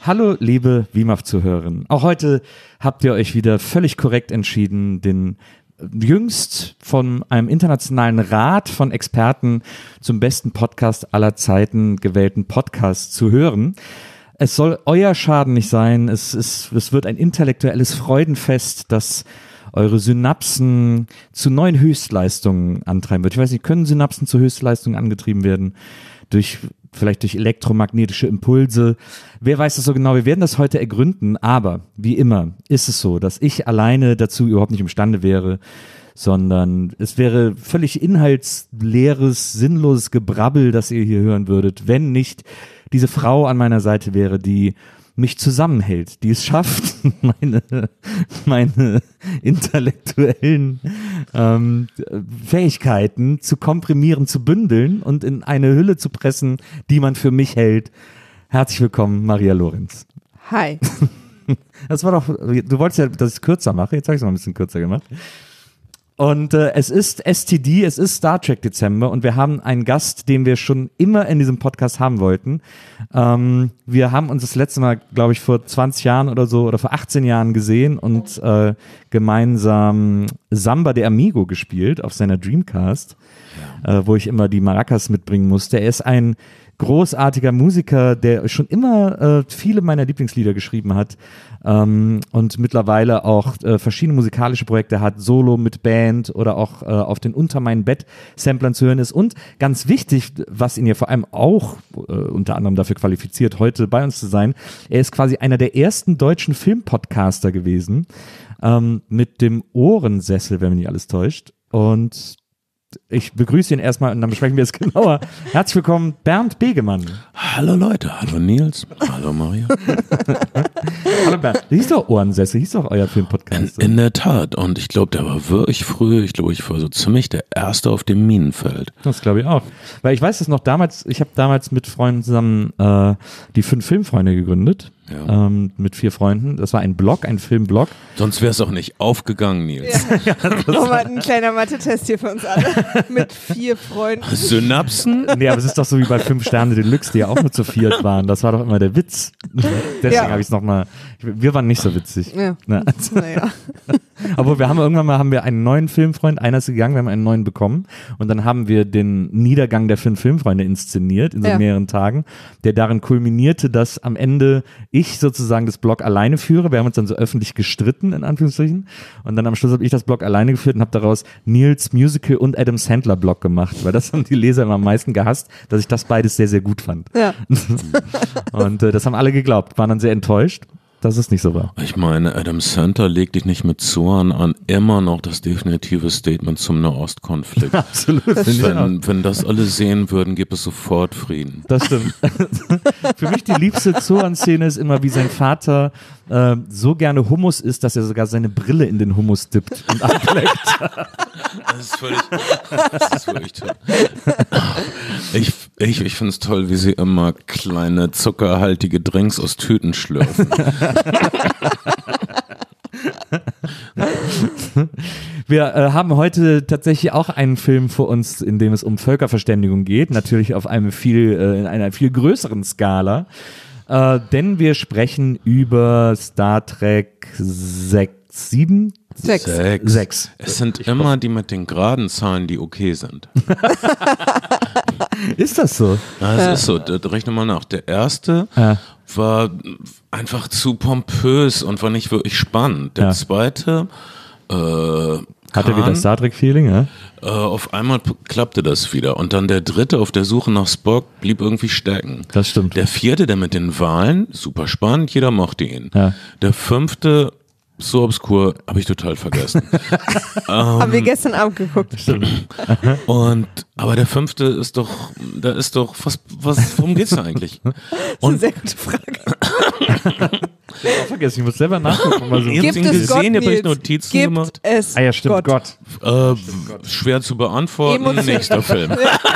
Hallo, liebe WIMAF-Zuhörer. Auch heute habt ihr euch wieder völlig korrekt entschieden, den jüngst von einem internationalen Rat von Experten zum besten Podcast aller Zeiten gewählten Podcast zu hören. Es soll euer Schaden nicht sein. Es wird ein intellektuelles Freudenfest, das eure Synapsen zu neuen Höchstleistungen antreiben wird. Ich weiß nicht, können Synapsen zu Höchstleistungen angetrieben werden? Vielleicht durch elektromagnetische Impulse. Wer weiß das so genau? Wir werden das heute ergründen, aber wie immer ist es so, dass ich alleine dazu überhaupt nicht imstande wäre, sondern es wäre völlig inhaltsleeres, sinnloses Gebrabbel, das ihr hier hören würdet, wenn nicht diese Frau an meiner Seite wäre, die mich zusammenhält, die es schafft, meine intellektuellen Fähigkeiten zu komprimieren, zu bündeln und in eine Hülle zu pressen, die man für mich hält. Herzlich willkommen, Maria Lorenz. Hi. Das war doch, du wolltest ja, dass ich es kürzer mache, jetzt habe ich es mal ein bisschen kürzer gemacht. Und es ist STD, es ist Star Trek Dezember und wir haben einen Gast, den wir schon immer in diesem Podcast haben wollten. Wir haben uns das letzte Mal, glaube ich, vor 20 Jahren oder so oder vor 18 Jahren gesehen und gemeinsam Samba de Amigo gespielt auf seiner Dreamcast, wo ich immer die Maracas mitbringen musste. Er ist ein großartiger Musiker, der schon immer viele meiner Lieblingslieder geschrieben hat und mittlerweile auch verschiedene musikalische Projekte hat, solo mit Band oder auch auf den Unter mein Bett Samplern zu hören ist. Und ganz wichtig, was ihn ja vor allem auch unter anderem dafür qualifiziert, heute bei uns zu sein, er ist quasi einer der ersten deutschen Filmpodcaster gewesen, mit dem Ohrensessel, wenn mich nicht alles täuscht. Und ich begrüße ihn erstmal und dann besprechen wir es genauer. Herzlich willkommen, Bernd Begemann. Hallo Leute, hallo Nils, hallo Maria. Hallo Bernd. Hieß doch Ohrensessel, hieß doch euer Filmpodcast. In der Tat, und ich glaube, der war wirklich früh, ich war so ziemlich der Erste auf dem Minenfeld. Das glaube ich auch. Weil ich weiß es noch damals, ich habe damals mit Freunden zusammen die 5 Filmfreunde gegründet. Ja. Mit 4 Freunden. Das war ein Blog, ein Filmblog. Sonst wäre es auch nicht aufgegangen, Nils. Ja. Nochmal ein kleiner Mathe-Test hier für uns alle. Mit 4 Freunden. Synapsen? Nee, aber es ist doch so wie bei 5 Sterne Deluxe, die ja auch nur zu 4 waren. Das war doch immer der Witz. Deswegen habe ich es nochmal. Wir waren nicht so witzig. Ja. Naja. Aber irgendwann mal einen neuen Filmfreund, einer ist gegangen, wir haben einen neuen bekommen und dann haben wir den Niedergang der 5 Filmfreunde inszeniert in so mehreren Tagen, der darin kulminierte, dass am Ende ich sozusagen das Blog alleine führe. Wir haben uns dann so öffentlich gestritten, in Anführungsstrichen. Und dann am Schluss habe ich das Blog alleine geführt und habe daraus Nils Musical und Adam Sandler Blog gemacht, weil das haben die Leser immer am meisten gehasst, dass ich das beides sehr, sehr gut fand. Ja. Und das haben alle geglaubt, waren dann sehr enttäuscht, dass es nicht so war. Ich meine, Adam Sandler legt dich nicht mit Zorn an, immer noch das definitive Statement zum Nahostkonflikt. Absolut. Wenn das alle sehen würden, gibt es sofort Frieden. Das stimmt. Für mich die liebste Zoran-Szene ist immer, wie sein Vater so gerne Hummus isst, dass er sogar seine Brille in den Hummus dippt und ableckt. Das ist wirklich toll. Ich finde es toll, wie sie immer kleine zuckerhaltige Drinks aus Tüten schlürfen. Wir haben heute tatsächlich auch einen Film vor uns, in dem es um Völkerverständigung geht, natürlich auf in einer viel größeren Skala, denn wir sprechen über Star Trek 6. Es sind immer die mit den geraden Zahlen, die okay sind. Ist das so? Ja, es ist so. Rechne mal nach. Der erste war einfach zu pompös und war nicht wirklich spannend. Der zweite hatte wieder Star Trek-Feeling, ja? Auf einmal klappte das wieder. Und dann der dritte auf der Suche nach Spock blieb irgendwie stecken. Das stimmt. Der vierte, der mit den Wahlen, super spannend, jeder mochte ihn. Ja. Der fünfte, so obskur, habe ich total vergessen. Haben wir gestern Abend geguckt. Stimmt. Aber der fünfte ist doch, worum geht's da eigentlich? Das ist eine sehr gute Frage. Ich hab auch vergessen, ich muss selber nachgucken. Mal so. Ich hab's ihn gesehen, ich habe Notizen gemacht. Es ja, stimmt, Gott. Schwer zu beantworten, nächster Film.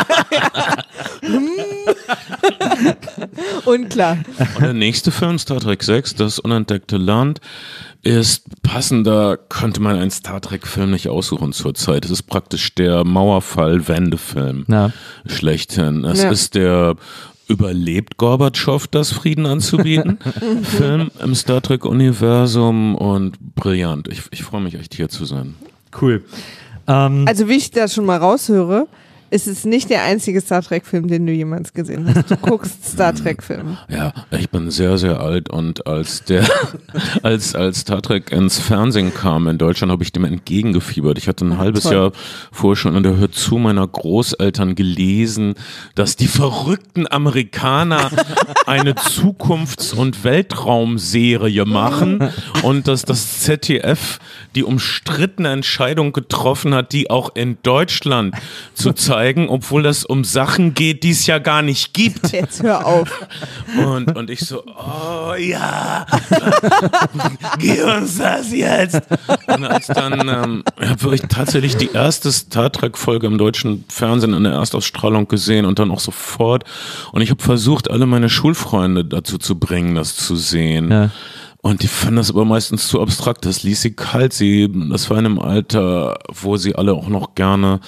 Unklar. Und der nächste Film, Star Trek 6, das unentdeckte Land, ist passender, könnte man einen Star Trek-Film nicht aussuchen zurzeit. Es ist praktisch der Mauerfall-Wendefilm schlechthin. Es ist der überlebt Gorbatschow das, Frieden anzubieten? Film im Star Trek-Universum und brillant. Ich freue mich echt, hier zu sein. Cool. Also wie ich das schon mal raushöre, ist es nicht der einzige Star Trek-Film, den du jemals gesehen hast. Du guckst Star Trek-Filme. Ja, ich bin sehr, sehr alt und als Star Trek ins Fernsehen kam in Deutschland, habe ich dem entgegengefiebert. Ich hatte ein halbes Jahr vorher schon in der Hör zu meiner Großeltern gelesen, dass die verrückten Amerikaner eine Zukunfts- und Weltraumserie machen und dass das ZDF die umstrittene Entscheidung getroffen hat, die auch in Deutschland zu zeigen, obwohl das um Sachen geht, die es ja gar nicht gibt. Jetzt hör auf. Und ich so, oh ja, gib uns das jetzt. Und als dann, habe ich tatsächlich die erste Star Trek-Folge im deutschen Fernsehen in der Erstausstrahlung gesehen und dann auch sofort. Und ich habe versucht, alle meine Schulfreunde dazu zu bringen, das zu sehen. Ja. Und die fanden das aber meistens zu abstrakt. Das ließ sie kalt. Das war in einem Alter, wo sie alle auch noch gerne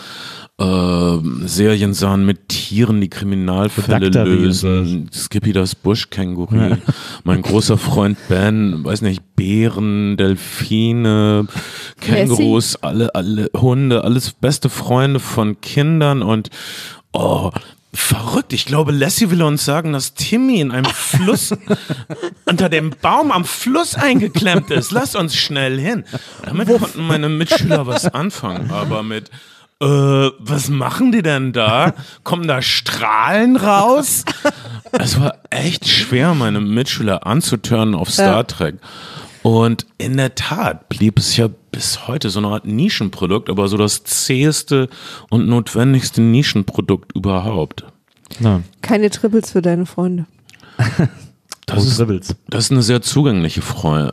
Serien sahen mit Tieren, die Kriminalfälle lösen. Skippy das Buschkänguru. Ja. Mein großer Freund Ben, weiß nicht, Bären, Delfine, Kängurus, alle Hunde, alles beste Freunde von Kindern und verrückt. Ich glaube, Lassie will uns sagen, dass Timmy in einem Fluss unter dem Baum am Fluss eingeklemmt ist. Lass uns schnell hin. Damit konnten meine Mitschüler was anfangen, aber mit was machen die denn da? Kommen da Strahlen raus? Es war echt schwer, meine Mitschüler anzuturnen auf Star Trek. Und in der Tat blieb es ja bis heute so eine Art Nischenprodukt, aber so das zäheste und notwendigste Nischenprodukt überhaupt. Ja. Keine Triples für deine Freunde. Das ist eine sehr zugängliche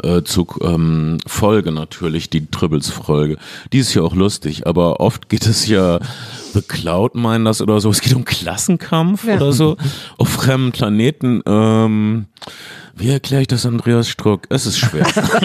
Folge natürlich, die Tribbles-Folge. Die ist ja auch lustig, aber oft geht es ja, The Cloud meinen das oder so, es geht um Klassenkampf oder so, auf fremden Planeten. Wie erkläre ich das Andreas Struck? Es ist schwer.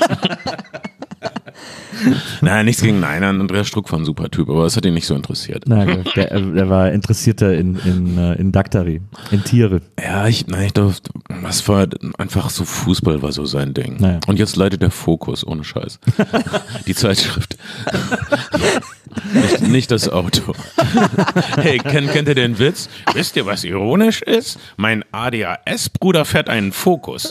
Nein, nichts gegen Andreas Struck war ein super Typ, aber es hat ihn nicht so interessiert. Nein, der war interessierter in Daktari, in Tiere. Ja, das war einfach so, Fußball war so sein Ding. Naja. Und jetzt leitet der Fokus, ohne Scheiß. Die Zeitschrift. Nicht das Auto. Hey, kennt ihr den Witz? Wisst ihr, was ironisch ist? Mein ADHS-Bruder fährt einen Fokus.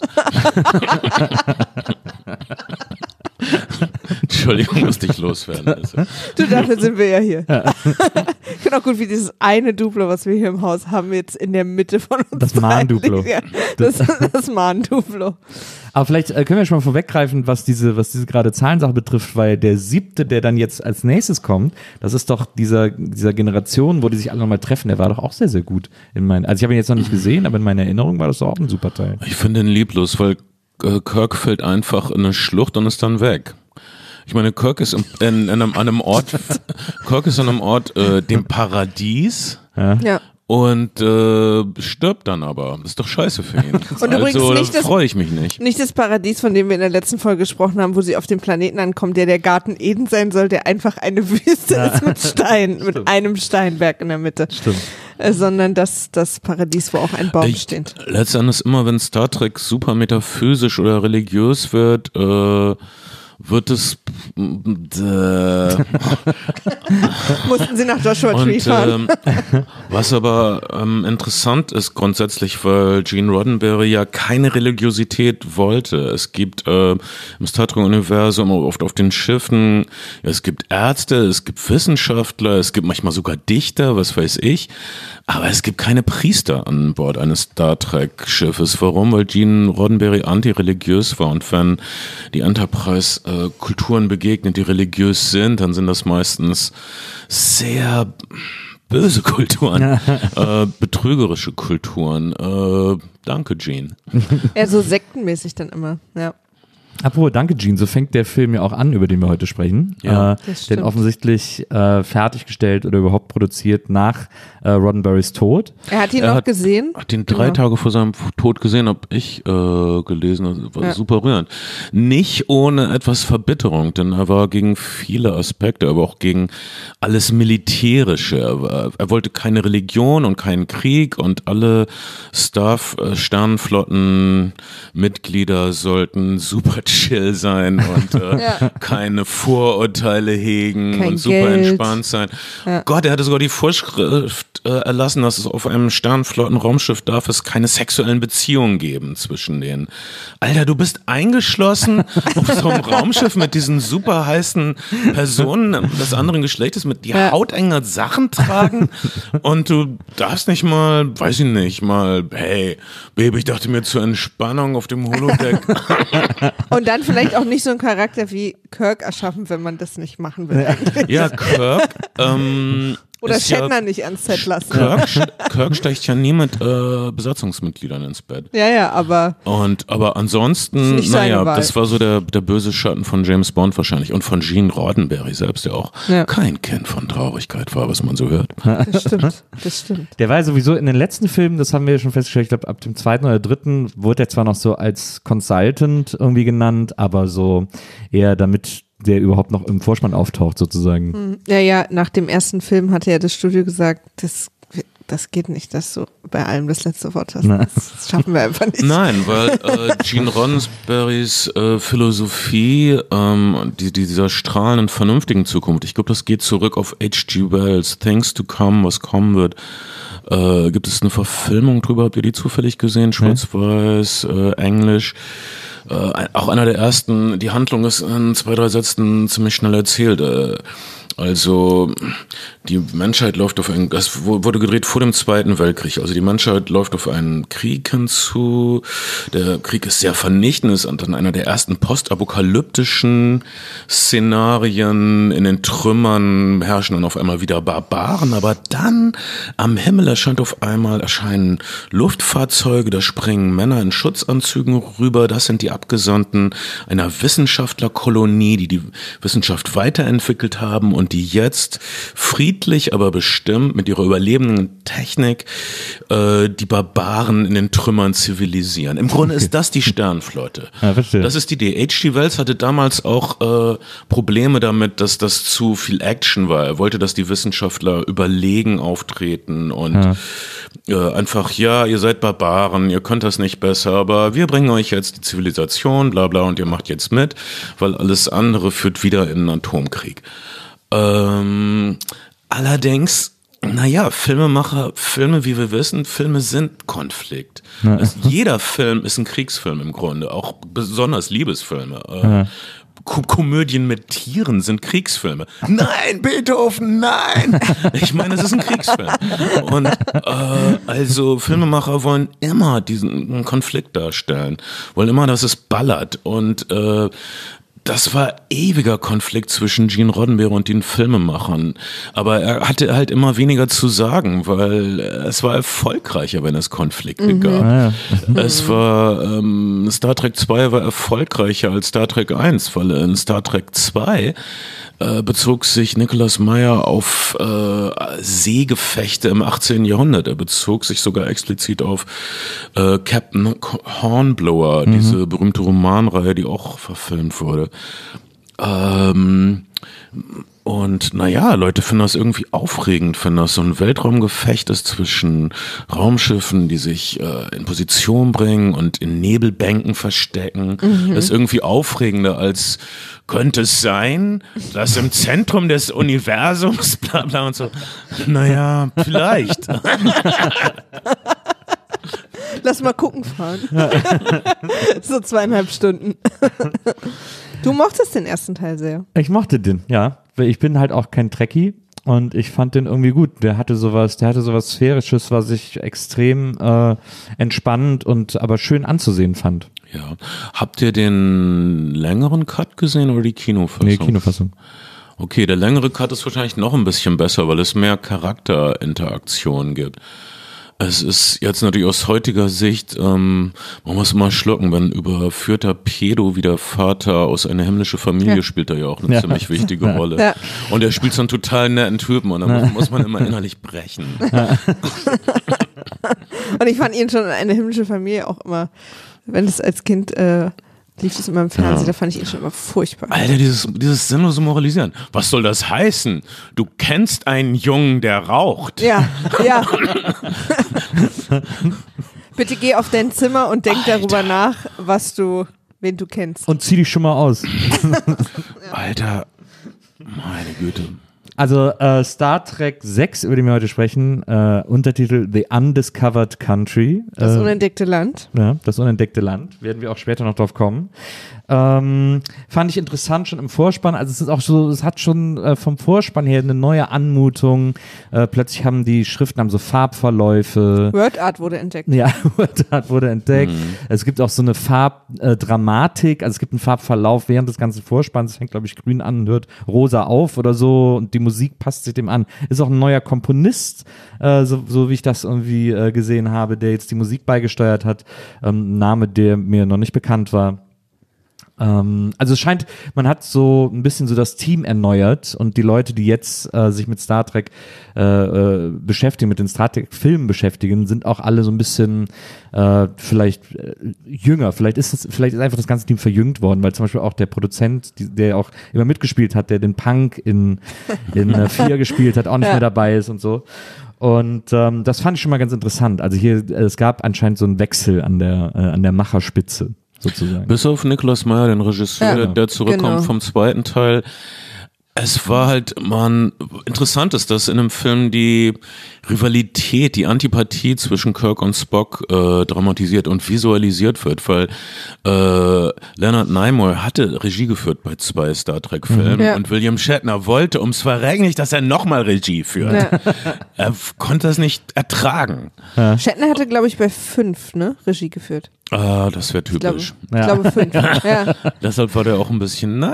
Entschuldigung, musste ich loswerden. Du, dafür sind wir ja hier. Ich finde auch gut, wie dieses eine Duplo, was wir hier im Haus haben, jetzt in der Mitte von uns. Das Mahn-Duplo. Ja, das Mahn-Duplo. Aber vielleicht können wir schon mal vorweggreifen, was diese gerade Zahlensache betrifft, weil der 7., der dann jetzt als nächstes kommt, das ist doch dieser Generation, wo die sich alle nochmal treffen, der war doch auch sehr, sehr gut. Also ich habe ihn jetzt noch nicht gesehen, aber in meiner Erinnerung war das doch auch ein super Teil. Ich finde ihn lieblos, weil Kirk fällt einfach in eine Schlucht und ist dann weg. Ich meine, Kirk ist an einem Ort, dem Paradies. Ja. Und stirbt dann aber. Das ist doch scheiße für ihn. Und übrigens freue ich mich nicht. Nicht das Paradies, von dem wir in der letzten Folge gesprochen haben, wo sie auf dem Planeten ankommen, der Garten Eden sein soll, der einfach eine Wüste ist mit Stein, mit einem Steinberg in der Mitte. Stimmt. Sondern das Paradies, wo auch ein Baum steht. Letztendlich immer, wenn Star Trek super metaphysisch oder religiös wird es mussten sie nach Joshua Tree fahren. Was aber interessant ist grundsätzlich, weil Gene Roddenberry ja keine Religiosität wollte. Es gibt im Star Trek-Universum oft auf den Schiffen, es gibt Ärzte, es gibt Wissenschaftler, es gibt manchmal sogar Dichter, was weiß ich, aber es gibt keine Priester an Bord eines Star Trek-Schiffes. Warum? Weil Gene Roddenberry antireligiös war, und wenn die Enterprise Kulturen begegnet, die religiös sind, dann sind das meistens sehr böse Kulturen, betrügerische Kulturen. Danke, Gene. Ja, so sektenmäßig dann immer, ja. Apropos, danke Gene, so fängt der Film ja auch an, über den wir heute sprechen. Ja, denn offensichtlich fertiggestellt oder überhaupt produziert nach Roddenberrys Tod. Er hat ihn noch gesehen. Hat ihn 3 Tage vor seinem Tod gesehen, habe ich gelesen. Das war super rührend. Nicht ohne etwas Verbitterung, denn er war gegen viele Aspekte, aber auch gegen alles Militärische. Er wollte keine Religion und keinen Krieg und alle Sternenflotten-Mitglieder sollten super chill sein und keine Vorurteile hegen Kein und super Geld. entspannt sein. Gott, er hatte sogar die Vorschrift erlassen, dass es auf einem Sternenflotten-Raumschiff darf es keine sexuellen Beziehungen geben zwischen denen. Alter, du bist eingeschlossen auf so einem Raumschiff mit diesen super heißen Personen des anderen Geschlechtes, mit die hautenger Sachen tragen und du darfst nicht mal, weiß ich nicht, mal, hey, Baby, ich dachte mir zur Entspannung auf dem Holodeck. Und dann vielleicht auch nicht so einen Charakter wie Kirk erschaffen, wenn man das nicht machen will. Ja, Kirk, Oder ist ja- Shatner nicht ans Set lassen. Kirk steigt ja nie mit Besatzungsmitgliedern ins Bett. Ja, aber Aber ansonsten, Ist nicht seine Wahl. das war so der böse Schatten von James Bond wahrscheinlich und von Gene Roddenberry selbst, der auch kein Kind von Traurigkeit war, was man so hört. das stimmt. Der war ja sowieso in den letzten Filmen, das haben wir ja schon festgestellt, ich glaube ab dem 2. oder 3. wurde er zwar noch so als Consultant irgendwie genannt, aber so eher damit der überhaupt noch im Vorspann auftaucht sozusagen. Ja, nach dem ersten Film hatte ja das Studio gesagt, das geht nicht, dass du bei allem das letzte Wort hast. Das schaffen wir einfach nicht. Nein, weil Gene Roddenberrys Philosophie dieser strahlenden, vernünftigen Zukunft, ich glaube, das geht zurück auf H.G. Wells, Things to Come, was kommen wird. Gibt es eine Verfilmung drüber? Habt ihr die zufällig gesehen? Schwarz-Weiß, Englisch. Auch einer der ersten, die Handlung ist in 2, 3 Sätzen ziemlich schnell erzählt. Also die Menschheit läuft das wurde gedreht vor dem Zweiten Weltkrieg, also die Menschheit läuft auf einen Krieg hinzu, der Krieg ist sehr vernichtend, ist dann einer der ersten postapokalyptischen Szenarien, in den Trümmern herrschen dann auf einmal wieder Barbaren, aber dann am Himmel erscheinen Luftfahrzeuge, da springen Männer in Schutzanzügen rüber, das sind die Abgesandten einer Wissenschaftlerkolonie, die Wissenschaft weiterentwickelt haben und die jetzt friedlich, aber bestimmt mit ihrer überlebenden Technik die Barbaren in den Trümmern zivilisieren. Im Grunde ist das die Sternenflotte. Ja, verstehe. Das ist die Idee. H.G. Wells hatte damals auch Probleme damit, dass das zu viel Action war. Er wollte, dass die Wissenschaftler überlegen auftreten und einfach, ihr seid Barbaren, ihr könnt das nicht besser, aber wir bringen euch jetzt die Zivilisation, bla bla, und ihr macht jetzt mit, weil alles andere führt wieder in einen Atomkrieg. Allerdings, Filme, wie wir wissen, Filme sind Konflikt. Jeder Film ist ein Kriegsfilm im Grunde, auch besonders Liebesfilme. Komödien mit Tieren sind Kriegsfilme. Nein, Beethoven, nein! Ich meine, es ist ein Kriegsfilm. Und also Filmemacher wollen immer diesen Konflikt darstellen, wollen immer, dass es ballert. Und das war ewiger Konflikt zwischen Gene Roddenberry und den Filmemachern. Aber er hatte halt immer weniger zu sagen, weil es war erfolgreicher, wenn es Konflikte gab. Es war, Star Trek 2 war erfolgreicher als Star Trek 1, weil in Star Trek 2 bezog sich Nicholas Meyer auf Seegefechte im 18. Jahrhundert. Er bezog sich sogar explizit auf Captain Hornblower, diese berühmte Romanreihe, die auch verfilmt wurde. Und Leute finden das irgendwie aufregend, finden das so ein Weltraumgefecht ist zwischen Raumschiffen, die sich in Position bringen und in Nebelbänken verstecken. Das ist irgendwie aufregender als könnte es sein, dass im Zentrum des Universums bla bla und so. Vielleicht. Lass mal gucken fahren. So 2,5 Stunden. Du mochtest den ersten Teil sehr. Ich mochte den, ja. Ich bin halt auch kein Trekkie und ich fand den irgendwie gut. Der hatte sowas Sphärisches, was ich extrem entspannend und aber schön anzusehen fand. Ja. Habt ihr den längeren Cut gesehen oder die Kinofassung? Nee, Kinofassung. Okay, der längere Cut ist wahrscheinlich noch ein bisschen besser, weil es mehr Charakterinteraktion gibt. Es ist jetzt natürlich aus heutiger Sicht, man muss mal schlucken, wenn überführter Pedo wie der Vater aus Eine himmlische Familie spielt da ja auch eine ziemlich wichtige Rolle. Ja. Und er spielt so einen total netten Typen und dann muss man immer innerlich brechen. Und ich fand ihn schon Eine himmlische Familie auch immer, wenn es als Kind lief es immer im Fernsehen, da fand ich ihn schon immer furchtbar. Alter, dieses sinnlose Moralisieren. Was soll das heißen? Du kennst einen Jungen, der raucht. Ja. Bitte geh auf dein Zimmer und denk darüber nach, wen du kennst. Und zieh dich schon mal aus. Alter, meine Güte. Also Star Trek 6, über den wir heute sprechen, Untertitel The Undiscovered Country. Das unentdeckte Land. Ja, das unentdeckte Land. Werden wir auch später noch drauf kommen. Fand ich interessant schon im Vorspann. Also es ist auch so, es hat schon vom Vorspann her eine neue Anmutung. Plötzlich haben die Schriften so Farbverläufe. Wordart wurde entdeckt. Ja, Wordart wurde entdeckt. Es gibt auch so eine Farbdramatik. Also es gibt einen Farbverlauf während des ganzen Vorspanns. Es fängt, glaube ich, grün an und hört rosa auf oder so. Und die Musik passt sich dem an. Ist auch ein neuer Komponist, so wie ich das irgendwie gesehen habe, der jetzt die Musik beigesteuert hat. Name, der mir noch nicht bekannt war. Also es scheint, man hat so ein bisschen so das Team erneuert und die Leute, die jetzt sich mit Star Trek beschäftigen, mit den Star Trek Filmen beschäftigen, sind auch alle so ein bisschen vielleicht jünger. Vielleicht ist einfach das ganze Team verjüngt worden, weil zum Beispiel auch der Produzent, der auch immer mitgespielt hat, der den Punk in 4 gespielt hat, auch nicht mehr dabei ist und so. Und das fand ich schon mal ganz interessant. Also hier, es gab anscheinend so einen Wechsel an der Macherspitze. Sozusagen. Bis auf Niklas Meyer, den Regisseur, der zurückkommt vom zweiten Teil. Es war halt, interessant ist, dass in einem Film die Rivalität, die Antipathie zwischen Kirk und Spock dramatisiert und visualisiert wird, weil Leonard Nimoy hatte Regie geführt bei 2 Star Trek Filmen und William Shatner wollte ums Verrecken nicht, dass er nochmal Regie führt. Ja. Er konnte das nicht ertragen. Ja. Shatner hatte, glaube ich, bei 5 Regie geführt. Ah, das wäre typisch. Ich glaube 5. Ja. Deshalb war der auch ein bisschen,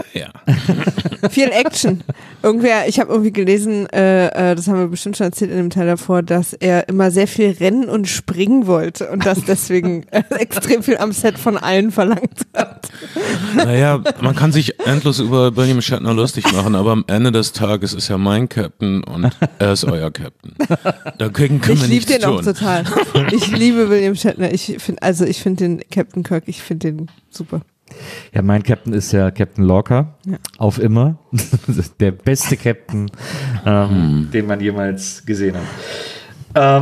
Viel Action. Ich habe irgendwie gelesen, das haben wir bestimmt schon erzählt in dem Teil davor, dass er immer sehr viel rennen und springen wollte und dass deswegen extrem viel am Set von allen verlangt hat. Naja, man kann sich endlos über William Shatner lustig machen, aber amEnde des Tages ist er mein Captain und er ist euer Captain. Dagegen können wir nichts tun. Ich liebe den auch total. Ich liebe William Shatner. Ich finde den Captain Kirk, ich finde den super. Ja, mein Captain ist ja Captain Lorca. Ja. Auf immer. Der beste Captain, den man jemals gesehen hat.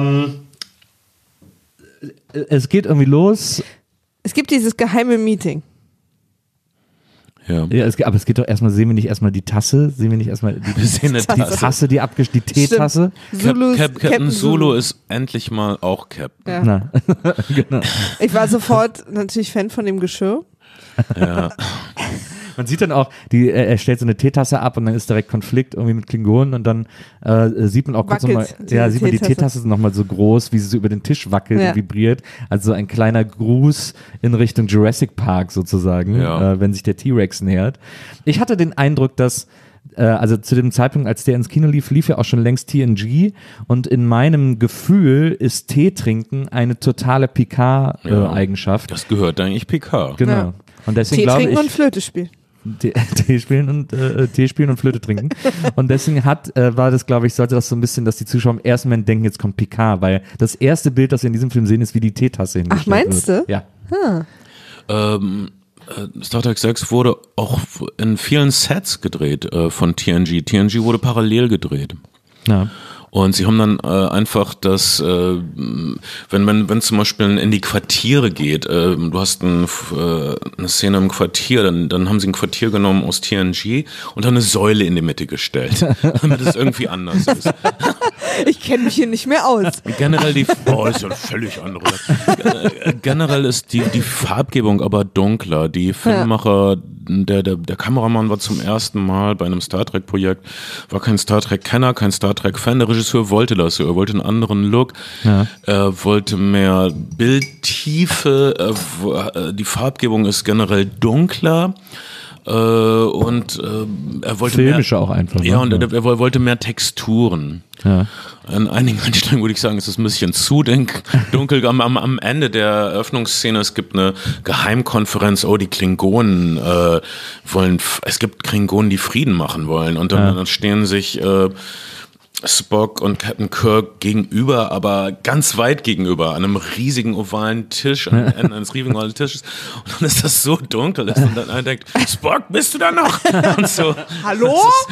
Es geht irgendwie los. Es gibt dieses geheime Meeting. Ja, aber es geht doch erstmal, sehen wir nicht erstmal die Tasse? Sehen wir nicht erstmal die Tasse, die Teetasse? Captain Zulu ist endlich mal auch Captain. Ja. Genau. Ich war sofort natürlich Fan von dem Geschirr. Ja. Man sieht dann auch, er stellt so eine Teetasse ab und dann ist direkt Konflikt irgendwie mit Klingonen und dann sieht man auch kurz nochmal, sieht man die Teetasse nochmal so groß, wie sie so über den Tisch wackelt und vibriert. Also ein kleiner Gruß in Richtung Jurassic Park sozusagen, wenn sich der T-Rex nähert. Ich hatte den Eindruck, dass also zu dem Zeitpunkt, als der ins Kino lief ja auch schon längst TNG und in meinem Gefühl ist Tee trinken eine totale Picard-Eigenschaft. Das gehört eigentlich Picard. Genau. Ja. Und deswegen Tee trinken und Flöte spielen. Tee spielen und Flöte trinken. Und deswegen war das, glaube ich, sollte das so ein bisschen, dass die Zuschauer im ersten Moment denken, jetzt kommt Picard, weil das erste Bild, das wir in diesem Film sehen, ist, wie die Teetasse hingestellt wird. Ach, meinst du? Ja. Star Trek 6 wurde auch in vielen Sets gedreht von TNG. TNG wurde parallel gedreht. Ja. Und sie haben dann einfach das, wenn zum Beispiel in die Quartiere geht, du hast eine Szene im Quartier, dann haben sie ein Quartier genommen aus TNG und dann eine Säule in die Mitte gestellt, damit es irgendwie anders ist. Ich kenne mich hier nicht mehr aus. Generell ist ja völlig andere. Generell ist die Farbgebung aber dunkler. Die Filmemacher, der Kameramann war zum ersten Mal bei einem Star Trek Projekt, war kein Star Trek Kenner, kein Star Trek Fan. Der Regisseur wollte das. Er wollte einen anderen Look. Ja. Er wollte mehr Bildtiefe. Die Farbgebung ist generell dunkler. und er wollte filmischer auch einfach. Ja, und ne? er wollte mehr Texturen. Ja. An einigen Stellen würde ich sagen, es ist ein bisschen zu dunkel. Am Ende der Eröffnungsszene, es gibt eine Geheimkonferenz, die Klingonen es gibt Klingonen, die Frieden machen wollen. Und dann stehen sich Spock und Captain Kirk gegenüber, aber ganz weit gegenüber, an einem riesigen ovalen Tisch, an Ende eines riesigen ovalen Tisches. Und dann ist das so dunkel, dass man dann einer denkt, Spock, bist du da noch? Und so. Hallo?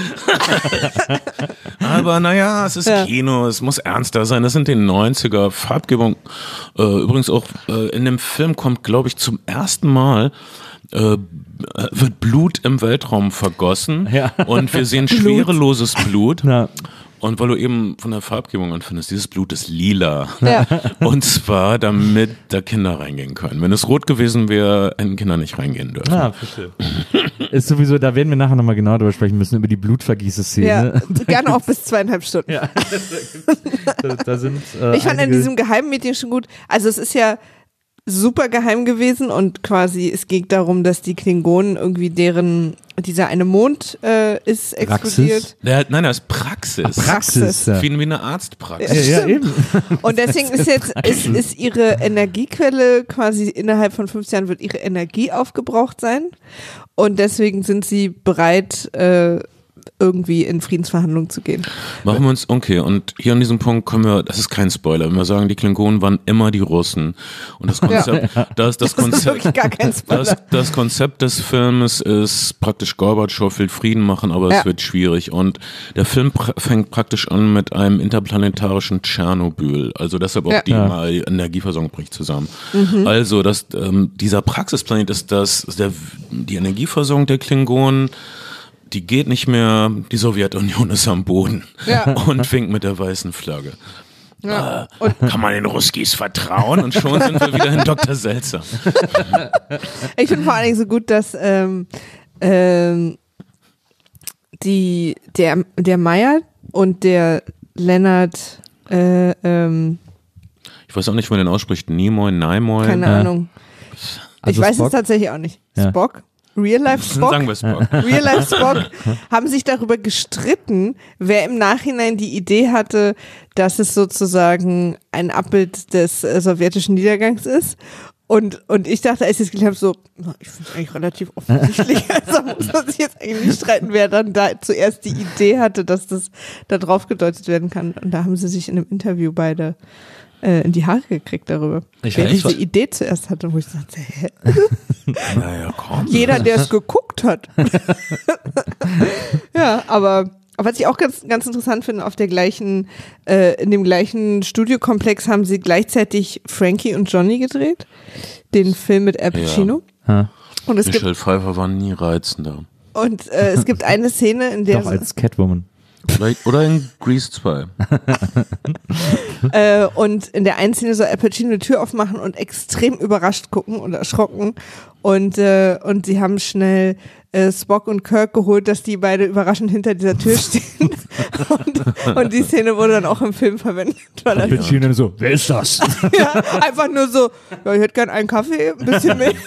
Aber naja, es ist Kino, es muss ernster sein. Das sind die 90er. Farbgebung. Übrigens auch in dem Film kommt, glaube ich, zum ersten Mal wird Blut im Weltraum vergossen und wir sehen schwereloses Blut. Ja. Und weil du eben von der Farbgebung anfindest, dieses Blut ist lila. Ja. Und zwar, damit da Kinder reingehen können. Wenn es rot gewesen wäre, hätten Kinder nicht reingehen dürfen. Ah, verstehe. Ist sowieso, da werden wir nachher nochmal genau drüber sprechen müssen, über die Blutvergieße-Szene. Ja, gerne auch bis 2,5 Stunden. Ja. da sind, ich fand in diesem Geheimmeeting schon gut, also es ist ja super geheim gewesen und quasi es ging darum, dass die Klingonen irgendwie dieser eine Mond ist explodiert. Nein, das ist Praxis. Praxis. Wie eine Arztpraxis. Ja, eben. Und deswegen ist ihre Energiequelle quasi innerhalb von 5 Jahren wird ihre Energie aufgebraucht sein und deswegen sind sie bereit, irgendwie in Friedensverhandlungen zu gehen. Machen wir uns, okay, und hier an diesem Punkt kommen wir, das ist kein Spoiler, wenn wir sagen, die Klingonen waren immer die Russen. Und das Konzept, das ist wirklich gar kein Spoiler. Das Konzept des Filmes ist praktisch, Gorbatschow will Frieden machen, aber es wird schwierig. Und der Film fängt praktisch an mit einem interplanetarischen Tschernobyl. Also deshalb auch die Energieversorgung bricht zusammen. Also dieser Praxisplanet ist die Energieversorgung der Klingonen, die geht nicht mehr, die Sowjetunion ist am Boden und winkt mit der weißen Flagge. Ja. Kann man den Ruskis vertrauen? Und schon sind wir wieder in Dr. Seltsam. Ich finde vor allen Dingen so gut, dass der Meyer und der Lennart ich weiß auch nicht, wie man den ausspricht. Nimoy. Keine Ahnung. Also ich weiß Spock? es tatsächlich auch nicht. Ja. Spock? Real Life Spock? Sagen wir Spock. Real Life Spock haben sich darüber gestritten, wer im Nachhinein die Idee hatte, dass es sozusagen ein Abbild des sowjetischen Niedergangs ist. Und ich dachte, als ich es gelesen habe, so, ich finde es eigentlich relativ offensichtlich. Also muss man sich jetzt eigentlich nicht streiten, wer dann da zuerst die Idee hatte, dass das da drauf gedeutet werden kann. Und da haben sie sich in einem Interview beide in die Haare gekriegt darüber. Wer diese Idee zuerst hatte, wo ich sagte, hä? Naja, komm. Jeder, der es geguckt hat. Ja, aber was ich auch ganz, ganz interessant finde, in dem gleichen Studiokomplex haben sie gleichzeitig Frankie und Johnny gedreht, den Film mit Al Pacino. Ja. Und Michelle Pfeiffer war nie reizender. Und es gibt eine Szene, in der Doch als Catwoman. Oder in Grease 2. Und in der einen Szene soll Al Pacino die Tür aufmachen und extrem überrascht gucken und erschrocken. Und sie haben schnell Spock und Kirk geholt, dass die beide überraschend hinter dieser Tür stehen. und die Szene wurde dann auch im Film verwendet. Al Pacino so, wer ist das? Ja, einfach nur so, ja, ich hätte gern einen Kaffee, ein bisschen Milch.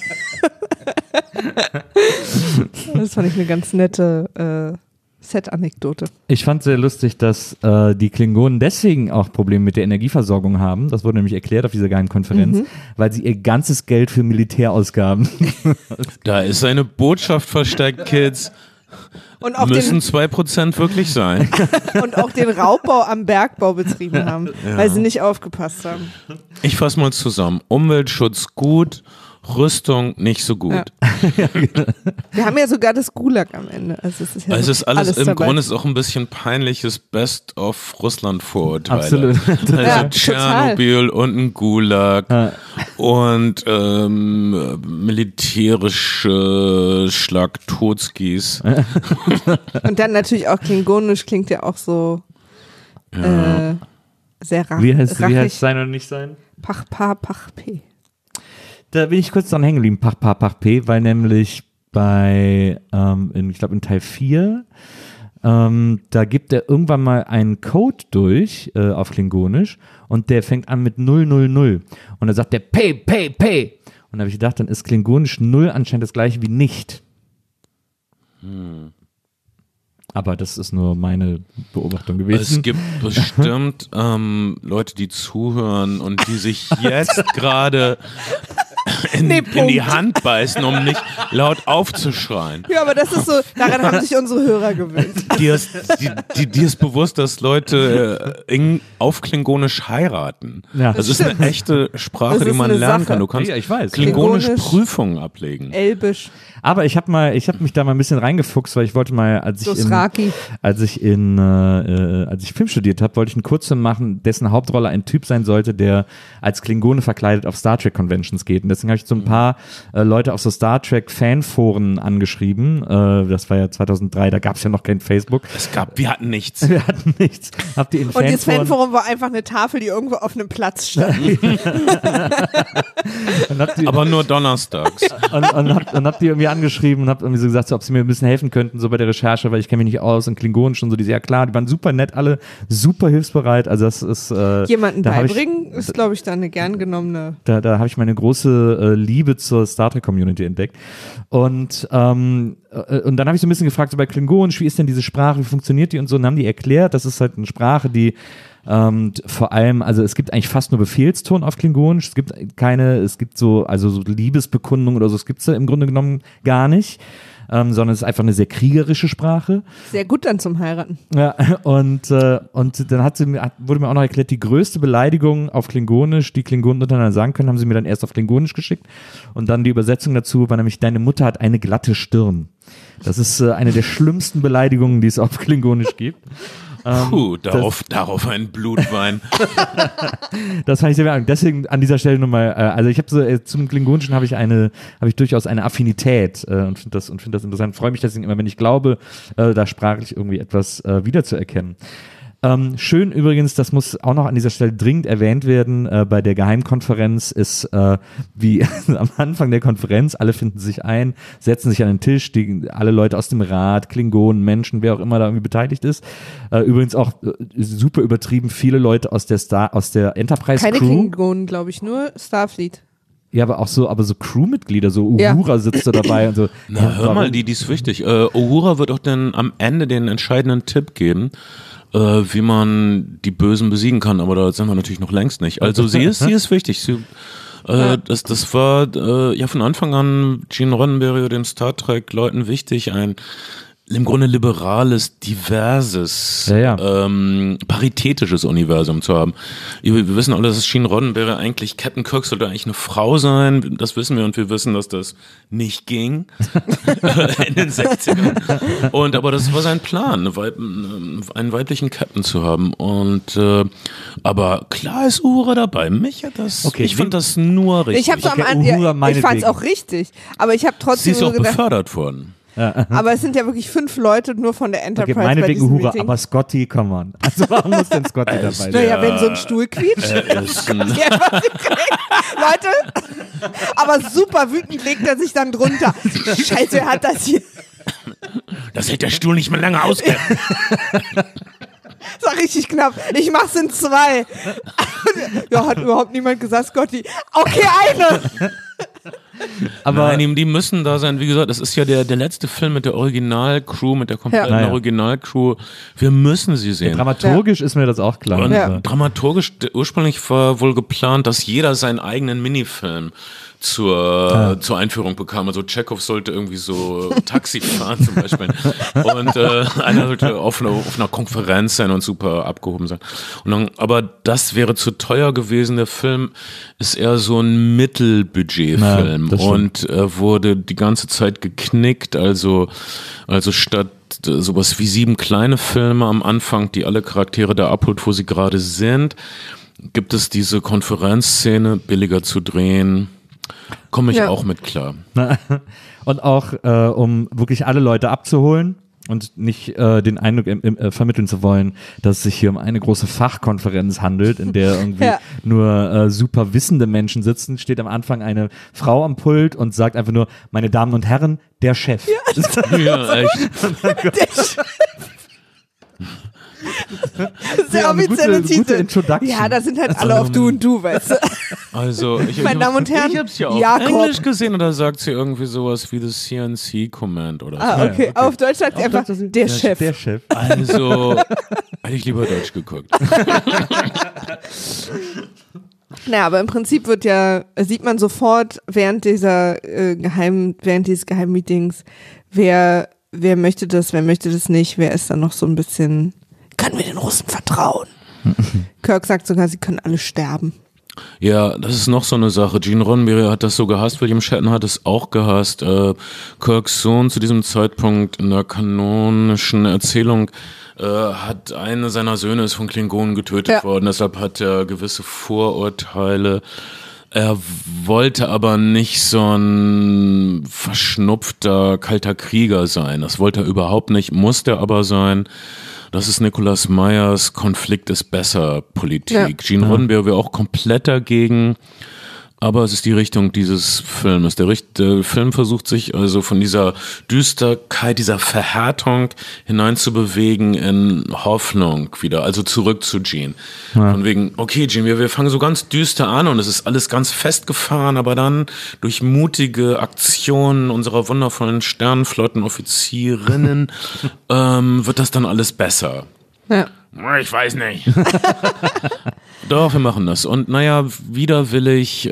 Das fand ich eine ganz nette Set-Anekdote. Ich fand sehr lustig, dass die Klingonen deswegen auch Probleme mit der Energieversorgung haben. Das wurde nämlich erklärt auf dieser geheimen Konferenz, weil sie ihr ganzes Geld für Militär ausgaben. Da ist eine Botschaft versteckt, Kids. Und auch Müssen 2% wirklich sein. Und auch den Raubbau am Bergbau betrieben haben, weil sie nicht aufgepasst haben. Ich fasse mal zusammen. Umweltschutz gut, Rüstung nicht so gut. Ja. Wir haben ja sogar das Gulag am Ende. Also es ist alles im dabei. Grunde ist auch ein bisschen peinliches Best of Russland-Vorurteile. Absolut. Also Ja, Tschernobyl und ein Gulag und militärische Schlagtotskis. Und dann natürlich auch Klingonisch klingt ja auch so sehr Wie heißt rachig. sein oder nicht sein? Pach, pa, pach, pe. Da bin ich kurz dran hängen geblieben, Pach, P, weil nämlich bei, ich glaube in Teil 4, da gibt er irgendwann mal einen Code durch auf Klingonisch und der fängt an mit 000 und dann sagt der Pay. Und da habe ich gedacht, dann ist Klingonisch 0 anscheinend das gleiche wie nicht. Aber das ist nur meine Beobachtung gewesen. Es gibt bestimmt Leute, die zuhören und die sich jetzt gerade in die Hand beißen, um nicht laut aufzuschreien. Ja, aber das ist so, daran haben sich unsere Hörer gewöhnt. Dir ist bewusst, dass Leute auf Klingonisch heiraten. Ja. Das ist eine echte Sprache, Das die ist man eine lernen Sache. kann. Du kannst Ja, ich weiß. Klingonisch Klingonisch. Prüfungen ablegen. Elbisch, Aber ich habe mich da mal ein bisschen reingefuchst, weil ich wollte mal, als ich Film studiert habe, wollte ich einen Kurzfilm machen, dessen Hauptrolle ein Typ sein sollte, der als Klingone verkleidet auf Star Trek Conventions geht. Und deswegen habe ich so ein paar Leute auf so Star Trek Fanforen angeschrieben. Das war ja 2003, da gab es ja noch kein Facebook. Wir hatten nichts. Wir hatten nichts. Habt ihr in und das Fanforum war einfach eine Tafel, die irgendwo auf einem Platz stand. Aber nur donnerstags. und hab die irgendwie angeschrieben und hab irgendwie so gesagt, so, ob sie mir ein bisschen helfen könnten, so bei der Recherche, weil ich kenne mich nicht aus in Klingonisch und so. Die ja klar, die waren super nett, alle super hilfsbereit. Also das ist Jemanden da beibringen ist, glaube ich, dann eine gern genommene. Da habe ich meine große Liebe zur Star Trek Community entdeckt. Und dann habe ich so ein bisschen gefragt, so bei Klingonisch, wie ist denn diese Sprache, wie funktioniert die und so, und haben die erklärt, das ist halt eine Sprache, die vor allem, also es gibt eigentlich fast nur Befehlston auf Klingonisch, es gibt so Liebesbekundungen oder so, es gibt es im Grunde genommen gar nicht. Sondern es ist einfach eine sehr kriegerische Sprache. Sehr gut dann zum Heiraten. Ja, und dann wurde mir auch noch erklärt, die größte Beleidigung auf Klingonisch, die Klingonen untereinander sagen können, haben sie mir dann erst auf Klingonisch geschickt. Und dann die Übersetzung dazu war nämlich, deine Mutter hat eine glatte Stirn. Das ist eine der schlimmsten Beleidigungen, die es auf Klingonisch gibt. Darauf ein Blutwein. Das fand ich sehr beeindruckend. Deswegen an dieser Stelle nochmal, also ich habe so, zum Klingonischen habe ich durchaus eine Affinität und finde das interessant. Freue mich deswegen immer, wenn ich glaube, da sprachlich irgendwie etwas wiederzuerkennen. Schön übrigens, das muss auch noch an dieser Stelle dringend erwähnt werden, bei der Geheimkonferenz ist, wie am Anfang der Konferenz, alle finden sich ein, setzen sich an den Tisch, alle Leute aus dem Rat, Klingonen, Menschen, wer auch immer da irgendwie beteiligt ist. Übrigens auch super übertrieben viele Leute aus der Enterprise Keine Crew. Klingonen, glaube ich, nur Starfleet. Ja, aber so Crewmitglieder, so Uhura sitzt da dabei und so. Na, hör mal, die ist wichtig. Uhura wird auch dann am Ende den entscheidenden Tipp geben, wie man die Bösen besiegen kann, aber da sind wir natürlich noch längst nicht. Also sie ist wichtig. Das war ja von Anfang an Gene Roddenberry, den Star Trek Leuten wichtig, ein im Grunde liberales, diverses, paritätisches Universum zu haben. Wir wissen alle, dass Gene Roddenberry eigentlich, Captain Kirk sollte eigentlich eine Frau sein, das wissen wir, und wir wissen, dass das nicht ging in den 60ern. Aber das war sein Plan, einen weiblichen Captain zu haben. Und aber klar ist Uhura dabei. Mich hat das, okay, ich fand das nur richtig. Ich habe ich fand es auch richtig, aber ich habe trotzdem Sie ist auch gedacht, befördert worden. aber es sind ja wirklich 5 Leute nur von der Enterprise Okay, bei diesem Uhura, Meeting. aber Scotty, come on. Also warum muss denn Scotty dabei sein? Naja, wenn so ein Stuhl quietscht. Leute, aber super wütend legt er sich dann drunter. Scheiße, wer hat das hier? Das hält der Stuhl nicht mehr lange ausgehalten. Das war richtig knapp. Ich mach's in 2. Ja, hat überhaupt niemand gesagt, Scotty. Okay, eine. Aber nein, die müssen da sein. Wie gesagt, das ist ja der letzte Film mit der Originalcrew, mit der kompletten Originalcrew. Wir müssen sie sehen. dramaturgisch ist mir das auch klar. Und dramaturgisch, ursprünglich war wohl geplant, dass jeder seinen eigenen Minifilm zur Einführung bekam. Also Chekhov sollte irgendwie so Taxi fahren zum Beispiel. Und einer sollte auf einer Konferenz sein und super abgehoben sein. Aber das wäre zu teuer gewesen. Der Film ist eher so ein Mittelbudgetfilm und wurde die ganze Zeit geknickt. Also statt sowas wie 7 kleine Filme am Anfang, die alle Charaktere da abholt, wo sie gerade sind, gibt es diese Konferenzszene, billiger zu drehen. Komme ich auch mit klar. Und auch, um wirklich alle Leute abzuholen und nicht den Eindruck vermitteln zu wollen, dass es sich hier um eine große Fachkonferenz handelt, in der irgendwie nur super wissende Menschen sitzen, steht am Anfang eine Frau am Pult und sagt einfach nur, meine Damen und Herren, der Chef. Ja, echt. Der Chef. Das ist der offizielle Titel. Introduction. Ja, da sind halt alle auf Du und Du, weißt du. Also, Meine Damen und Herren, ich hab's ja auf Jakob. Englisch gesehen und da sagt sie irgendwie sowas wie the CNC Command oder so. Ah, okay. Auf Deutsch sagt sie einfach der Chef. Der Chef. Also, hätte ich lieber Deutsch geguckt. Naja, aber im Prinzip sieht man sofort während dieses Geheimmeetings, wer möchte das, wer möchte das nicht, wer ist dann noch so ein bisschen, können wir den Russen vertrauen? Kirk sagt sogar, sie können alle sterben. Ja, das ist noch so eine Sache. Gene Roddenberry hat das so gehasst, William Shatner hat es auch gehasst. Kirks Sohn zu diesem Zeitpunkt in der kanonischen Erzählung hat einer seiner Söhne ist von Klingonen getötet worden, deshalb hat er gewisse Vorurteile. Er wollte aber nicht so ein verschnupfter, kalter Krieger sein. Das wollte er überhaupt nicht, musste er aber sein. Das ist Nicolas Meyers Konflikt ist besser Politik. Ja. Gene Roddenberry wäre auch komplett dagegen. Aber es ist die Richtung dieses Films. Der Film versucht sich also von dieser Düsterkeit, dieser Verhärtung hineinzubewegen in Hoffnung wieder, also zurück zu Gene. Ja. Von wegen, okay Gene, wir fangen so ganz düster an und es ist alles ganz festgefahren, aber dann durch mutige Aktionen unserer wundervollen Sternenflottenoffizierinnen wird das dann alles besser. Ja. Ich weiß nicht. Doch, wir machen das. Und naja, widerwillig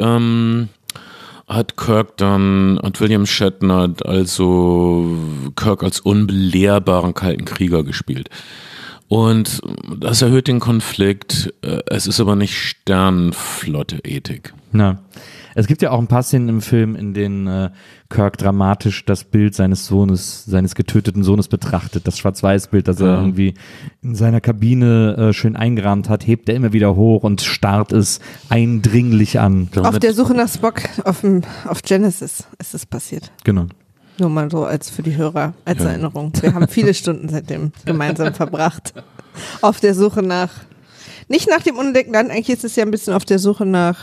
hat William Shatner also Kirk als unbelehrbaren kalten Krieger gespielt. Und das erhöht den Konflikt. Es ist aber nicht Sternenflotte-Ethik. Na. Es gibt ja auch ein paar Szenen im Film, in denen Kirk dramatisch das Bild seines getöteten Sohnes betrachtet. Das Schwarz-Weiß-Bild, das er irgendwie in seiner Kabine schön eingerahmt hat, hebt er immer wieder hoch und starrt es eindringlich an. Auf der Suche nach Spock auf Genesis ist es passiert. Genau. Nur mal so für die Hörer als Erinnerung. Wir haben viele Stunden seitdem gemeinsam verbracht. Auf der Suche nicht nach dem unentdeckten Land, eigentlich ist es ja ein bisschen auf der Suche nach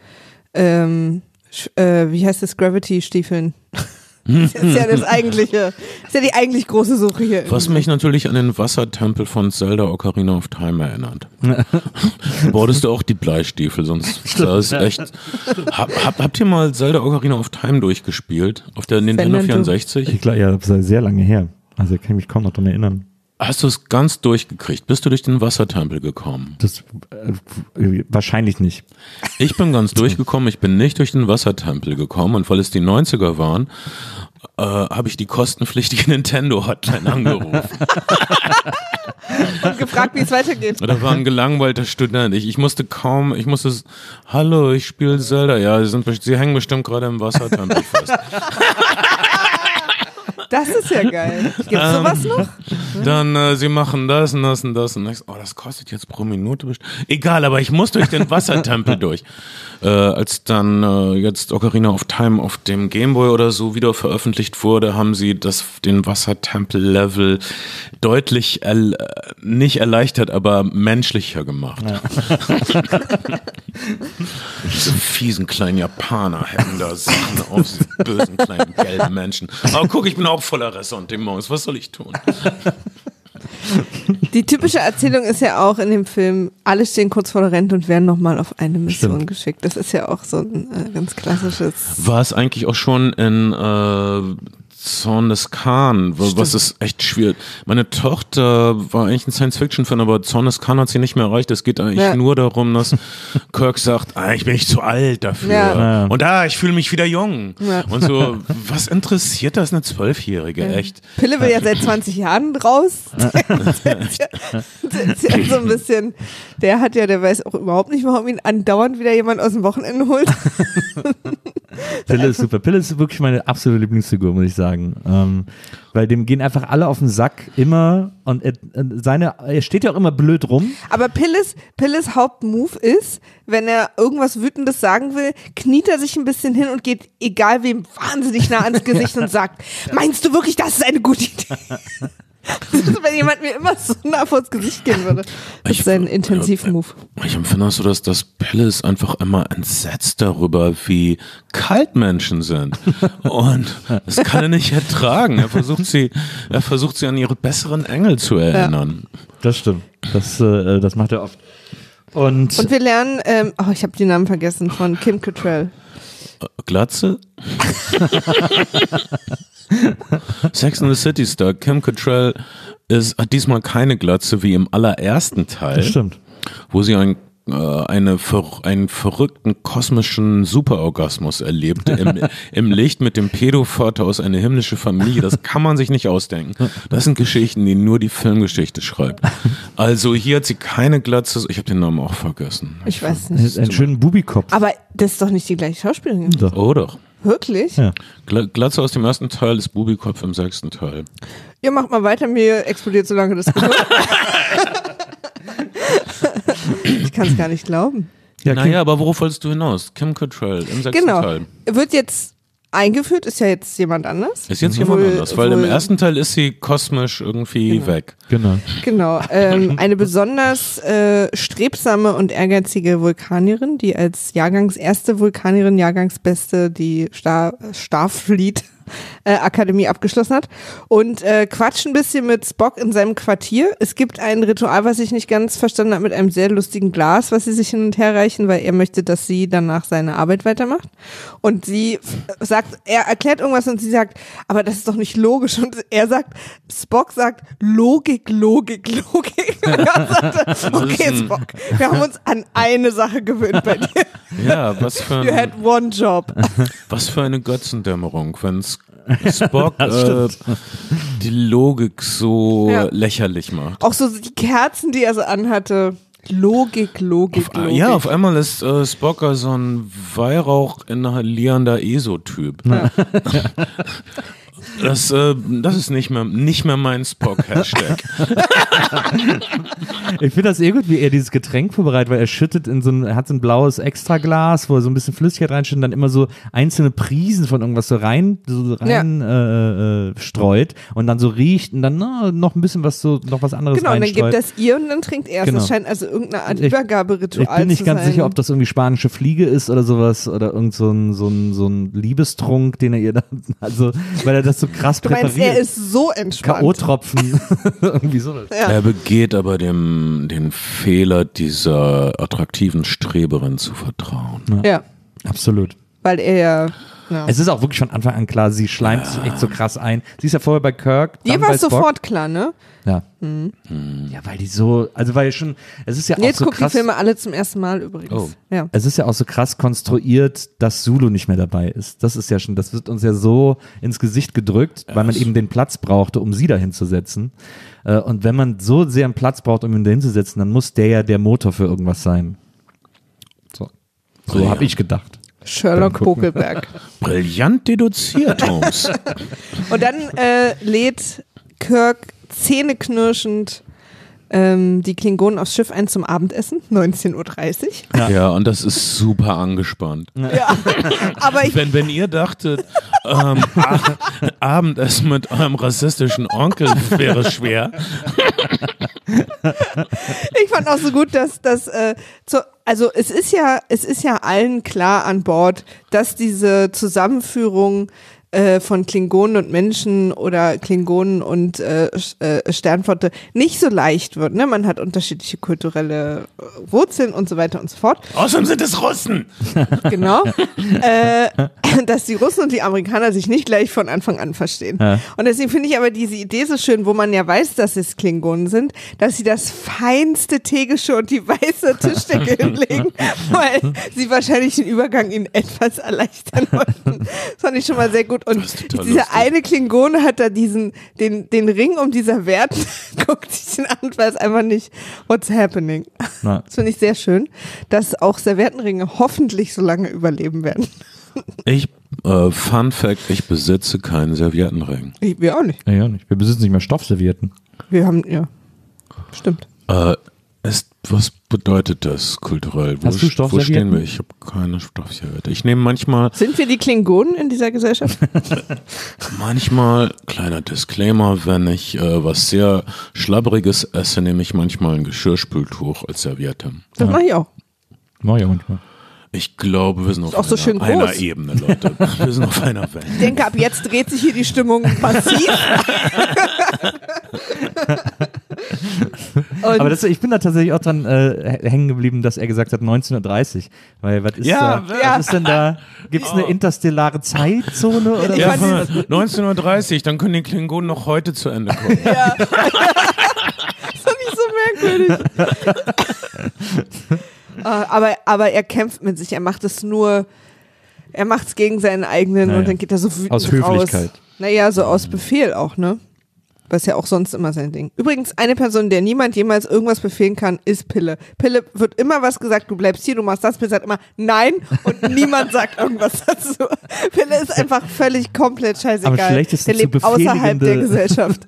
wie heißt das, Gravity-Stiefeln. Das ist ja die eigentlich große Suche hier. Was mich natürlich an den Wassertempel von Zelda Ocarina of Time erinnert. Brauchtest du auch die Bleistiefel, sonst das ist echt. Habt ihr mal Zelda Ocarina of Time durchgespielt? Auf der Nintendo 64? Ich glaube, ja, das ist sehr lange her. Also ich kann mich kaum noch daran erinnern. Hast du es ganz durchgekriegt? Bist du durch den Wassertempel gekommen? Das wahrscheinlich nicht. Ich bin ganz durchgekommen, ich bin nicht durch den Wassertempel gekommen und weil es die 90er waren, habe ich die kostenpflichtige Nintendo-Hotline angerufen. Und gefragt, wie es weitergeht. Da war ein gelangweilter Student. Hallo, ich spiele Zelda. Ja, Sie hängen bestimmt gerade im Wassertempel fest. Das ist ja geil. Gibt's sowas noch? Dann, sie machen das und das und das. Und ich so, das kostet jetzt pro Minute bestimmt. Egal, aber ich muss durch den Wassertempel durch. Als dann jetzt Ocarina of Time auf dem Gameboy oder so wieder veröffentlicht wurde, haben sie den Wassertempel-Level deutlich nicht erleichtert, aber menschlicher gemacht. Ja. Diese fiesen kleinen Japaner hätten da Sachen auf, diese bösen kleinen gelben Menschen. Aber guck, ich bin auch voller Ressentiments. Was soll ich tun? Die typische Erzählung ist ja auch in dem Film, alle stehen kurz vor der Rente und werden nochmal auf eine Mission geschickt. Das ist ja auch so ein ganz klassisches. War es eigentlich auch schon in Zorn des Khan, was ist echt schwierig. Meine Tochter war eigentlich ein Science-Fiction-Fan, aber Zorn des Khan hat sie nicht mehr erreicht. Es geht eigentlich nur darum, dass Kirk sagt, ich bin nicht zu alt dafür. Ja. Und ich fühle mich wieder jung. Ja. Und so, was interessiert das eine 12-Jährige, echt? Pille will ja seit 20 Jahren raus. Der ist ja so ein bisschen, der weiß auch überhaupt nicht, warum ihn andauernd wieder jemand aus dem Wochenende holt. Pille ist super. Pille ist wirklich meine absolute Lieblingsfigur, muss ich sagen. Weil dem gehen einfach alle auf den Sack, immer. Und er steht ja auch immer blöd rum. Aber Pilles Hauptmove ist, wenn er irgendwas Wütendes sagen will, kniet er sich ein bisschen hin und geht, egal wem, wahnsinnig nah ans Gesicht und sagt, meinst du wirklich, das ist eine gute Idee? Wenn jemand mir immer so nah vors Gesicht gehen würde. Das ist ein Intensivmove. Ich empfinde das so, dass das Pilles einfach immer entsetzt darüber, wie kalt Menschen sind. Und das kann er nicht ertragen. Er versucht sie an ihre besseren Engel zu erinnern. Ja. Das stimmt. Das macht er oft. Und wir lernen, ich habe die Namen vergessen, von Kim Cattrall. Glatze? Sex and the City Star Kim Cattrall hat diesmal keine Glatze wie im allerersten Teil. das stimmt. Wo sie einen verrückten kosmischen Superorgasmus erlebte im Licht mit dem Pädovater aus Eine himmlische Familie. Das kann man sich nicht ausdenken. Das sind Geschichten, die nur die Filmgeschichte schreibt. Also hier hat sie keine Glatze. Ich habe den Namen auch vergessen. Ich weiß nicht. Einen schönen Bubikopf. Aber das ist doch nicht die gleiche Schauspielerin. Doch. Oh doch. Wirklich? Ja. Glatze aus dem ersten Teil ist Bubikopf im 6. Teil. Ihr macht mal weiter, mir explodiert so lange das Gehirn. Ich kann es gar nicht glauben. Ja, Naja, aber worauf wolltest du hinaus? Kim Cattrall im 6. Genau. Teil. Wird jetzt eingeführt, ist ja jetzt jemand anders. Ist jetzt jemand anders, weil im ersten Teil ist sie kosmisch irgendwie weg. Genau. Genau, eine besonders strebsame und ehrgeizige Vulkanierin, die als erste Vulkanierin, Jahrgangsbeste die Starfleet Akademie abgeschlossen hat und quatscht ein bisschen mit Spock in seinem Quartier. Es gibt ein Ritual, was ich nicht ganz verstanden habe, mit einem sehr lustigen Glas, was sie sich hin und her reichen, weil er möchte, dass sie danach seine Arbeit weitermacht. Und sie sagt, er erklärt irgendwas und sie sagt, aber das ist doch nicht logisch. Und Spock sagt, Logik. Und er sagte, okay, Spock, wir haben uns an eine Sache gewöhnt bei dir. Ja, was für You had one job. Was für eine Götzendämmerung, wenn Spock die Logik so lächerlich macht. Auch so die Kerzen, die er so anhatte. Logik. Ja, auf einmal ist Spock so ein Weihrauch inhalierender ESO-Typ. Ja. Das ist nicht mehr mein Spock-Hashtag. Ich finde das gut, wie er dieses Getränk vorbereitet, weil er schüttet er hat so ein blaues Extraglas, wo er so ein bisschen Flüssigkeit reinschüttet und dann immer so einzelne Prisen von irgendwas so rein streut und dann so riecht und dann noch ein bisschen was anderes genau, reinstreut. Genau, und dann gibt das ihr und dann trinkt er es. Genau. Das scheint also irgendeine Art Übergaberitual zu sein. Ich bin nicht ganz sicher, ob das irgendwie spanische Fliege ist oder sowas oder irgend so ein Liebestrunk, den er ihr dann, also, weil er das so krass präpariert. Du meinst, er ist so entspannt. K.O.-Tropfen, irgendwie sowas. Ja. Er begeht aber den Fehler, dieser attraktiven Streberin zu vertrauen. Ja. Absolut. Weil er Es ist auch wirklich von Anfang an klar, sie schleimt sich echt so krass ein. Sie ist ja vorher bei Kirk. Dir war es sofort klar, ne? Ja. Ja, weil die so, also weil schon, es ist ja auch Jetzt so guck krass. die Filme alle zum ersten Mal übrigens. Oh. Ja. Es ist ja auch so krass konstruiert, dass Sulu nicht mehr dabei ist. Das ist ja schon, das wird uns ja so ins Gesicht gedrückt, weil man eben den Platz brauchte, um sie da hinzusetzen. Und wenn man so sehr einen Platz braucht, um ihn da hinzusetzen, dann muss der ja der Motor für irgendwas sein. So habe ich gedacht. Sherlock Bokelberg. Brillant deduziert, Holmes. Und dann lädt Kirk zähneknirschend die Klingonen aufs Schiff ein zum Abendessen, 19:30 Uhr. Ja, und das ist super angespannt. Ja, aber wenn ihr dachtet, Abendessen mit eurem rassistischen Onkel wäre schwer. Ich fand auch so gut, dass also es ist ja allen klar an Bord, dass diese Zusammenführung von Klingonen und Menschen oder Klingonen und Sternflotte nicht so leicht wird. Ne? Man hat unterschiedliche kulturelle Wurzeln und so weiter und so fort. Außerdem sind es Russen. Genau. Dass die Russen und die Amerikaner sich nicht gleich von Anfang an verstehen. Ja. Und deswegen finde ich aber diese Idee so schön, wo man ja weiß, dass es Klingonen sind, dass sie das feinste Teegeschirr und die weiße Tischdecke hinlegen, weil sie wahrscheinlich den Übergang ihnen etwas erleichtern wollten. Das fand ich schon mal sehr gut. Und dieser eine Klingone hat da den Ring um die Servietten, guckt sich den an und weiß einfach nicht, what's happening. Na. Das finde ich sehr schön, dass auch Serviettenringe hoffentlich so lange überleben werden. Fun Fact, ich besitze keinen Serviettenring. Wir auch nicht. Ja, nicht. Wir besitzen nicht mehr Stoffservietten. Wir haben, ja, stimmt. Was bedeutet das kulturell? Hast du Stoffservietten? Wo stehen wir? Ich habe keine Stoffserviette. Ich nehme manchmal... Sind wir die Klingonen in dieser Gesellschaft? Manchmal, kleiner Disclaimer, wenn ich was sehr Schlabberiges esse, nehme ich manchmal ein Geschirrspültuch als Serviette. Das mache ich auch. Mach ich auch manchmal. Ich glaube, wir sind auf so einer Ebene, Leute. Wir sind auf einer Welt. Ich denke, ab jetzt dreht sich hier die Stimmung massiv. Und Aber ich bin da tatsächlich auch dran hängen geblieben, dass er gesagt hat 19:30. Weil was ist Ja, was ist denn da? Gibt es eine interstellare Zeitzone oder Ja, was? 19:30 Uhr, dann können die Klingonen noch heute zu Ende kommen. ja. Das ist nicht so merkwürdig. Aber er kämpft mit sich, er macht es gegen seinen eigenen Naja. und dann geht er so wütend Aus raus. Höflichkeit. Naja, so aus Befehl auch, ne? Was ja auch sonst immer sein Ding. Übrigens, eine Person, der niemand jemals irgendwas befehlen kann, ist Pille. Pille wird immer was gesagt, du bleibst hier, du machst das, Pille sagt immer nein und niemand sagt irgendwas dazu. Pille ist einfach völlig komplett scheißegal. Am schlechtesten der lebt zu außerhalb der befehligende- Gesellschaft.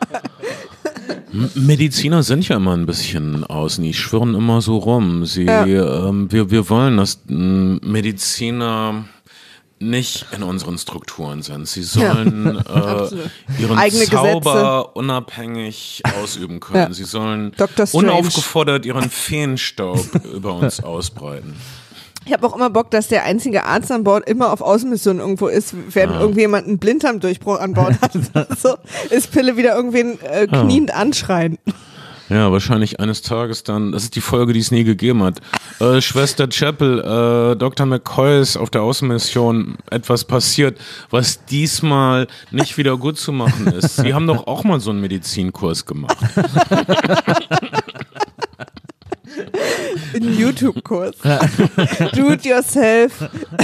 Mediziner sind ja immer ein bisschen außen, die schwirren immer so rum. Wir wollen, dass Mediziner nicht in unseren Strukturen sind. Sie sollen Absolut. ihren Eigene Zauber Gesetze. unabhängig ausüben können. Ja. Sie sollen Dr. Strange. unaufgefordert ihren Feenstaub über uns ausbreiten. Ich habe auch immer Bock, dass der einzige Arzt an Bord immer auf Außenmission irgendwo ist, während irgendjemand einen Blinddarmdurchbruch an Bord hat. So ist Pille wieder irgendwen kniend anschreien. Ja, wahrscheinlich eines Tages dann, das ist die Folge, die es nie gegeben hat. Schwester Chapel, Dr. McCoy ist auf der Außenmission, etwas passiert, was diesmal nicht wieder gut zu machen ist. Sie haben doch auch mal so einen Medizinkurs gemacht. Ein YouTube-Kurs. Do it yourself.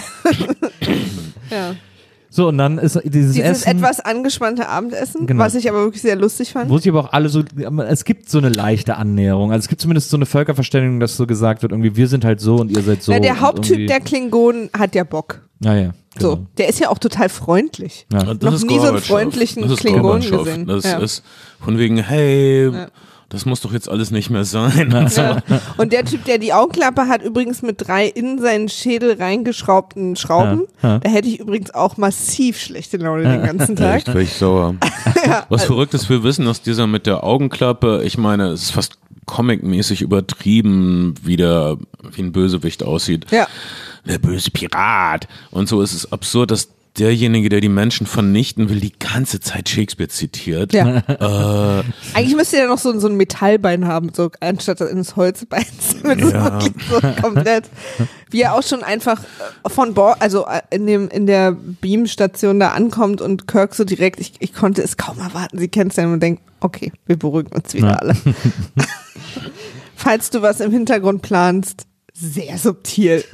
Ja. So, und dann ist dieses Dieses Essen, etwas angespannte Abendessen, Genau. was ich aber wirklich sehr lustig fand. wo sich aber auch alle so, es gibt so eine leichte Annäherung. Also es gibt zumindest so eine Völkerverständigung, dass so gesagt wird, irgendwie wir sind halt so und ihr seid so. Na, der und Haupttyp irgendwie- der Klingonen hat ja Bock. Naja, genau. So, der ist ja auch total freundlich. Ja. Das Noch ist nie so einen Gorbatschow. freundlichen Das ist Klingonen Gorbatschow. gesehen. Das Ja. ist von wegen, hey, Ja. das muss doch jetzt alles nicht mehr sein. Ja. Und der Typ, der die Augenklappe hat, übrigens mit 3 in seinen Schädel reingeschraubten Schrauben. Ja. Da hätte ich übrigens auch massiv schlechte Laune den ganzen Tag. Echt, wäre ich sauer. Was verrückt ist, wir wissen, dass dieser mit der Augenklappe, ich meine, es ist fast comicmäßig übertrieben, wie ein Bösewicht aussieht. Ja. Der böse Pirat. Und so ist es absurd, dass derjenige, der die Menschen vernichten will, die ganze Zeit Shakespeare zitiert. Ja. Eigentlich müsste der noch so ein Metallbein haben, so anstatt eines Holzbeins. Mit so Ja. wirklich so komplett. Wie er auch schon einfach von Bord, also in der Beamstation da ankommt und Kirk so direkt, ich konnte es kaum erwarten, sie kennt es ja und denkt, okay, wir beruhigen uns wieder alle. Falls du was im Hintergrund planst, sehr subtil.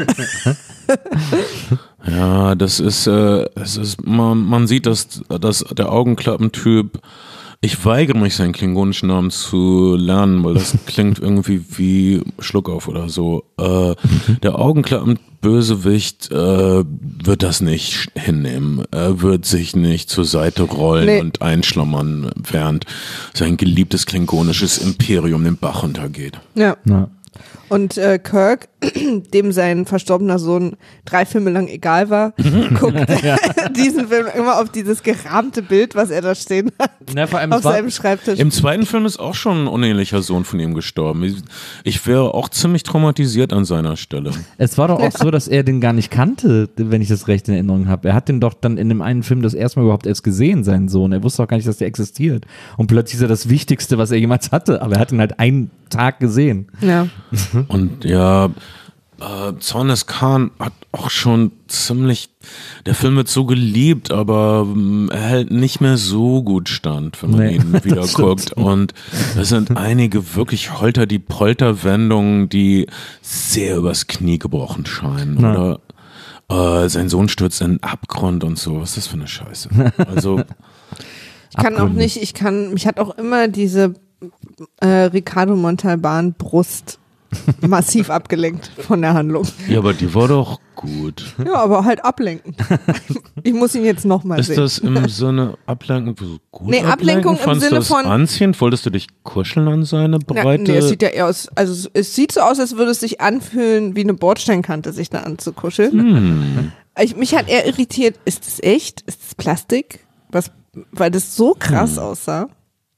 Ja, das ist, man sieht, dass der Augenklappentyp, ich weigere mich, seinen klingonischen Namen zu lernen, weil das klingt irgendwie wie Schluckauf oder so. Der Augenklappenbösewicht wird das nicht hinnehmen. Er wird sich nicht zur Seite rollen und einschlummern, während sein geliebtes klingonisches Imperium den Bach runtergeht. Ja. Ja. Und Kirk, dem sein verstorbener Sohn 3 Filme lang egal war, guckt diesen Film immer auf dieses gerahmte Bild, was er da stehen hat, Na, vor allem, auf es war, seinem Schreibtisch. Im zweiten Film ist auch schon ein unähnlicher Sohn von ihm gestorben. Ich wäre auch ziemlich traumatisiert an seiner Stelle. es war doch auch so, dass er den gar nicht kannte, wenn ich das recht in Erinnerung habe. Er hat den doch dann in dem einen Film das erste Mal überhaupt erst gesehen, seinen Sohn. Er wusste auch gar nicht, dass der existiert. Und plötzlich ist er das Wichtigste, was er jemals hatte. Aber er hat ihn halt einen Tag gesehen. Ja. Und ja, Zornes Khan hat auch schon ziemlich, der Film wird so geliebt, aber er hält nicht mehr so gut stand, wenn man ihn wieder guckt. Und es sind einige wirklich Holter-die-Polter-Wendungen, die sehr übers Knie gebrochen scheinen. Ja. Oder sein Sohn stürzt in den Abgrund und so. Was ist das für eine Scheiße? Also Ich kann auch Abgründe. nicht, mich hat auch immer diese Ricardo Montalban Brust massiv abgelenkt von der Handlung. ja, aber die war doch gut. Ja, aber halt ablenken. Ich muss ihn jetzt nochmal Ist sehen. das im Sinne Ablenkung gut? Nee, Ablenkung im Fandst Sinne du das von- anziehend? Wolltest du dich kuscheln an seine breite? Nee, es sieht ja eher aus, also es sieht so aus, als würde es sich anfühlen, wie eine Bordsteinkante sich da anzukuscheln. Mich hat eher irritiert, ist es echt? Ist es Plastik? Weil das so krass aussah.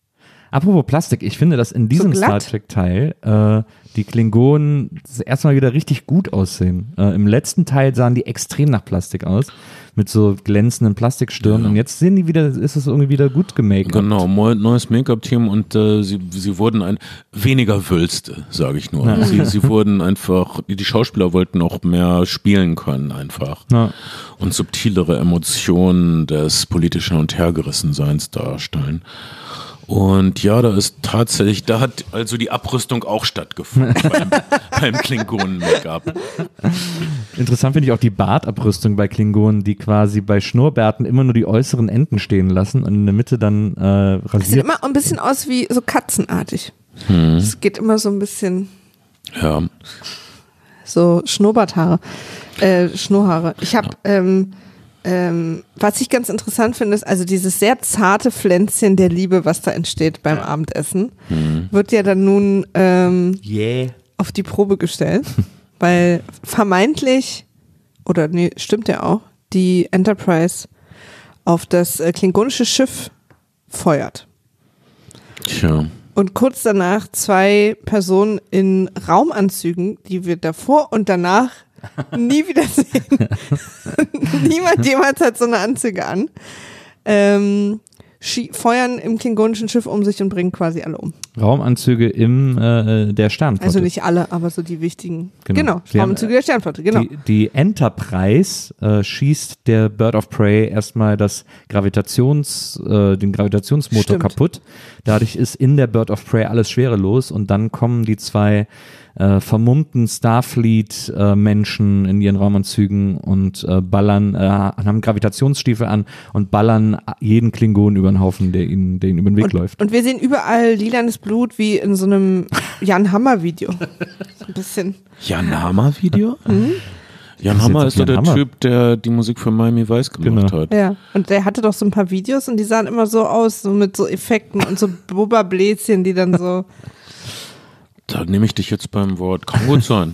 Apropos Plastik, ich finde, dass in diesem Star Trek-Teil die Klingonen erstmal wieder richtig gut aussehen. Im letzten Teil sahen die extrem nach Plastik aus, mit so glänzenden Plastikstirnen. Und jetzt sehen die wieder, ist es irgendwie wieder gut gemaked. Genau, neues Make-up-Team und sie wurden weniger Wülste, sage ich nur. Ja. Sie wurden einfach, die Schauspieler wollten auch mehr spielen können einfach. Ja. Und subtilere Emotionen des politischen und Hergerissenseins darstellen. Und ja, da hat also die Abrüstung auch stattgefunden beim Klingonen-Make-up. Interessant finde ich auch die Bartabrüstung bei Klingonen, die quasi bei Schnurrbärten immer nur die äußeren Enden stehen lassen und in der Mitte dann rasiert. Das sieht immer ein bisschen aus wie so katzenartig. Es geht immer so ein bisschen so Schnurrbarthaare, Schnurrhaare. Ich habe was ich ganz interessant finde, ist also dieses sehr zarte Pflänzchen der Liebe, was da entsteht beim Abendessen, wird ja dann nun auf die Probe gestellt, weil vermeintlich, oder nee, stimmt ja auch, die Enterprise auf das klingonische Schiff feuert. Tja. Und kurz danach 2 Personen in Raumanzügen, die wir davor und danach nie wieder sehen. Niemand jemals hat so eine Anzüge an. Feuern im klingonischen Schiff um sich und bringen quasi alle um. Raumanzüge im der Sternflotte. Also nicht alle, aber so die wichtigen. Genau, Raumanzüge der Sternflotte, genau. Die Enterprise schießt der Bird of Prey erstmal den Gravitationsmotor kaputt. Dadurch ist in der Bird of Prey alles schwerelos und dann kommen die 2 vermummten Starfleet-Menschen in ihren Raumanzügen und ballern, haben Gravitationsstiefel an und ballern jeden Klingonen über den Haufen, der ihnen über den Weg läuft. Und wir sehen überall lilanes Blut wie in so einem Jan Hammer-Video. So ein bisschen. Jan Hammer-Video? Jan Hammer ist doch der Typ, der die Musik für Miami Vice gemacht hat. Ja, und der hatte doch so ein paar Videos und die sahen immer so aus, so mit so Effekten und so Bubba-Bläschen, die dann so... Da nehme ich dich jetzt beim Wort. Kann gut sein.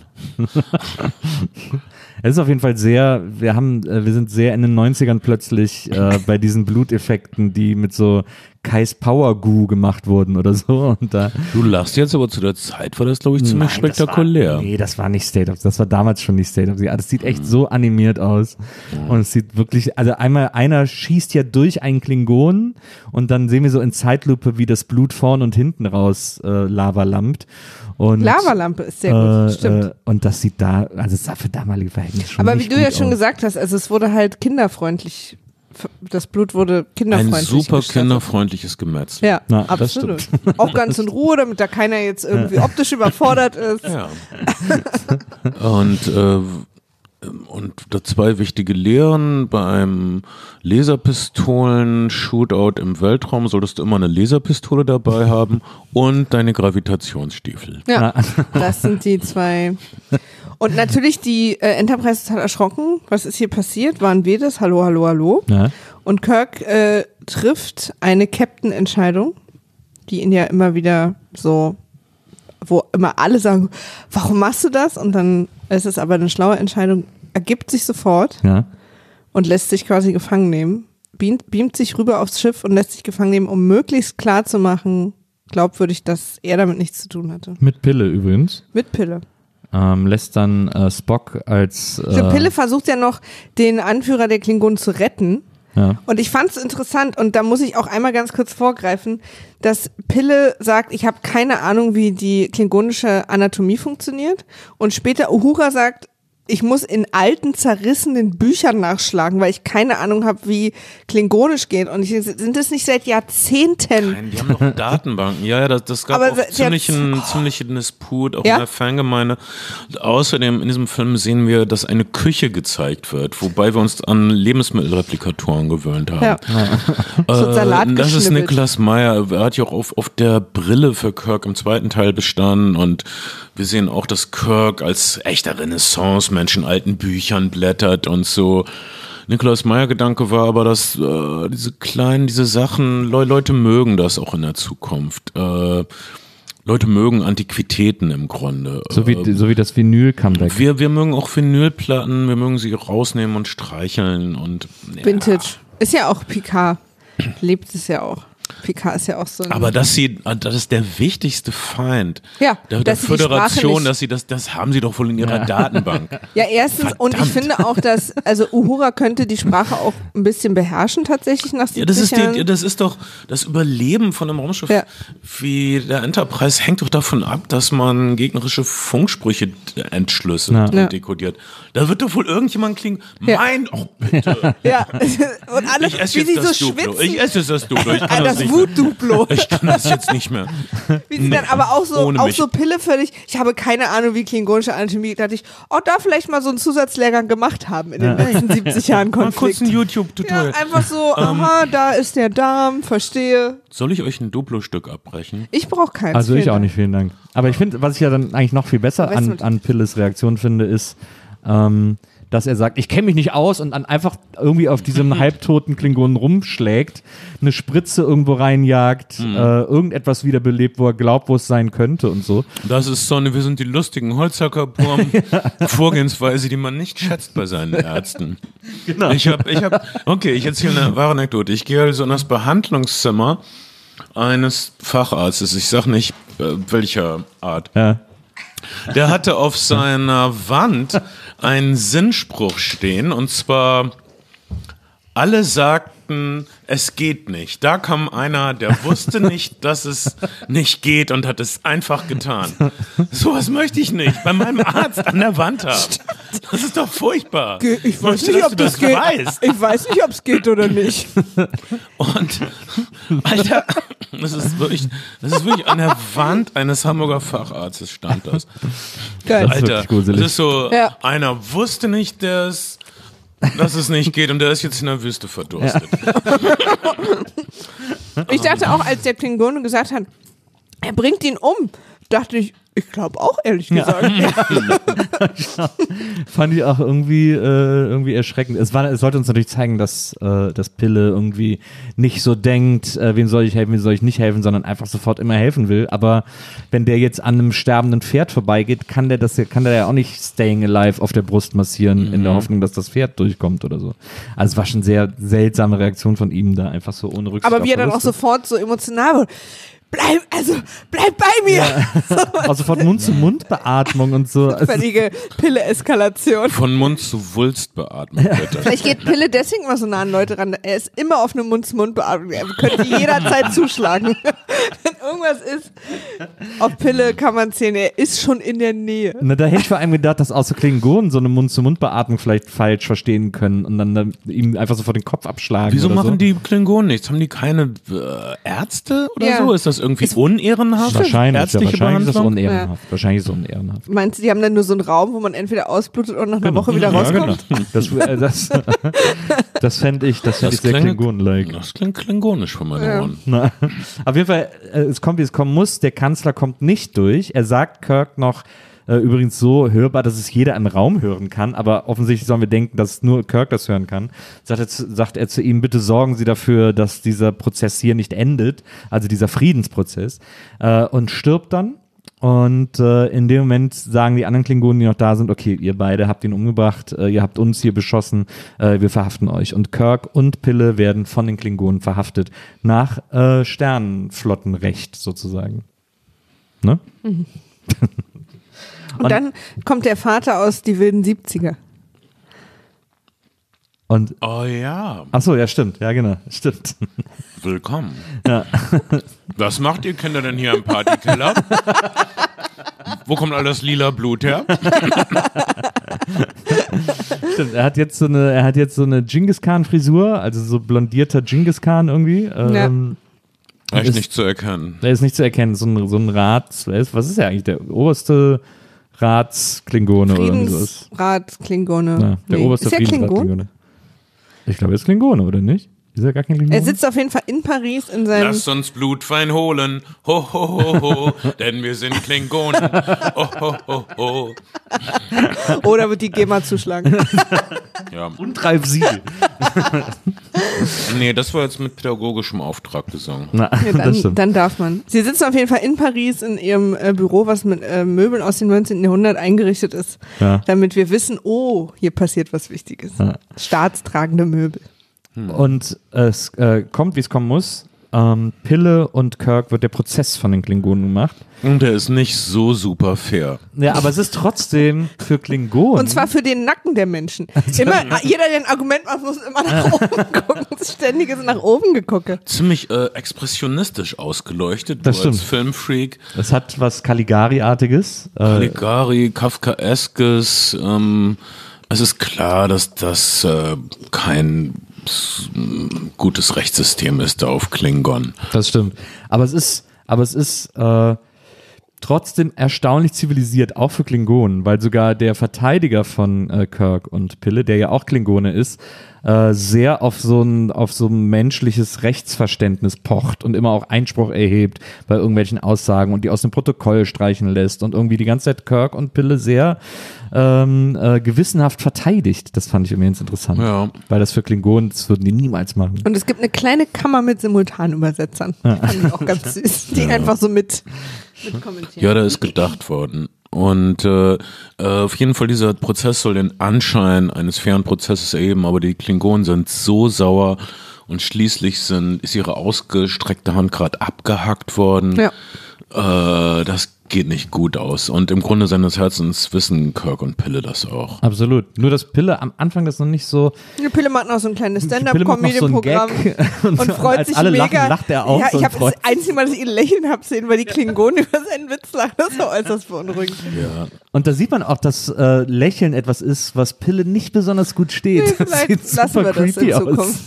Es ist auf jeden Fall wir sind sehr in den 90ern plötzlich bei diesen Bluteffekten, die mit so Kais Power Goo gemacht wurden oder so. Und du lachst jetzt, aber zu der Zeit war das, glaube ich, ziemlich spektakulär. Das war nicht State of, das war damals schon nicht State of the Art. Das sieht echt so animiert aus. Und es sieht wirklich, also einer schießt ja durch einen Klingonen und dann sehen wir so in Zeitlupe, wie das Blut vorn und hinten raus Lava lampt. Und, Lavalampe ist sehr gut, stimmt. Und das sieht es sah für damalige Verhältnisse schon aber nicht wie du ja schon aus. gesagt hast, also es wurde halt kinderfreundlich, das Blut wurde kinderfreundlich. Ein super kinderfreundliches Gemetzel. Ja, absolut. Auch ganz in Ruhe, damit da keiner jetzt irgendwie optisch überfordert ist. Ja. Und da 2 wichtige Lehren: beim Laserpistolen-Shootout im Weltraum solltest du immer eine Laserpistole dabei haben und deine Gravitationsstiefel. Ja, das sind die 2. Und natürlich die Enterprise ist halt erschrocken. Was ist hier passiert? Waren wir das? Hallo, hallo, hallo. Ja. Und Kirk trifft eine Captain-Entscheidung, die ihn ja immer wieder so, wo immer alle sagen, warum machst du das? Und dann ist es aber eine schlaue Entscheidung, ergibt sich sofort und lässt sich quasi gefangen nehmen, beamt sich rüber aufs Schiff und lässt sich gefangen nehmen, um möglichst klar zu machen, glaubwürdig, dass er damit nichts zu tun hatte. Mit Pille übrigens. Mit Pille. Lässt dann Spock als... Pille versucht ja noch, den Anführer der Klingonen zu retten. Ja. Und ich fand es interessant, und da muss ich auch einmal ganz kurz vorgreifen, dass Pille sagt, ich habe keine Ahnung, wie die klingonische Anatomie funktioniert. Und später Uhura sagt, ich muss in alten, zerrissenen Büchern nachschlagen, weil ich keine Ahnung habe, wie Klingonisch geht. Und sind das nicht seit Jahrzehnten? Nein, die haben doch Datenbanken. Ja, das gab auch ziemlichen Disput, auch in der Fangemeinde. Und außerdem in diesem Film sehen wir, dass eine Küche gezeigt wird, wobei wir uns an Lebensmittelreplikatoren gewöhnt haben. Ja. So Salat das ist Niklas Meyer. Er hat ja auch auf der Brille für Kirk im 2. Teil bestanden, und wir sehen auch, dass Kirk als echter Renaissance-Mensch in alten Büchern blättert und so. Nikolaus Meyer Gedanke war aber, dass diese Sachen, Leute mögen das auch in der Zukunft. Leute mögen Antiquitäten im Grunde. So wie das Vinyl-Comeback. Wir mögen auch Vinylplatten, wir mögen sie rausnehmen und streicheln und Vintage. Ist ja auch Picard. Lebt es ja auch. Picard ist ja auch so ein... Aber das ist der wichtigste Feind der dass sie die Sprache Föderation, nicht- das haben sie doch wohl in ihrer Datenbank. Ja, erstens, und ich finde auch, dass, also Uhura könnte die Sprache auch ein bisschen beherrschen tatsächlich nach 70 Jahren. Das ist doch das Überleben von einem Raumschiff wie der Enterprise hängt doch davon ab, dass man gegnerische Funksprüche entschlüsselt und dekodiert. Da wird doch wohl irgendjemand klingen, bitte. Ja, und alle, Ich esse wie jetzt sie so das Duplo. schwitzen. Ich esse jetzt das Duplo. Ich kann Das nicht mehr. Wut-Duplo. Ich kann das jetzt nicht mehr. Wie sie dann aber auch ohne mich. so Pille völlig, ich habe keine Ahnung, wie klingonische Anatomie, da dachte ich, da vielleicht mal so einen Zusatzlehrgang gemacht haben in den letzten 70 Jahren Mal kurz Konflikt. ein Ja, YouTube-Tutorial. einfach so, aha, da ist der Darm, verstehe. Soll ich euch ein Duplo-Stück abbrechen? Ich brauche keins. Also ich vielen auch Dank. nicht, vielen Dank. Aber ich finde, was ich ja dann eigentlich noch viel besser Weißt du, an Pilles Reaktion finde, ist, dass er sagt, ich kenne mich nicht aus und dann einfach irgendwie auf diesem halbtoten Klingonen rumschlägt, eine Spritze irgendwo reinjagt, irgendetwas wiederbelebt, wo er glaubt, wo es sein könnte und so. Das ist wir sind die lustigen Holzhackerburm Vorgehensweise, die man nicht schätzt bei seinen Ärzten. Genau. Ich erzähle eine wahre Anekdote. Ich gehe also in das Behandlungszimmer eines Facharztes. Ich sag nicht, welcher Art. Ja. Der hatte auf seiner Wand einen Sinnspruch stehen, und zwar: Alle sagten, es geht nicht. Da kam einer, der wusste nicht, dass es nicht geht und hat es einfach getan. Sowas möchte ich nicht bei meinem Arzt an der Wand haben. Das ist doch furchtbar. Ich weiß möchte, nicht, dass ob du das geht. weißt. Ich weiß nicht, ob es geht oder nicht. Und, Alter, das ist wirklich an der Wand eines Hamburger Facharztes stand das. Geil. Das ist Alter, wirklich gruselig. das ist so, Ja. einer wusste nicht, dass es nicht geht, und der ist jetzt in der Wüste verdurstet. Ich dachte auch, als der Klingone gesagt hat, er bringt ihn um, dachte ich glaube auch, ehrlich gesagt. Fand ich auch irgendwie erschreckend. Es sollte uns natürlich zeigen, dass Pille irgendwie nicht so denkt, wem soll ich helfen, wem soll ich nicht helfen, sondern einfach sofort immer helfen will. Aber wenn der jetzt an einem sterbenden Pferd vorbeigeht, kann der ja auch nicht Staying Alive auf der Brust massieren, in der Hoffnung, dass das Pferd durchkommt oder so. Also es war schon sehr seltsame Reaktion von ihm da, einfach so ohne Rücksicht. Aber wie er dann auch sofort so emotional wurde. Bleib bei mir! Auch sofort Mund-zu-Mund-Beatmung und so. Völlige Pille-Eskalation. Von Mund zu Wulstbeatmung, bitte. Vielleicht geht Pille deswegen mal so nah an Leute ran. Er ist immer auf eine Mund-zu-Mund-Beatmung. Er könnte jederzeit zuschlagen. Wenn irgendwas ist, auf Pille kann man zählen. Er ist schon in der Nähe. Na, da hätte ich vor allem gedacht, dass außer Klingonen so eine Mund-zu-Mund-Beatmung vielleicht falsch verstehen können und dann ihm einfach sofort den Kopf abschlagen. Wieso oder machen so. die Klingonen nichts? Haben die keine Ärzte oder Ja. so? Ist das irgendwie unehrenhaft? Wahrscheinlich ist das Behandlung? unehrenhaft. Wahrscheinlich ist es unehrenhaft. Meinst du, die haben dann nur so einen Raum, wo man entweder ausblutet oder nach einer Woche wieder rauskommt? Genau. Das fände ich sehr Klingonen-like. Das klingt klingonisch von meinen Ja. Ohren. Na, auf jeden Fall, es kommt, wie es kommen muss. Der Kanzler kommt nicht durch. Er sagt Kirk noch, übrigens so hörbar, dass es jeder im Raum hören kann, aber offensichtlich sollen wir denken, dass nur Kirk das hören kann. Sagt er zu ihm, bitte sorgen Sie dafür, dass dieser Prozess hier nicht endet, also dieser Friedensprozess, und stirbt dann. Und in dem Moment sagen die anderen Klingonen, die noch da sind, okay, ihr beide habt ihn umgebracht, ihr habt uns hier beschossen, wir verhaften euch. Und Kirk und Pille werden von den Klingonen verhaftet, nach Sternenflottenrecht sozusagen. Ne? Mhm. Und dann kommt der Vater aus die wilden 70er. Und Oh ja, ach so, ja, stimmt. Ja, genau. Stimmt. willkommen. Ja. Was macht ihr Kinder denn hier im Partykeller? Wo kommt all das lila Blut her? Stimmt. Er hat jetzt so eine Genghis Khan Frisur, also so blondierter Genghis Khan irgendwie. Echt nicht zu erkennen. Der ist nicht zu erkennen. So ein was ist er eigentlich? Der oberste Ratsklingone oder irgendwie sowas. Friedensrat Klingone. Ja, der oberste ist der Friedensrat Klingon? Klingone. Ich glaube, er ist Klingone, oder nicht? Ist er gar kein Klingone? Er sitzt auf jeden Fall in Paris in seinem... Lass uns Blutwein holen, ho, ho, ho, ho, denn wir sind Klingonen, ho, ho, ho, ho. Oder wird die GEMA zuschlagen? Ja. Und Ralf Siegel. Nee, das war jetzt mit pädagogischem Auftrag gesungen. Na, Ja, das stimmt. dann darf man. Sie sitzen auf jeden Fall in Paris in ihrem Büro, was mit Möbeln aus dem 19. Jahrhundert eingerichtet ist, Ja. damit wir wissen, oh, hier passiert was Wichtiges. Ja. Staatstragende Möbel. Und es kommt, wie es kommen muss. Pille und Kirk wird der Prozess von den Klingonen gemacht. Und der ist nicht so super fair. Ja, aber es ist trotzdem für Klingonen. Und zwar für den Nacken der Menschen. Immer, jeder, der ein Argument macht, muss immer nach oben gucken. Das ständige nach oben gegucke. Ziemlich expressionistisch ausgeleuchtet. Das du stimmt. als Filmfreak. Es hat was Caligari-artiges. Caligari, Kafkaeskes. Es ist klar, dass das kein gutes Rechtssystem ist da auf Klingon. Das stimmt. Aber es ist trotzdem erstaunlich zivilisiert, auch für Klingonen, weil sogar der Verteidiger von Kirk und Pille, der ja auch Klingone ist, sehr auf so ein menschliches Rechtsverständnis pocht und immer auch Einspruch erhebt bei irgendwelchen Aussagen und die aus dem Protokoll streichen lässt und irgendwie die ganze Zeit Kirk und Pille sehr gewissenhaft verteidigt. Das fand ich irgendwie ganz interessant. Ja. Weil das für Klingonen, das würden die niemals machen. Und es gibt eine kleine Kammer mit Simultanübersetzern. Die fand ich auch ganz süß. Die einfach so mit kommentieren. Ja, da ist gedacht worden. Und auf jeden Fall, dieser Prozess soll den Anschein eines fairen Prozesses erheben, aber die Klingonen sind so sauer und schließlich ist ihre ausgestreckte Hand gerade abgehackt worden. Ja. Das geht nicht gut aus. Und im Grunde seines Herzens wissen Kirk und Pille das auch. Absolut. Nur, dass Pille am Anfang das noch nicht so. Die Pille macht noch so ein kleines Pille macht noch so ein Stand-up-Comedy-Programm Gag und freut als sich alle mega. lachen, lacht er auch. Ja, so ich und habe das freut einzige Mal, dass ich ihn lächeln habe sehen, weil die Klingonen über seinen Witz lachen. Das war äußerst beunruhigend. Ja. Und da sieht man auch, dass Lächeln etwas ist, was Pille nicht besonders gut steht. Nee, Das vielleicht sieht lassen super wir das in creepy aus. Zukunft.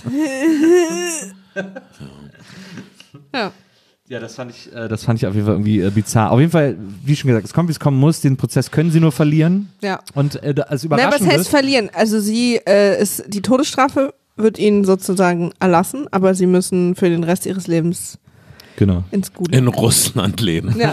Ja. Ja, das fand ich auf jeden Fall irgendwie bizarr. Auf jeden Fall, wie schon gesagt, es kommt, wie es kommen muss. Den Prozess können sie nur verlieren. Ja. Und als Na, was Überraschendes. heißt verlieren? Also die Todesstrafe wird ihnen sozusagen erlassen, aber sie müssen für den Rest ihres Lebens Genau. ins Gute. In Russland leben. Ja.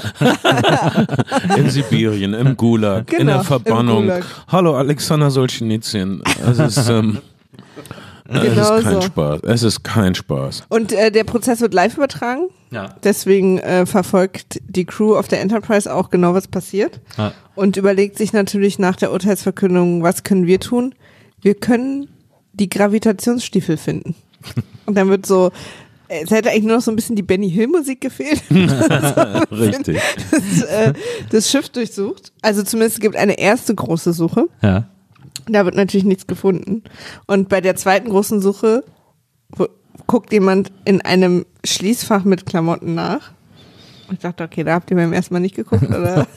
In Sibirien, im Gulag, in Genau, der im Verbannung. Gulag. Hallo, Alexander Solzhenitsyn. Es ist, es Genau ist kein so. Spaß. Es ist kein Spaß. Und der Prozess wird live übertragen. Ja. Deswegen verfolgt die Crew auf der Enterprise auch genau, was passiert. Ja. Und überlegt sich natürlich nach der Urteilsverkündung, was können wir tun? Wir können die Gravitationsstiefel finden. Und dann wird so, es hätte eigentlich nur noch so ein bisschen die Benny Hill Musik gefehlt. Richtig. Das Schiff durchsucht. Also zumindest es gibt eine erste große Suche. Ja. Da wird natürlich nichts gefunden. Und bei der zweiten großen Suche guckt jemand in einem Schließfach mit Klamotten nach. Ich dachte, okay, da habt ihr beim ersten Mal nicht geguckt, oder?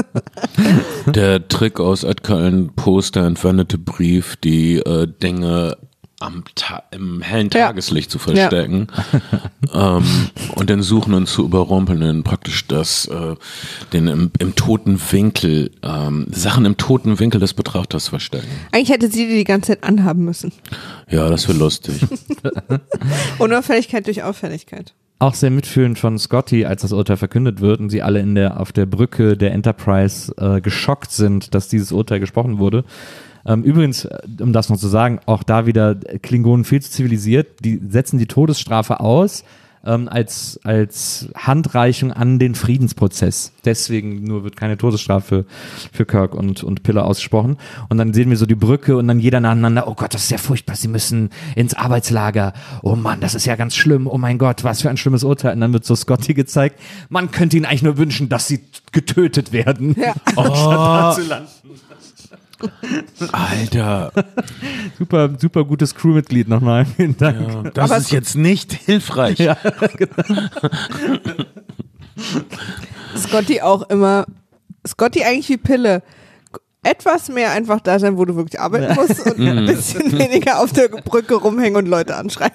Der Trick aus Edgar Allan Poe, der entwendete Brief, die Dinge im hellen Ja. Tageslicht zu verstecken und den Suchenden zu überrumpeln, den praktisch den im toten Winkel, Sachen im toten Winkel des Betrachters verstecken. Eigentlich hätte sie die ganze Zeit anhaben müssen. Ja, das wäre lustig. Unauffälligkeit durch Auffälligkeit. Auch sehr mitfühlend von Scotty, als das Urteil verkündet wird und sie alle auf der Brücke der Enterprise geschockt sind, dass dieses Urteil gesprochen wurde. Übrigens, um das noch zu sagen, auch da wieder Klingonen viel zu zivilisiert. Die setzen die Todesstrafe aus als Handreichung an den Friedensprozess. Deswegen nur wird keine Todesstrafe für Kirk und Pille ausgesprochen. Und dann sehen wir so die Brücke und dann jeder nacheinander, oh Gott, das ist ja furchtbar, sie müssen ins Arbeitslager. Oh Mann, das ist ja ganz schlimm. Oh mein Gott, was für ein schlimmes Urteil. Und dann wird so Scotty gezeigt, man könnte ihnen eigentlich nur wünschen, dass sie getötet werden, Ja. anstatt da zu landen. Alter, Super, super gutes Crewmitglied nochmal. Vielen Dank. ja, das ist jetzt nicht hilfreich. Ja. Scotty auch immer, Scotty eigentlich wie Pille. Etwas mehr einfach da sein, wo du wirklich arbeiten musst und ein bisschen weniger auf der Brücke rumhängen und Leute anschreien.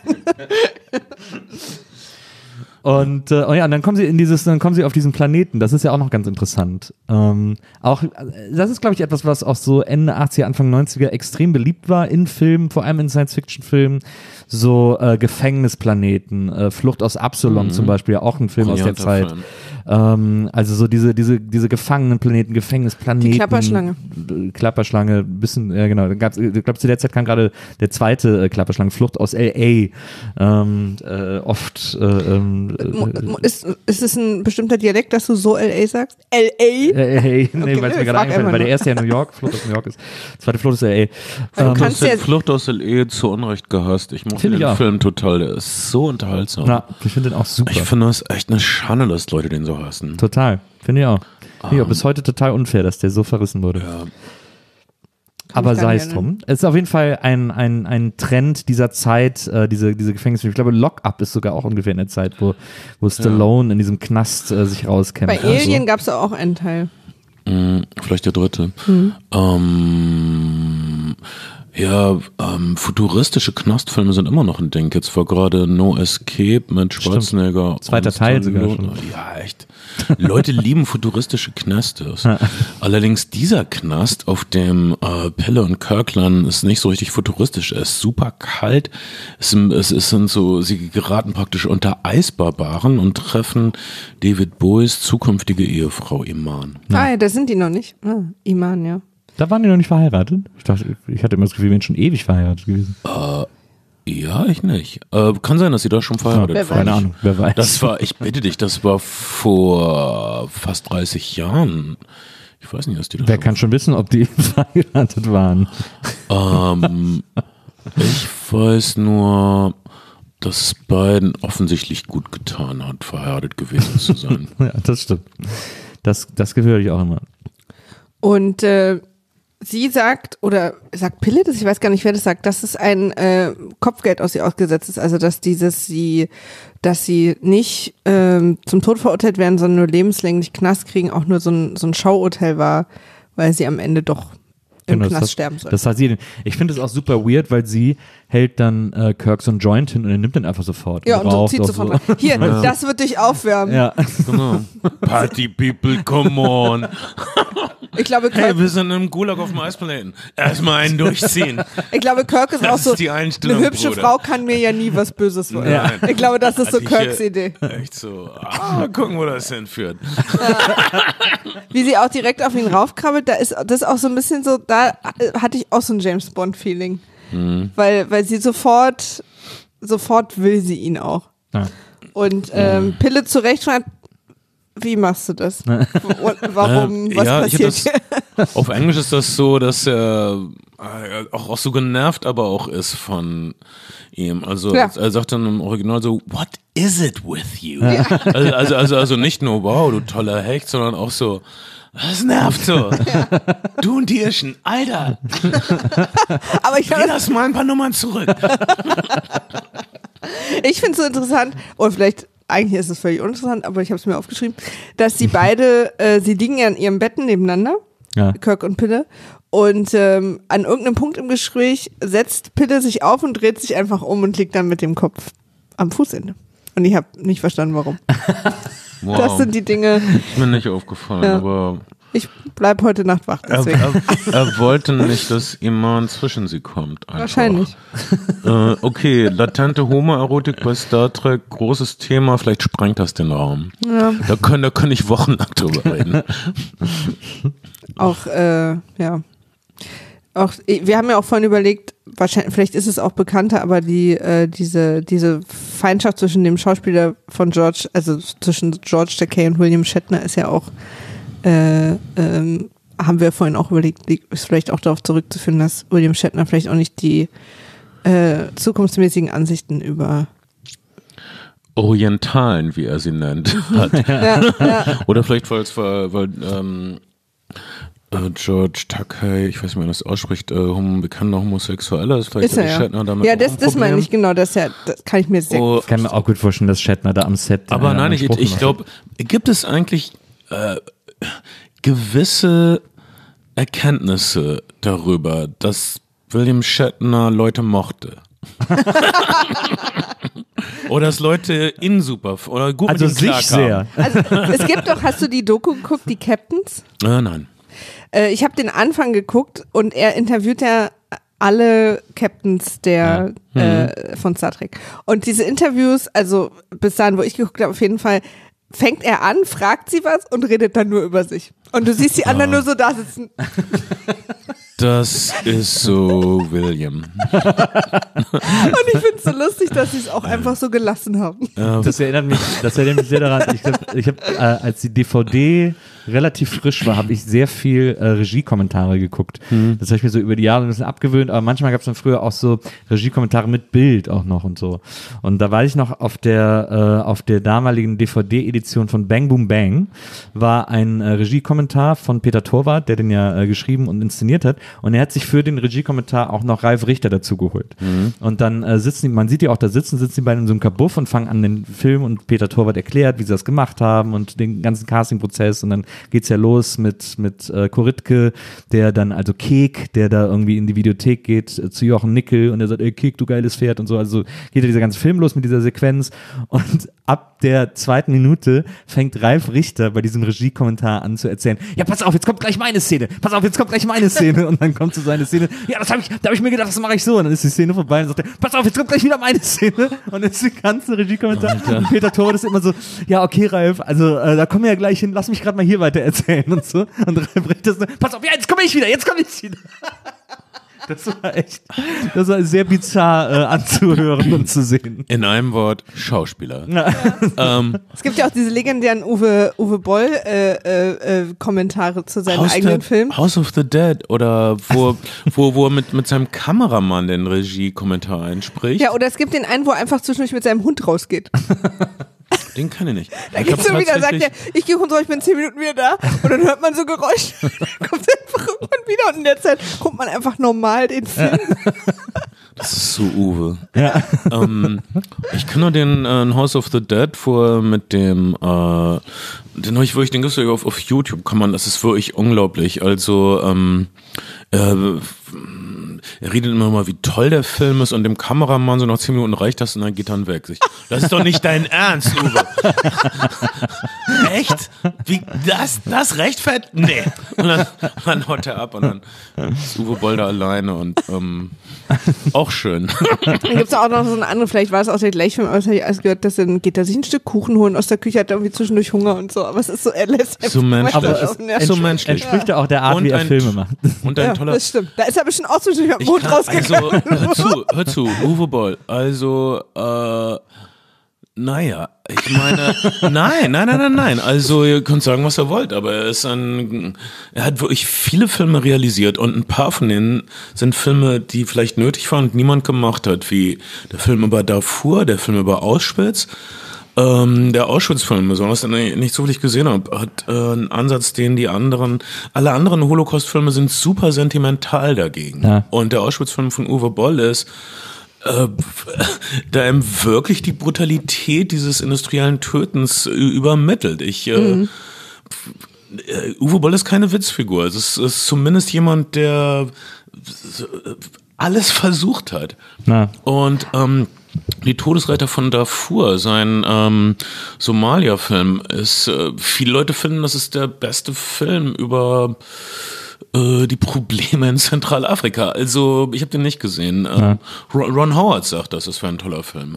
Und und dann kommen sie auf diesen Planeten. Das ist ja auch noch ganz interessant. Das ist, glaube ich, etwas, was auch so Ende 80er, Anfang 90er extrem beliebt war in Filmen, vor allem in Science-Fiction-Filmen. So Gefängnisplaneten, Flucht aus Absalom zum Beispiel, auch ein Film aus der Zeit. Also so diese Gefangenenplaneten, Gefängnisplaneten. Die Klapperschlange. Klapperschlange, bisschen, ja genau. Ich glaube, zu der Zeit kam gerade der zweite Klapperschlange, Flucht aus L.A. Oft Ist es ein bestimmter Dialekt, dass du so L.A. sagst? L.A.? nee, Okay, weil es mir ich gerade frag eingefallen ist, einfach weil der nur. erste ja New York, Flucht aus New York ist. Zweite Flucht ist L.A. Du kannst ja, Flucht aus L.A. zu Unrecht gehasst. Ich mochte mochte Find ich den auch. Film total, der ist so unterhaltsam. Ja, ich finde den auch super. Ich finde das echt eine Schande, dass Leute den so hassen. Total, finde ich auch. Finde ich auch bis heute total unfair, dass der so verrissen wurde. Ja. Aber ich gar sei nicht es drum. Es ist auf jeden Fall ein Trend dieser Zeit, diese Gefängnisse. Ich glaube, Lock-Up ist sogar auch ungefähr in der Zeit, wo Stallone in diesem Knast sich rauskämpft. Bei Alien gab es auch einen Teil. Vielleicht der dritte. Futuristische Knastfilme sind immer noch ein Ding. Jetzt war gerade No Escape mit Schwarzenegger. Zweiter Teil sogar schon. Ja, echt. Leute lieben futuristische Knäste. Allerdings dieser Knast, auf dem Pille und Kirkland ist nicht so richtig futuristisch. Er ist super kalt. Sie geraten praktisch unter Eisbarbaren und treffen David Bowies zukünftige Ehefrau Iman. Ja, da sind die noch nicht. Iman, ja. Da waren die noch nicht verheiratet? Ich hatte immer das Gefühl, wir wären schon ewig verheiratet gewesen. Ja, ich nicht. Kann sein, dass sie da schon verheiratet waren. Keine Ahnung, wer weiß. Ich bitte dich, das war vor fast 30 Jahren. Ich weiß nicht, was die da Wer kann schon wissen, ob die verheiratet waren? Ich weiß nur, dass es beiden offensichtlich gut getan hat, verheiratet gewesen zu sein. Ja, das stimmt. Das gehöre ich auch immer. Und sie sagt, oder sagt Pille das? Ich weiß gar nicht, wer das sagt, dass es ein Kopfgeld aus ihr ausgesetzt ist. Also, dass sie nicht zum Tod verurteilt werden, sondern nur lebenslänglich Knast kriegen, auch nur so ein Schauurteil war, weil sie am Ende doch im Knast sterben soll. Das hat sie. Ich finde es auch super weird, weil sie hält dann Kirk so einen Joint hin und er nimmt den einfach sofort. Ja, und so raucht zieht auch sofort rein. Hier, das wird dich aufwärmen. Ja. Genau. Party people, come on. Ich glaube, Hey, Kirk, wir sind im Gulag auf dem Eisplaneten. Erstmal einen durchziehen. Kirk ist auch Das so, ist die Einstellung, eine hübsche Bruder. Frau kann mir ja nie was Böses wollen. Ja. Ich glaube, das ist so Also Kirks hier Idee. Echt so, mal gucken, wo das hinführt. Wie sie auch direkt auf ihn raufkrabbelt, das ist auch so ein bisschen so, da hatte ich auch so ein James-Bond-Feeling. Weil sie sofort will sie ihn auch. Ja. Und Pille zurecht fragt, wie machst du das? Warum? Was passiert hier? Auf Englisch ist das so, dass er auch so genervt aber auch ist von ihm. Also Ja. er sagt dann im Original so, what is it with you? Also nicht nur, wow, du toller Hecht, sondern auch so, das nervt so. Du und die Irschen, Alter, Aber ich geh das mal ein paar Nummern zurück. Ich finde es so interessant, oder vielleicht, eigentlich ist es völlig uninteressant, aber ich habe es mir aufgeschrieben, dass sie beide, sie liegen ja in ihrem Betten nebeneinander, Kirk und Pille, und an irgendeinem Punkt im Gespräch setzt Pille sich auf und dreht sich einfach um und liegt dann mit dem Kopf am Fußende. Und ich habe nicht verstanden, warum. Wow. Das sind die Dinge, Ist mir nicht aufgefallen, Ja. aber ich bleib heute Nacht wach, deswegen. er wollte nicht, dass Iman zwischen sie kommt. Einfach. Wahrscheinlich. Okay, latente Homoerotik bei Star Trek, großes Thema, vielleicht sprengt das den Raum. Ja. Da kann ich wochenlang drüber reden. Auch, ja. Auch, wir haben ja auch vorhin überlegt, wahrscheinlich, vielleicht ist es auch bekannter, aber diese Feindschaft zwischen dem Schauspieler von George, also zwischen George Takei und William Shatner ist ja auch, haben wir vorhin auch überlegt, ist vielleicht auch darauf zurückzuführen, dass William Shatner vielleicht auch nicht die zukunftsmäßigen Ansichten über Orientalen, wie er sie nennt, hat. ja. Oder vielleicht, weil George Takei, ich weiß nicht, wie man das ausspricht, bekannter Homosexueller ist, vielleicht Ist er, hat ja. Shatner damit Ja, auch das ein Problem. meine ich genau, das kann ich mir sehr gut Ich kann mir auch gut vorstellen, dass Shatner da am Set. Aber nein, ich Spruch glaube, gibt es eigentlich gewisse Erkenntnisse darüber, dass William Shatner Leute mochte? Oder dass Leute ihn super oder gut also mit ihm sich sehr. Also, es gibt doch, hast du die Doku geguckt, die Captains? Nein. Ich habe den Anfang geguckt und er interviewt ja alle Captains von Star Trek. Und diese Interviews, also bis dahin, wo ich geguckt habe, auf jeden Fall, fängt er an, fragt sie was und redet dann nur über sich. Und du siehst die anderen nur so da sitzen. Das ist so William. Und ich finde es so lustig, dass sie es auch einfach so gelassen haben. Das erinnert mich sehr daran. Ich habe, als die DVD relativ frisch war, habe ich sehr viel Regiekommentare geguckt. Das habe ich mir so über die Jahre ein bisschen abgewöhnt, aber manchmal gab es dann früher auch so Regiekommentare mit Bild auch noch und so. Und da weiß ich noch, auf der damaligen DVD-Edition von Bang Boom Bang war ein Regiekommentar von Peter Torwart, der den ja geschrieben und inszeniert hat. Und er hat sich für den Regiekommentar auch noch Ralf Richter dazu geholt. Und dann sitzen die, man sieht die auch da sitzen die beiden in so einem Kabuff und fangen an den Film, und Peter Torwart erklärt, wie sie das gemacht haben und den ganzen Casting-Prozess, und dann geht's ja los mit Koritke, der dann, also Kek, der da irgendwie in die Videothek geht, zu Jochen Nickel, und der sagt, ey Kek, du geiles Pferd und so, also geht ja dieser ganze Film los mit dieser Sequenz, und ab der 2. Minute fängt Ralf Richter bei diesem Regiekommentar an zu erzählen, ja pass auf, jetzt kommt gleich meine Szene, und dann kommt so seine Szene, ja da hab ich mir gedacht, das mache ich so, und dann ist die Szene vorbei und sagt er, pass auf, jetzt kommt gleich wieder meine Szene, und dann ist die ganze Regiekommentar und Peter Torwart ist immer so, ja okay Ralf, also da kommen wir ja gleich hin, lass mich gerade mal hier weiter erzählen und so, und Ralf Richter so, pass auf, ja jetzt komme ich wieder. Das war sehr bizarr anzuhören und zu sehen. In einem Wort, Schauspieler. Ja. Es gibt ja auch diese legendären Uwe Boll Kommentare zu seinen eigenen Filmen. House of the Dead, oder wo er mit seinem Kameramann den Regiekommentar einspricht. Ja, oder es gibt den einen, wo er einfach zwischendurch mit seinem Hund rausgeht. Den kann ich nicht. Da geht's so wieder, sagt er, ich gehe runter, ich bin 10 Minuten wieder da, und dann hört man so Geräusche, dann kommt er einfach irgendwann wieder, und in der Zeit guckt man einfach normal den Film. Das ist so Uwe. Ja. Ich kann nur den House of the Dead mit dem, den habe ich wirklich, den gibt's ja auf YouTube, das ist wirklich unglaublich. Also, er redet immer mal, wie toll der Film ist, und dem Kameramann so nach 10 Minuten reicht das, und dann geht er weg. Das ist doch nicht dein Ernst, Uwe. Echt? Wie, das rechtfertigt? Nee. Und dann haut er ab, und dann ist Uwe Boll da alleine, und auch schön. Dann gibt's auch noch so eine andere, vielleicht war es auch der gleiche Film, aber das habe ich alles gehört, dass dann geht er sich ein Stück Kuchen holen aus der Küche, hat er irgendwie zwischendurch Hunger und so, aber es ist so, er lässt so menschlich. So menschlich. Entspricht ja auch der Art, wie er Filme macht. Und ein toller, das stimmt. Da ist er bestimmt auch zwischendurch mit dem Mund rausgegangen. Also, hör zu, Uwe Boll, also, naja, ich meine, nein. Also, ihr könnt sagen, was ihr wollt, aber er hat wirklich viele Filme realisiert, und ein paar von denen sind Filme, die vielleicht nötig waren und niemand gemacht hat, wie der Film über Darfur, der Film über Auschwitz. Der Auschwitz-Film, besonders den ich nicht so viel gesehen habe, hat einen Ansatz, den alle anderen Holocaust-Filme sind super sentimental dagegen. Ja. Und der Auschwitz-Film von Uwe Boll ist da ihm wirklich die Brutalität dieses industriellen Tötens übermittelt. Uwe Boll ist keine Witzfigur. Es ist zumindest jemand, der alles versucht hat. Ja. Und die Todesreiter von Darfur, sein Somalia-Film, ist, viele Leute finden, das ist der beste Film über die Probleme in Zentralafrika. Also, ich habe den nicht gesehen. Ron Howard sagt, das wäre ein toller Film.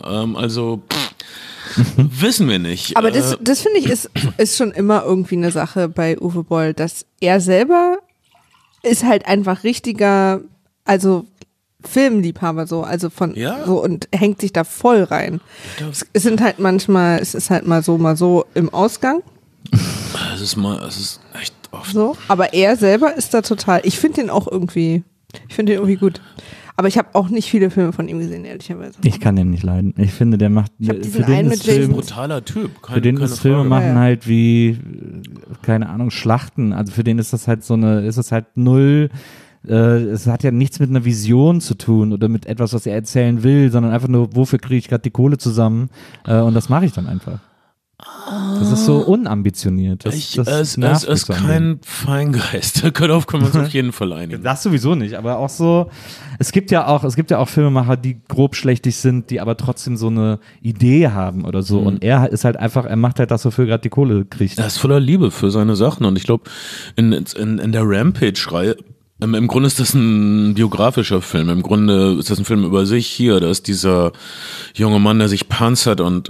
Wissen wir nicht. Aber das finde ich ist schon immer irgendwie eine Sache bei Uwe Boll, dass er selber ist halt einfach richtiger, also Filmliebhaber so, also so, und hängt sich da voll rein. Es ist halt mal so im Ausgang. Es ist echt oft. So, aber er selber ist da total, ich finde den irgendwie gut. Aber ich habe auch nicht viele Filme von ihm gesehen, ehrlicherweise. Ich kann den nicht leiden. Ich finde, der macht, für den ist Film, brutaler Typ. Für den ist Filme machen halt wie, keine Ahnung, Schlachten. Also für den ist das halt null. Es hat ja nichts mit einer Vision zu tun oder mit etwas, was er erzählen will, sondern einfach nur, wofür kriege ich gerade die Kohle zusammen, und das mache ich dann einfach. Das ist so unambitioniert. Es ist kein Feingeist. Darauf können wir uns auf jeden Fall einigen. Das sowieso nicht, aber auch so, es gibt ja auch Filmemacher, die grob schlechtig sind, die aber trotzdem so eine Idee haben oder so, und er ist halt einfach, er macht halt das, wofür er gerade die Kohle kriegt. Er ist voller Liebe für seine Sachen, und ich glaube, in der Rampage-Reihe, im Grunde ist das ein biografischer Film. Im Grunde ist das ein Film über sich. Hier, da ist dieser junge Mann, der sich panzert und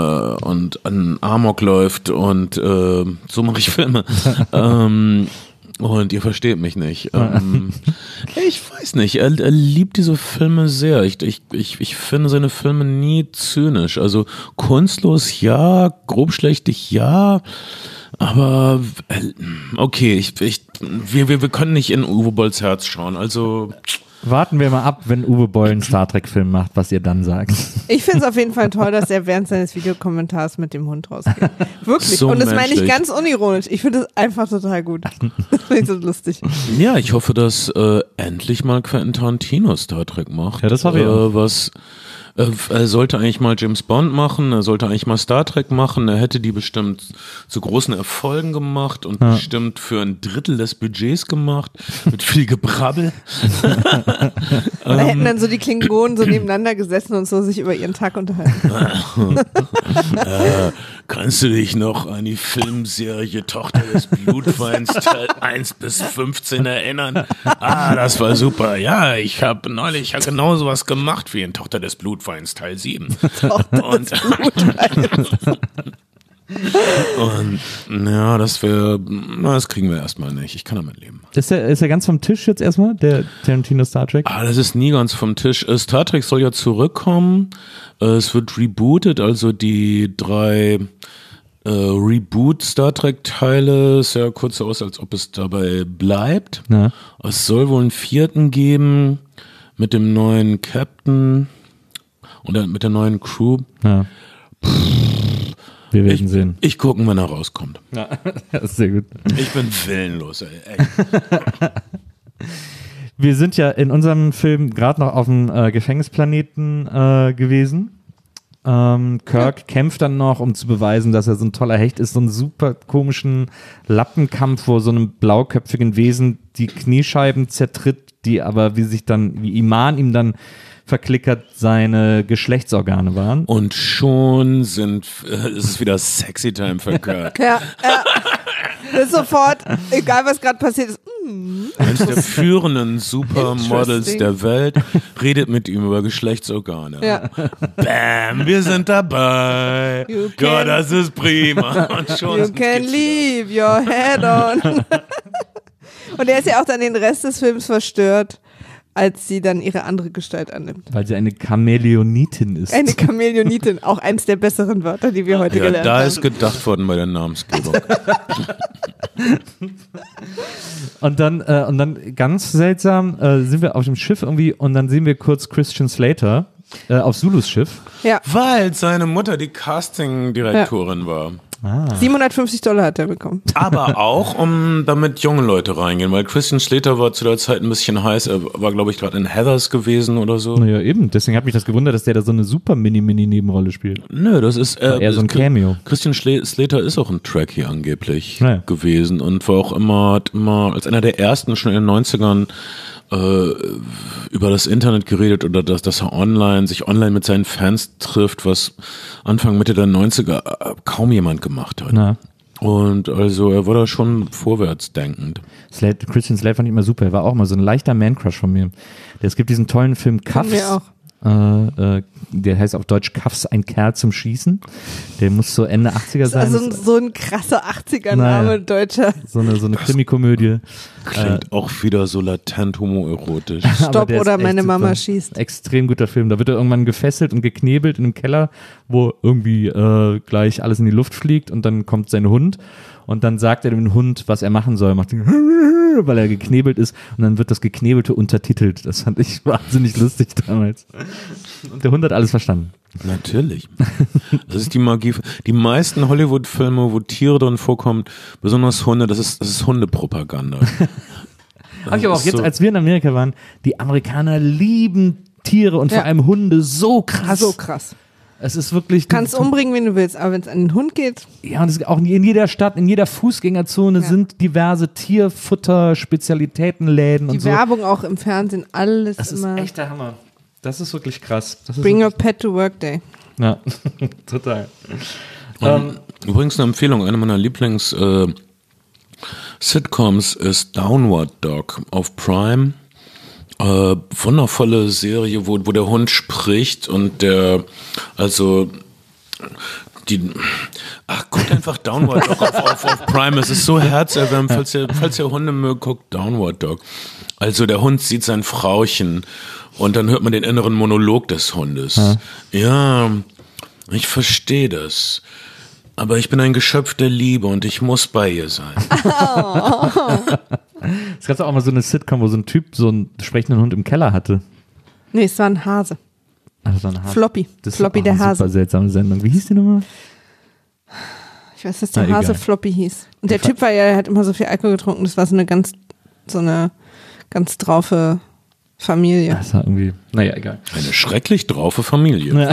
an Amok läuft, und so mache ich Filme. Und ihr versteht mich nicht. Ich weiß nicht, er liebt diese Filme sehr. Ich finde seine Filme nie zynisch. Also kunstlos ja, grobschlächtig ja, aber okay, wir können nicht in Uwe Bolls Herz schauen. Also Warten wir mal ab, wenn Uwe Boll einen Star Trek-Film macht, was ihr dann sagt. Ich finde es auf jeden Fall toll, dass er während seines Videokommentars mit dem Hund rausgeht. Wirklich. So und das meine ich menschlich. ganz unironisch. Ich finde es einfach total gut. Das finde ich so lustig. ja, ich hoffe, dass endlich mal Quentin Tarantino Star Trek macht. Ja, das hoffe ich auch. Er sollte eigentlich mal James Bond machen, er sollte eigentlich mal Star Trek machen, er hätte die bestimmt zu großen Erfolgen gemacht und bestimmt für 1/3 des Budgets gemacht, mit viel Gebrabbel. Da hätten dann so die Klingonen so nebeneinander gesessen und so sich über ihren Tag unterhalten. Kannst du dich noch an die Filmserie Tochter des Blutweins Teil 1 bis 15 erinnern? Das war super. Ja, ich habe neulich genau sowas gemacht wie in Tochter des Blutweins Teil 7. Und ja, das kriegen wir erstmal nicht. Ich kann damit leben. Ist er ganz vom Tisch jetzt erstmal, der Tarantino Star Trek? Das ist nie ganz vom Tisch. Star Trek soll ja zurückkommen. Es wird rebootet, also die 3 Reboot Star Trek Teile. Es sah kurz aus, als ob es dabei bleibt. Ja. Es soll wohl einen 4. geben mit dem neuen Captain und mit der neuen Crew. Ja. Wir werden sehen. Ich gucken, wenn er rauskommt. Ja, das ist sehr gut. Ich bin willenlos, ey. Wir sind ja in unserem Film gerade noch auf dem Gefängnisplaneten gewesen. Kirk kämpft dann noch, um zu beweisen, dass er so ein toller Hecht ist, so einen super komischen Lappenkampf, wo so einem blauköpfigen Wesen die Kniescheiben zertritt, die aber, wie Iman ihm dann verklickert, seine Geschlechtsorgane waren. Und schon ist es wieder Sexy Time für Kirk. Ja. Das ist sofort, egal was gerade passiert ist. Eines der führenden Supermodels Interesting. der Welt redet mit ihm über Geschlechtsorgane. Ja. Bam, wir sind dabei. You Ja, can- das ist prima. Und schon You geht's can wieder. leave your head on. Und er ist ja auch dann den Rest des Films verstört, als sie dann ihre andere Gestalt annimmt. Weil sie eine Chamäleonitin ist. Eine Chamäleonitin, auch eins der besseren Wörter, die wir heute Ja, gelernt da haben. ist gedacht worden bei der Namensgebung. Und dann ganz seltsam sind wir auf dem Schiff irgendwie und dann sehen wir kurz Christian Slater auf Zulus Schiff. Ja, Weil seine Mutter die Casting-Direktorin war. $750 hat er bekommen. Aber auch, damit junge Leute reingehen, weil Christian Slater war zu der Zeit ein bisschen heiß. Er war, glaube ich, gerade in Heathers gewesen oder so. Naja, eben. Deswegen hat mich das gewundert, dass der da so eine super Mini-Nebenrolle spielt. Nö, das ist Eher so ein Cameo. Christian Slater ist auch ein Trekkie angeblich Naja. gewesen und war auch hat immer als einer der ersten schon in den 90ern über das Internet geredet oder dass er sich online mit seinen Fans trifft, was Anfang, Mitte der 90er kaum jemand gemacht hat. Na. Und also er war da schon vorwärtsdenkend. Christian Slater fand ich immer super. Er war auch mal so ein leichter Man-Crush von mir. Es gibt diesen tollen Film Cuffs. mir auch. Der heißt auf Deutsch Cuffs, ein Kerl zum Schießen. Der muss so Ende 80er sein. Also so ein krasser 80er-Name, Naja. deutscher. So eine Krimikomödie. Klingt auch wieder so latent homoerotisch. Aber Stopp der ist oder echt meine super. Mama schießt. Extrem guter Film. Da wird er irgendwann gefesselt und geknebelt in einem Keller, wo irgendwie gleich alles in die Luft fliegt und dann kommt sein Hund und dann sagt er dem Hund, was er machen soll. Macht weil er geknebelt ist und dann wird das Geknebelte untertitelt. Das fand ich wahnsinnig lustig damals. Und der Hund hat alles verstanden. Natürlich. Das ist die Magie. Die meisten Hollywood-Filme, wo Tiere drin vorkommen, besonders Hunde, das ist Hundepropaganda. Hab ich aber auch jetzt, so. als wir in Amerika waren, die Amerikaner lieben Tiere und vor Ja. allem Hunde so krass. So krass. Es ist wirklich. Kannst umbringen, wen du willst, aber wenn es an den Hund geht, Ja, und es ist auch in jeder Stadt, in jeder Fußgängerzone Ja. sind diverse Tierfutter, Spezialitätenläden die und so. Werbung auch im Fernsehen, alles Das ist immer. echt der Hammer. Das ist wirklich krass. Das ist Bring your wirklich, pet to work day. ja, total. Übrigens eine Empfehlung, eine meiner Lieblings-Sitcoms ist Downward Dog auf Prime. Wundervolle Serie, wo der Hund spricht und guckt einfach Downward Dog auf Prime. Es ist so herzerwärmend, falls ihr Hunde mögt, guckt Downward Dog. Also der Hund sieht sein Frauchen und dann hört man den inneren Monolog des Hundes. Ja, ich verstehe das. Aber ich bin ein Geschöpf der Liebe und ich muss bei ihr sein. Es gab auch mal so eine Sitcom, wo so ein Typ so einen sprechenden Hund im Keller hatte. Nee, es war ein Hase. Also so ein Hase. Floppy. Das Floppy war der eine Hase. super seltsame Sendung. Wie hieß die nochmal? Ich weiß, dass der Na, Hase egal. Floppy hieß. Und der Typ er hat immer so viel Alkohol getrunken. Das war so eine ganz draufe Familie. Das war irgendwie, naja, egal. Eine schrecklich draufe Familie.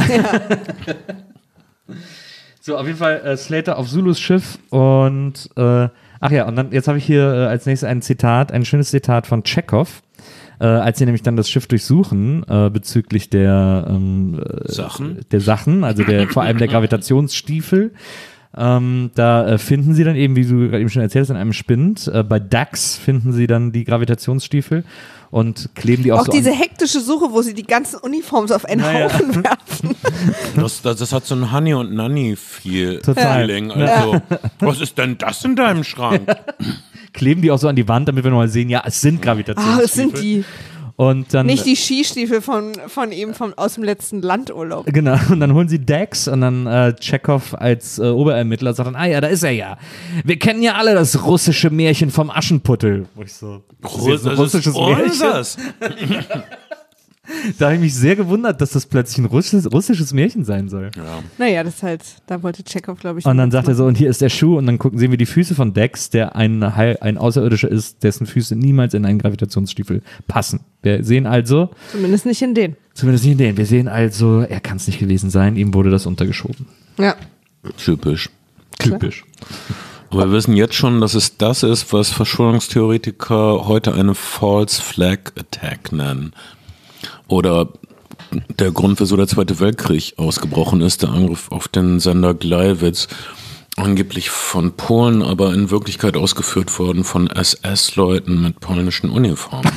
So, auf jeden Fall Slater auf Zulus Schiff und und dann jetzt habe ich hier als nächstes ein schönes Zitat von Tschechow, als sie nämlich dann das Schiff durchsuchen bezüglich der Sachen, also vor allem der Gravitationsstiefel. Da finden sie dann eben, wie du gerade eben schon erzählt hast, in einem Spind. Bei Dax finden sie dann die Gravitationsstiefel und kleben die auch so diese hektische Suche, wo sie die ganzen Uniforms auf einen Haufen werfen. Das hat so ein Honey und Nanny Total. Feeling. Also, was ist denn das in deinem Schrank? kleben die auch so an die Wand, damit wir nochmal sehen, ja, es sind Gravitationsstiefel. Es sind die. Und dann, Nicht die Skistiefel von ihm aus dem letzten Landurlaub. Genau, und dann holen sie Dax und dann Tschechow als Oberermittler sagt dann, ja, da ist er ja. Wir kennen ja alle das russische Märchen vom Aschenputtel. Wo ich so, das ist jetzt ein russisches Märchen. Da habe ich mich sehr gewundert, dass das plötzlich ein russisches Märchen sein soll. Ja. Naja, das ist halt, da wollte Tschechow, glaube ich. Und dann sagt er so, und hier ist der Schuh, und dann sehen wir die Füße von Dax, der ein Außerirdischer ist, dessen Füße niemals in einen Gravitationsstiefel passen. Wir sehen also... Zumindest nicht in den. Wir sehen also, er kann es nicht gewesen sein, ihm wurde das untergeschoben. Ja. Typisch. Aber wir wissen jetzt schon, dass es das ist, was Verschwörungstheoretiker heute eine False Flag Attack nennen. Oder der Grund, wieso der Zweite Weltkrieg ausgebrochen ist, der Angriff auf den Sender Gleiwitz, angeblich von Polen, aber in Wirklichkeit ausgeführt worden von SS-Leuten mit polnischen Uniformen.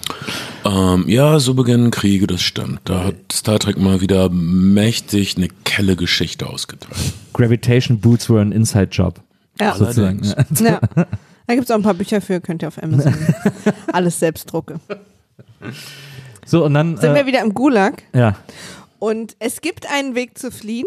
So beginnen Kriege, das stimmt. Da hat Star Trek mal wieder mächtig eine kelle Geschichte ausgeteilt. Gravitation Boots were an Inside-Job. Ja. Sozusagen. Ja. Da gibt es auch ein paar Bücher für, könnt ihr auf Amazon alles selbst drucken. So, und dann Sind wir wieder im Gulag. Ja. Und es gibt einen Weg zu fliehen.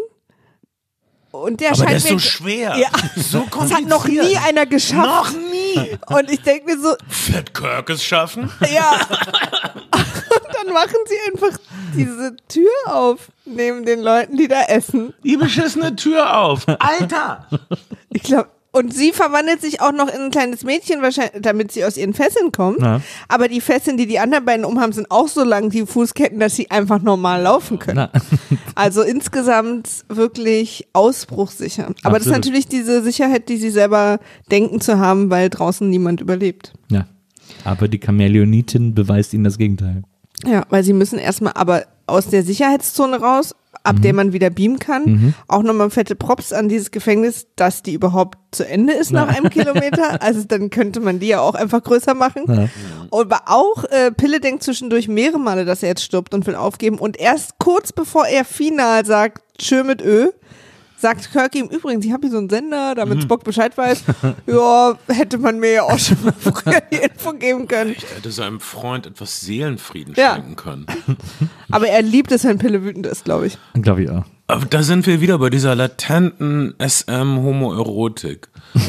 Und der Aber scheint der ist mir so schwer. Ja. So Das kompliziert. hat noch nie einer geschafft. Noch nie. Und ich denke mir so, Wird Kirk es schaffen? ja. Und dann machen sie einfach diese Tür auf, neben den Leuten, die da essen. Die beschissene Tür auf. Alter! Ich glaube, und sie verwandelt sich auch noch in ein kleines Mädchen, wahrscheinlich, damit sie aus ihren Fesseln kommt. Ja. Aber die Fesseln, die anderen beiden umhaben, sind auch so lang, die Fußketten, dass sie einfach normal laufen können. Also insgesamt wirklich ausbruchssicher. Aber das ist Absolut. natürlich diese Sicherheit, die sie selber denken zu haben, weil draußen niemand überlebt. Ja. Aber die Chamäleonitin beweist ihnen das Gegenteil. Ja, weil sie müssen erstmal aber aus der Sicherheitszone raus, ab der man wieder beamen kann. Auch nochmal fette Props an dieses Gefängnis, dass die überhaupt zu Ende ist nach einem Kilometer. Also dann könnte man die ja auch einfach größer machen. Ja. Aber auch Pille denkt zwischendurch mehrere Male, dass er jetzt stirbt und will aufgeben. Und erst kurz bevor er final sagt, tschö mit Ö, sagt Kirk ihm, übrigens, ich habe hier so einen Sender, damit Spock Bescheid weiß. Ja, hätte man mir ja auch schon mal früher die Info geben können. Er hätte seinem Freund etwas Seelenfrieden Ja. schenken können. Aber er liebt es, wenn Pille wütend ist, glaube ich. Glaube ich auch. Aber da sind wir wieder bei dieser latenten SM-Homoerotik.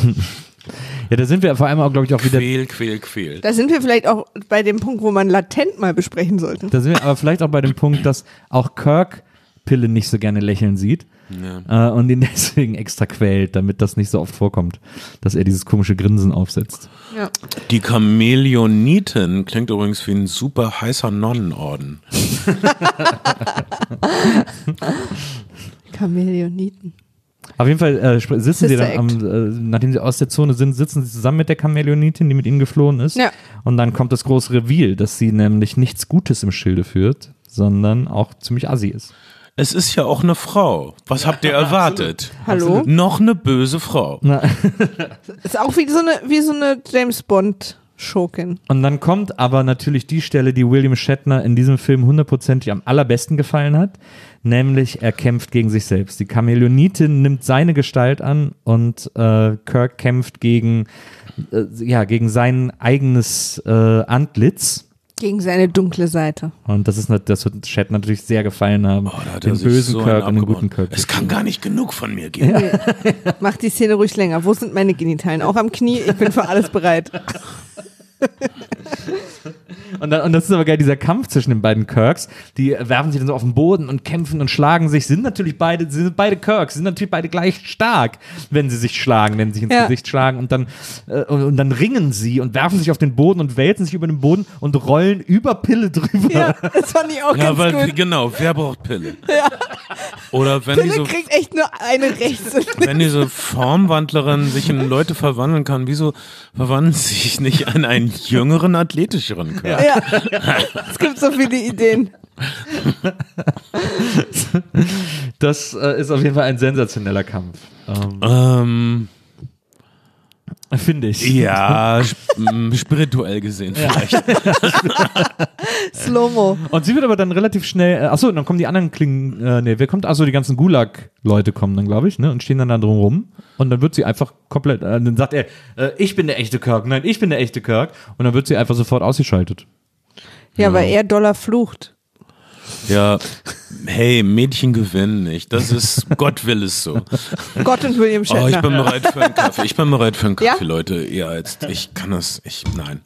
Ja, da sind wir vor allem auch, glaube ich, auch wieder. Quäl. Da sind wir vielleicht auch bei dem Punkt, wo man latent mal besprechen sollte. Da sind wir aber vielleicht auch bei dem Punkt, dass auch Kirk Pille nicht so gerne lächeln sieht und ihn deswegen extra quält, damit das nicht so oft vorkommt, dass er dieses komische Grinsen aufsetzt. Ja. Die Chamäleonitin klingt übrigens wie ein super heißer Nonnenorden. Chamäleoniten. Auf jeden Fall sitzen sie Sister dann, nachdem sie aus der Zone sind, sitzen sie zusammen mit der Chamäleonitin, die mit ihnen geflohen ist. Ja. Und dann kommt das große Reveal, dass sie nämlich nichts Gutes im Schilde führt, sondern auch ziemlich assi ist. Es ist ja auch eine Frau. Was habt ihr erwartet? Hallo? Noch eine böse Frau. Ist auch wie so eine James Bond Schurkin. Und dann kommt aber natürlich die Stelle, die William Shatner in diesem Film hundertprozentig am allerbesten gefallen hat, nämlich er kämpft gegen sich selbst. Die Chamäleonitin nimmt seine Gestalt an und Kirk kämpft gegen sein eigenes Antlitz. Gegen seine dunkle Seite. Und das wird Chat natürlich sehr gefallen haben. Den bösen Kirk und den guten Kirk. Es kann gar nicht genug von mir geben. Nee. Mach die Szene ruhig länger. Wo sind meine Genitalien? Auch am Knie? Ich bin für alles bereit. Und das ist aber geil, dieser Kampf zwischen den beiden Kirks, die werfen sich dann so auf den Boden und kämpfen und schlagen sich, sind beide Kirks, sind natürlich beide gleich stark, wenn sie sich schlagen, wenn sie sich ins Gesicht schlagen und dann ringen sie und werfen sich auf den Boden und wälzen sich über den Boden und rollen über Pille drüber. Ja, das fand ich auch ganz gut. Genau, wer braucht Pille? Ja. Oder wenn Pille kriegt echt nur eine rechts. Wenn diese Formwandlerin sich in Leute verwandeln kann, wieso verwandeln sie sich nicht in einen jüngeren, athletischeren Kirk? Ja, es gibt so viele Ideen. Das ist auf jeden Fall ein sensationeller Kampf. Finde ich. Ja, spirituell gesehen vielleicht. Slow-Mo. Und sie wird aber dann relativ schnell, dann kommen die anderen Klingen, die ganzen Gulag-Leute kommen dann, glaube ich, ne, und stehen dann da drum rum. Und dann wird sie einfach komplett, dann sagt er, ich bin der echte Kirk, nein, ich bin der echte Kirk. Und dann wird sie einfach sofort ausgeschaltet. Ja, weil er doller flucht. Ja, hey, Mädchen gewinnen nicht. Das ist, Gott will es so. Gott und William Shatner. Oh, ich bin bereit für einen Kaffee. Ich bin bereit für einen Kaffee, Ja? Leute. Ja, jetzt, nein.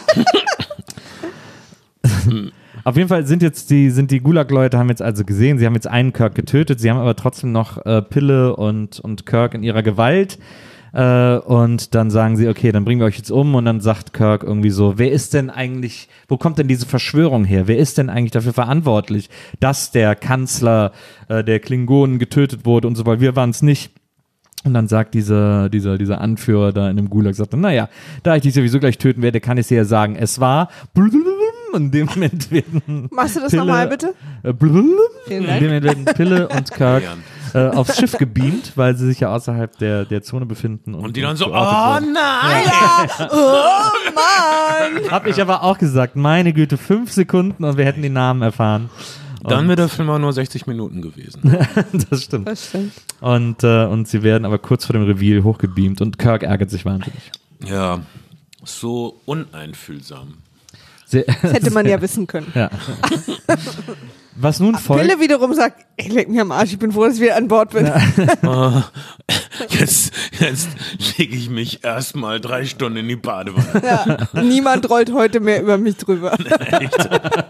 Auf jeden Fall sind die Gulag-Leute, haben jetzt also gesehen, sie haben jetzt einen Kirk getötet, sie haben aber trotzdem noch Pille und Kirk in ihrer Gewalt. Und dann sagen sie, okay, dann bringen wir euch jetzt um. Und dann sagt Kirk irgendwie so, wer ist denn eigentlich, wo kommt denn diese Verschwörung her? Wer ist denn eigentlich dafür verantwortlich, dass der Kanzler der Klingonen getötet wurde und so weiter? Wir waren es nicht. Und dann sagt dieser Anführer da in dem Gulag, sagt dann, naja, da ich dich sowieso gleich töten werde, kann ich dir ja sagen, es war und in dem Moment werden Machst du das Pille, nochmal bitte? In Vielen dem Dank. Moment werden Pille und Kirk aufs Schiff gebeamt, weil sie sich ja außerhalb der Zone befinden. Und die dann so, geortet wurden. nein! Ja. Oh Mann! Hab ich aber auch gesagt, meine Güte, 5 Sekunden und wir hätten die Namen erfahren. Dann wäre der Film auch nur 60 Minuten gewesen. Das stimmt. Das stimmt. Und sie werden aber kurz vor dem Reveal hochgebeamt und Kirk ärgert sich wahnsinnig. Ja, so uneinfühlsam. Das hätte man ja wissen können. Ja. Was nun folgt. Pille wiederum sagt, ich leck mich am Arsch, ich bin froh, dass ich wieder an Bord bin. Jetzt lege ich mich erstmal 3 Stunden in die Badewanne. Ja. Niemand rollt heute mehr über mich drüber. Echt?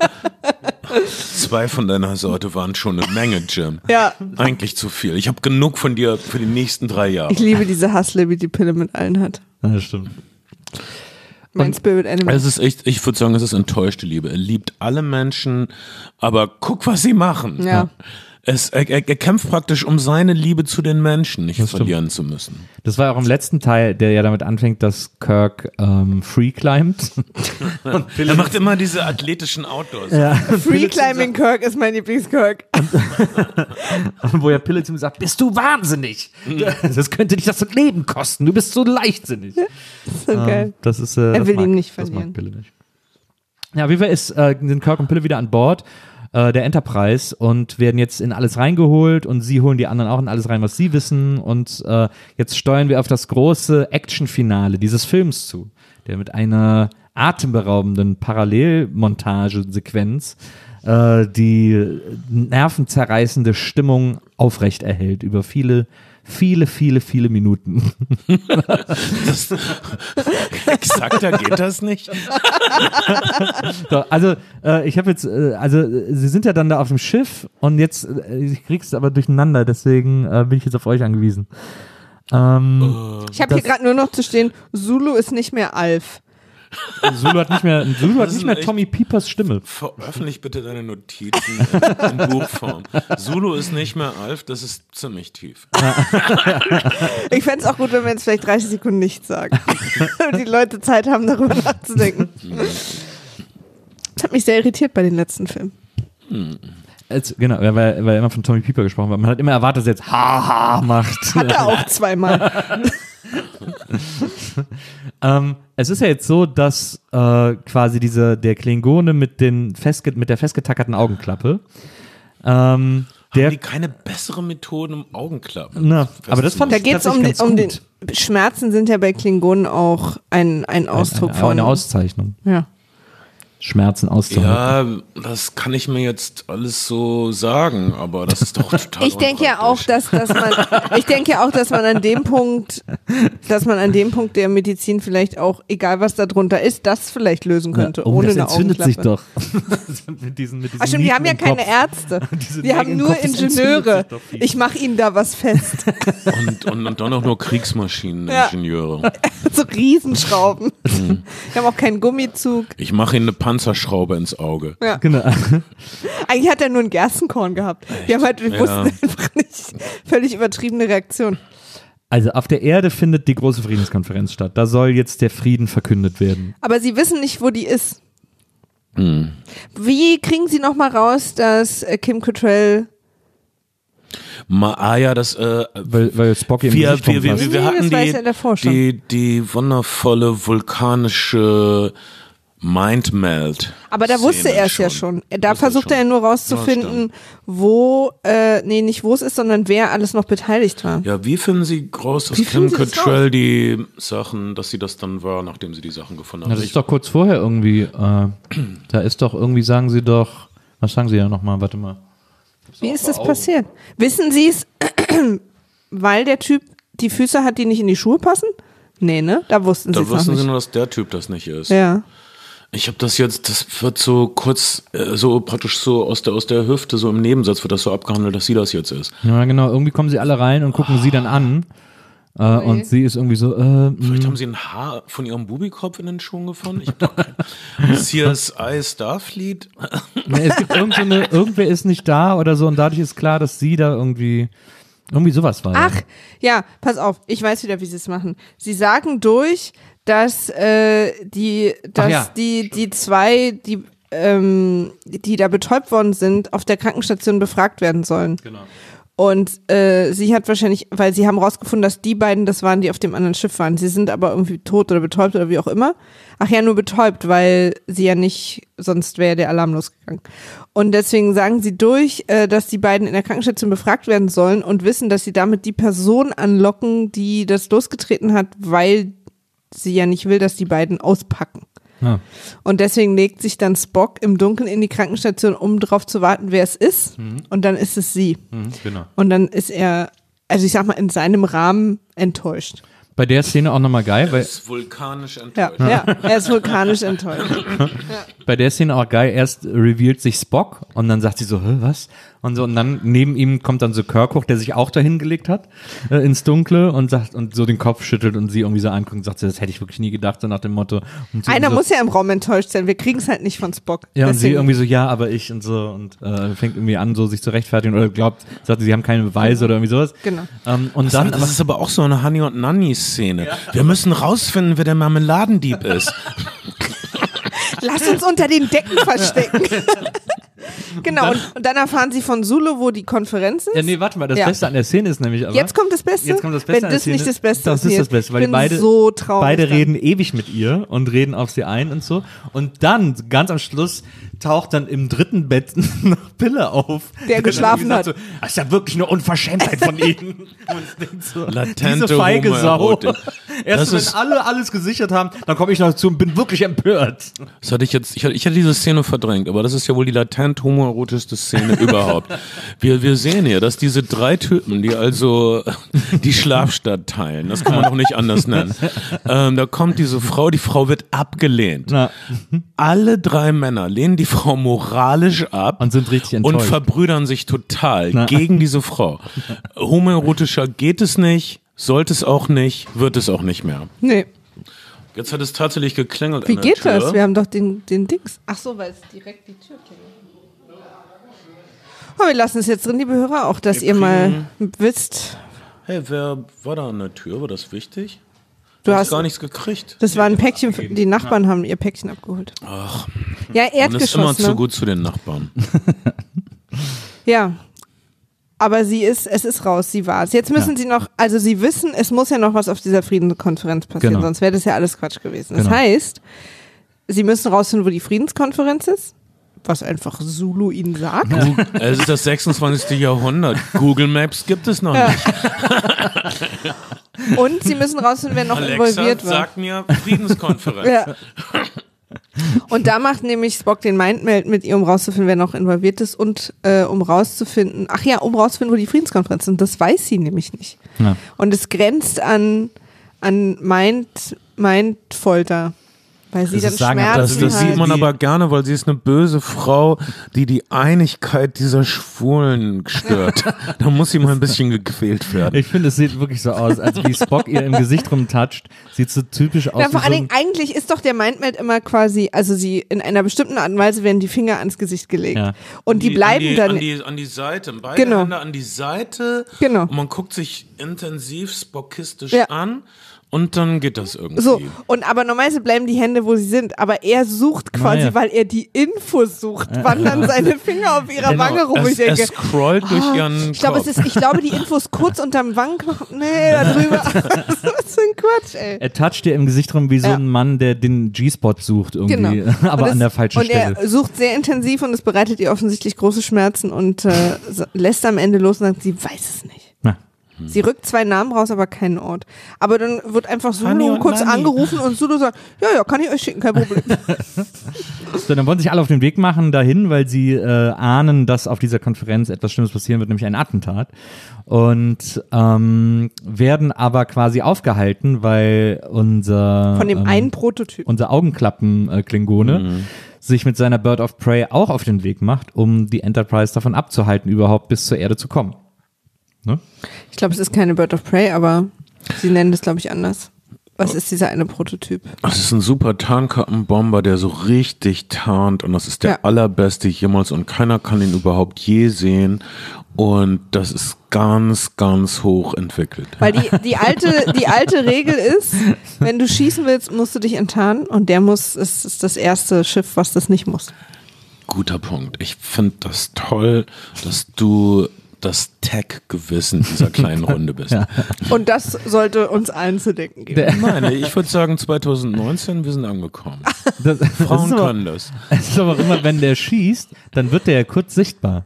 2 von deiner Sorte waren schon eine Menge, Jim. Ja. Eigentlich zu viel. Ich habe genug von dir für die nächsten 3 Jahre. Ich liebe diese Hassliebe, die Pille mit allen hat. Ja, das stimmt. Mein Spirit Animal. Es ist echt, ich würde sagen, es ist enttäuschte Liebe. Er liebt alle Menschen, aber guck, was sie machen. Ja. Er kämpft praktisch, um seine Liebe zu den Menschen nicht verlieren zu müssen. Das war auch im letzten Teil, der ja damit anfängt, dass Kirk free climbt. Er macht immer diese athletischen Outdoors. Ja. Free Climbing Kirk ist mein Lieblings-Kirk. Wo ja Pille zu ihm sagt, bist du wahnsinnig? Das könnte dich das Leben kosten. Du bist so leichtsinnig. So geil. Das ist, Er das will mag, ihn nicht das verlieren. mag Pille nicht. Ja, auf jeden Fall sind Kirk und Pille wieder an Bord der Enterprise und werden jetzt in alles reingeholt und sie holen die anderen auch in alles rein, was sie wissen und jetzt steuern wir auf das große Actionfinale dieses Films zu, der mit einer atemberaubenden Parallelmontagesequenz die nervenzerreißende Stimmung aufrecht erhält über viele Minuten. Exakter geht das nicht. So, also ich habe jetzt, sie sind ja dann da auf dem Schiff und jetzt, ich krieg's aber durcheinander, deswegen bin ich jetzt auf euch angewiesen. Ich habe hier gerade nur noch zu stehen, Zulu ist nicht mehr Alf. Zulu hat nicht mehr echt- Tommy Piepers Stimme. Veröffentlich bitte deine Notizen in Buchform. Zulu ist nicht mehr Alf, das ist ziemlich tief. Ich fände es auch gut, wenn wir jetzt vielleicht 30 Sekunden nichts sagen. Und die Leute Zeit haben, darüber nachzudenken. Das hat mich sehr irritiert bei den letzten Filmen. Genau, weil immer von Tommy Pieper gesprochen wird. Man hat immer erwartet, dass er jetzt Haha macht. Hat er auch zweimal. Es ist ja jetzt so, dass quasi der Klingone mit der festgetackerten Augenklappe Haben die keine bessere Methoden, um Augenklappen? Na, aber das fand Da ich geht es tatsächlich um ganz den gut. Schmerzen sind ja bei Klingonen auch ein Ausdruck von. Eine Auszeichnung. Ja. Schmerzen auszuhalten. Ja, das kann ich mir jetzt alles so sagen, aber das ist doch total Ich denke ja auch, dass man an dem Punkt der Medizin vielleicht auch, egal was da drunter ist, das vielleicht lösen könnte, ohne das eine entzündet Augenklappe. sich doch. mit diesen Ach stimmt, wir haben ja Nieten im keine Kopf. Ärzte. Diese Wir haben Nägel im nur Kopf, das entzündet Ingenieure. sich doch viel. Ich mache ihnen da was fest. Und dann auch nur Kriegsmaschineningenieure. So Riesenschrauben. Wir haben auch keinen Gummizug. Ich mache ihnen eine Panzerschraube ins Auge. Ja. Genau. Eigentlich hat er nur ein Gerstenkorn gehabt. Wir wussten einfach nicht. Völlig übertriebene Reaktion. Also auf der Erde findet die große Friedenskonferenz statt. Da soll jetzt der Frieden verkündet werden. Aber sie wissen nicht, wo die ist. Wie kriegen sie nochmal raus, dass Kim Cattrall Das Weil Spock eben wir Gesicht vom Fass. wir Nee, hatten das weiß er davor schon. die wundervolle vulkanische Mindmeld. Aber da wusste er es ja schon. Da versucht er ja nur rauszufinden, wo, nicht wo es ist, sondern wer alles noch beteiligt war. Ja, wie finden Sie raus, dass Wie Kim finden Sie das Cattrall die Sachen, dass sie das dann war, nachdem sie die Sachen gefunden Na, haben? das ist doch kurz vorher irgendwie. Da ist doch irgendwie, sagen sie doch, was sagen sie ja nochmal, warte mal. Wie ist das passiert? Wissen Sie es, weil der Typ die Füße hat, die nicht in die Schuhe passen? Nee, ne? Da wussten sie es Da noch wussten nicht. sie nur, dass der Typ das nicht ist. Ja. Ich habe das jetzt, das wird so kurz, so praktisch so aus der Hüfte, so im Nebensatz wird das so abgehandelt, dass sie das jetzt ist. Ja, genau. Irgendwie kommen sie alle rein und gucken sie dann an. Und sie ist irgendwie so, Vielleicht haben sie ein Haar von ihrem Bubikopf in den Schuhen gefunden. Ich hab doch kein CSI Starfleet. nee, es gibt irgendwer ist nicht da oder so und dadurch ist klar, dass sie da irgendwie sowas war. Ach, ja, pass auf, ich weiß wieder, wie sie es machen. Sie sagen durch, dass die zwei, die da betäubt worden sind, auf der Krankenstation befragt werden sollen. Genau. Und sie hat wahrscheinlich, weil sie haben rausgefunden, dass die beiden das waren, die auf dem anderen Schiff waren. Sie sind aber irgendwie tot oder betäubt oder wie auch immer. Ach ja, nur betäubt, weil sie ja nicht, sonst wäre der Alarm losgegangen. Und deswegen sagen sie durch, dass die beiden in der Krankenstation befragt werden sollen und wissen, dass sie damit die Person anlocken, die das losgetreten hat, weil sie ja nicht will, dass die beiden auspacken. Ja. Und deswegen legt sich dann Spock im Dunkeln in die Krankenstation, um drauf zu warten, wer es ist. Und dann ist es sie. Genau. Und dann ist er, also ich sag mal, in seinem Rahmen enttäuscht. Bei der Szene auch nochmal geil, weil Ist vulkanisch Ja, enttäuscht. ja, er ist vulkanisch enttäuscht. bei der Szene auch geil, erst revealt sich Spock und dann sagt sie so, hä, was? Und so, und dann neben ihm kommt dann so Kirk hoch, der sich auch dahin gelegt hat, ins Dunkle und sagt, und so den Kopf schüttelt und sie irgendwie so anguckt und sagt, das hätte ich wirklich nie gedacht, so nach dem Motto. Und so, Einer so, muss ja im Raum enttäuscht sein, wir kriegen es halt nicht von Spock. ja, und sie Deswegen- irgendwie so, ja, aber ich und so und fängt irgendwie an, so sich zu rechtfertigen oder glaubt, sagt, sie haben keine Beweise oder irgendwie sowas. Genau. Und dann, Das ist aber auch so eine Honey und Nanny Szene. Wir müssen rausfinden, wer der Marmeladendieb ist. Lass uns unter den Decken verstecken. Genau, und dann erfahren sie von Sulu, wo die Konferenz ist. ja, nee, warte mal, das Ja. Beste an der Szene ist nämlich aber. Jetzt kommt das Beste. Jetzt kommt das Beste Wenn an der das nicht Szene. das Beste Das ist Nils. das Beste, weil Ich die bin beide, so traurig beide dann. reden ewig mit ihr und reden auf sie ein und so. Und dann, ganz am Schluss, taucht dann im dritten Bett eine Pille auf. Der geschlafen dann hat. So, das ist ja wirklich eine Unverschämtheit von ihnen. Und ich denk so, Latente diese feige Sau. Homoerotik. Erst Das wenn ist- alle alles gesichert haben, dann komme ich noch dazu und bin wirklich empört. Das hatte ich jetzt, ich hatte diese Szene verdrängt, aber das ist ja wohl die latent homoerotischste Szene überhaupt. Wir sehen hier, dass diese drei Typen, die also die Schlafstadt teilen, das kann man doch nicht anders nennen. Da kommt diese Frau, die Frau wird abgelehnt. Na. Alle drei Männer lehnen die Frau moralisch ab Und sind richtig und enttäuscht. verbrüdern sich total Na. gegen diese Frau. Homoerotischer geht es nicht, sollte es auch nicht, wird es auch nicht mehr. Nee. Jetzt hat es tatsächlich geklingelt Wie an der geht Tür. das? Wir haben doch den Dings. Ach so, weil es direkt die Tür klingelt. Aber wir lassen es jetzt drin, liebe Hörer, auch dass Wir ihr mal wisst, Hey, wer war da an der Tür? War das wichtig? du hast hast, gar nichts gekriegt. das war ein Päckchen, die Nachbarn haben ihr Päckchen abgeholt. Ach, Ja, man ist Erdgeschoss, immer zu ne? gut zu den Nachbarn. Ja. Aber es ist raus, sie war es. Jetzt müssen sie noch, also sie wissen, es muss ja noch was auf dieser Friedenskonferenz passieren, Genau. sonst wäre das ja alles Quatsch gewesen. Das Genau. heißt, sie müssen rausfinden, wo die Friedenskonferenz ist, was einfach Zulu ihnen sagt. Es ist das 26. Jahrhundert. Google Maps gibt es noch nicht. Und sie müssen rausfinden, wer noch involviert war. Sag mir Friedenskonferenz. Ja. Und da macht nämlich Spock den Mindmeld mit ihr, um rauszufinden, wer noch involviert ist und um rauszufinden, wo die Friedenskonferenz ist. Und das weiß sie nämlich nicht. Ja. Und es grenzt an Mindfolter. Weil sie Das dann ist Schmerzen Das hat. sieht man aber gerne, weil sie ist eine böse Frau, die Einigkeit dieser Schwulen stört. Da muss sie mal ein bisschen gequält werden. Ich finde, es sieht wirklich so aus, als wie Spock ihr im Gesicht rumtatscht. Sieht so typisch aus. Ja, vor wie allen so Dingen, eigentlich ist doch der Mindmeld immer quasi, also sie in einer bestimmten Art und Weise werden die Finger ans Gesicht gelegt. Ja. Und die bleiben dann. An die Seite, beide Genau. Hände an die Seite. Genau. Und man guckt sich intensiv spockistisch Ja. an. Und dann geht das irgendwie. So, und aber normalerweise bleiben die Hände, wo sie sind, aber er sucht quasi, Naja. weil er die Infos sucht, wandern seine Finger auf ihrer Genau. Wange rum. Er Ich denke, scrollt durch ihren ich glaube, Kopf. die Infos kurz unterm Wangenknochen, nee, da drüber. Was für ein Quatsch, ey. Er toucht dir im Gesicht rum wie so Ja. ein Mann, der den G-Spot sucht irgendwie, Genau. aber Und an der falschen und Stelle. er sucht sehr intensiv und es bereitet ihr offensichtlich große Schmerzen und lässt am Ende los und sagt, sie weiß es nicht. Na. Sie rückt 2 Namen raus, aber keinen Ort. Aber dann wird einfach Honey Zulu und kurz Nanny. angerufen und Zulu sagt, ja, kann ich euch schicken, kein Problem. So, dann wollen sich alle auf den Weg machen dahin, weil sie ahnen, dass auf dieser Konferenz etwas Schlimmes passieren wird, nämlich ein Attentat. Und werden aber quasi aufgehalten, weil Von dem einen unser Prototyp. Augenklappen-Klingone sich mit seiner Bird of Prey auch auf den Weg macht, um die Enterprise davon abzuhalten, überhaupt bis zur Erde zu kommen. Ne? Ich glaube, es ist keine Bird of Prey, aber sie nennen das, glaube ich, anders. Was ist dieser eine Prototyp? Das ist ein super Tarnkappenbomber, der so richtig tarnt und das ist der Ja. allerbeste jemals und keiner kann ihn überhaupt je sehen und das ist ganz, ganz hoch entwickelt. Weil die alte Regel ist, wenn du schießen willst, musst du dich enttarnen und es ist das erste Schiff, was das nicht muss. Guter Punkt. Ich finde das toll, dass du das Tech-Gewissen dieser kleinen Runde bist. Ja. Und das sollte uns allen zu denken geben. Meine, ich würde sagen 2019, wir sind angekommen. Das Frauen ist aber, können das. es ist aber auch immer, wenn der schießt, dann wird der ja kurz sichtbar.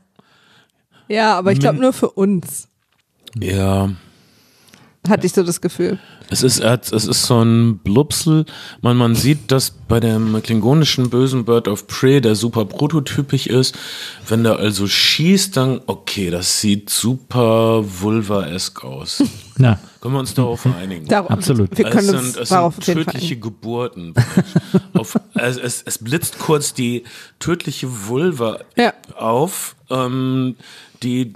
Ja, aber ich glaube nur für uns, Ja. hatte ich so das Gefühl. Es ist so ein Blupsel. Man sieht, dass bei dem klingonischen bösen Bird of Prey, der super prototypisch ist, wenn der also schießt, dann, okay, das sieht super vulva-esk aus. Na, Können wir uns darauf einigen? Absolut. Wir können uns es darauf sind auf jeden Fall tödliche einigen. Geburten. Es blitzt kurz die tödliche Vulva Ja. auf, die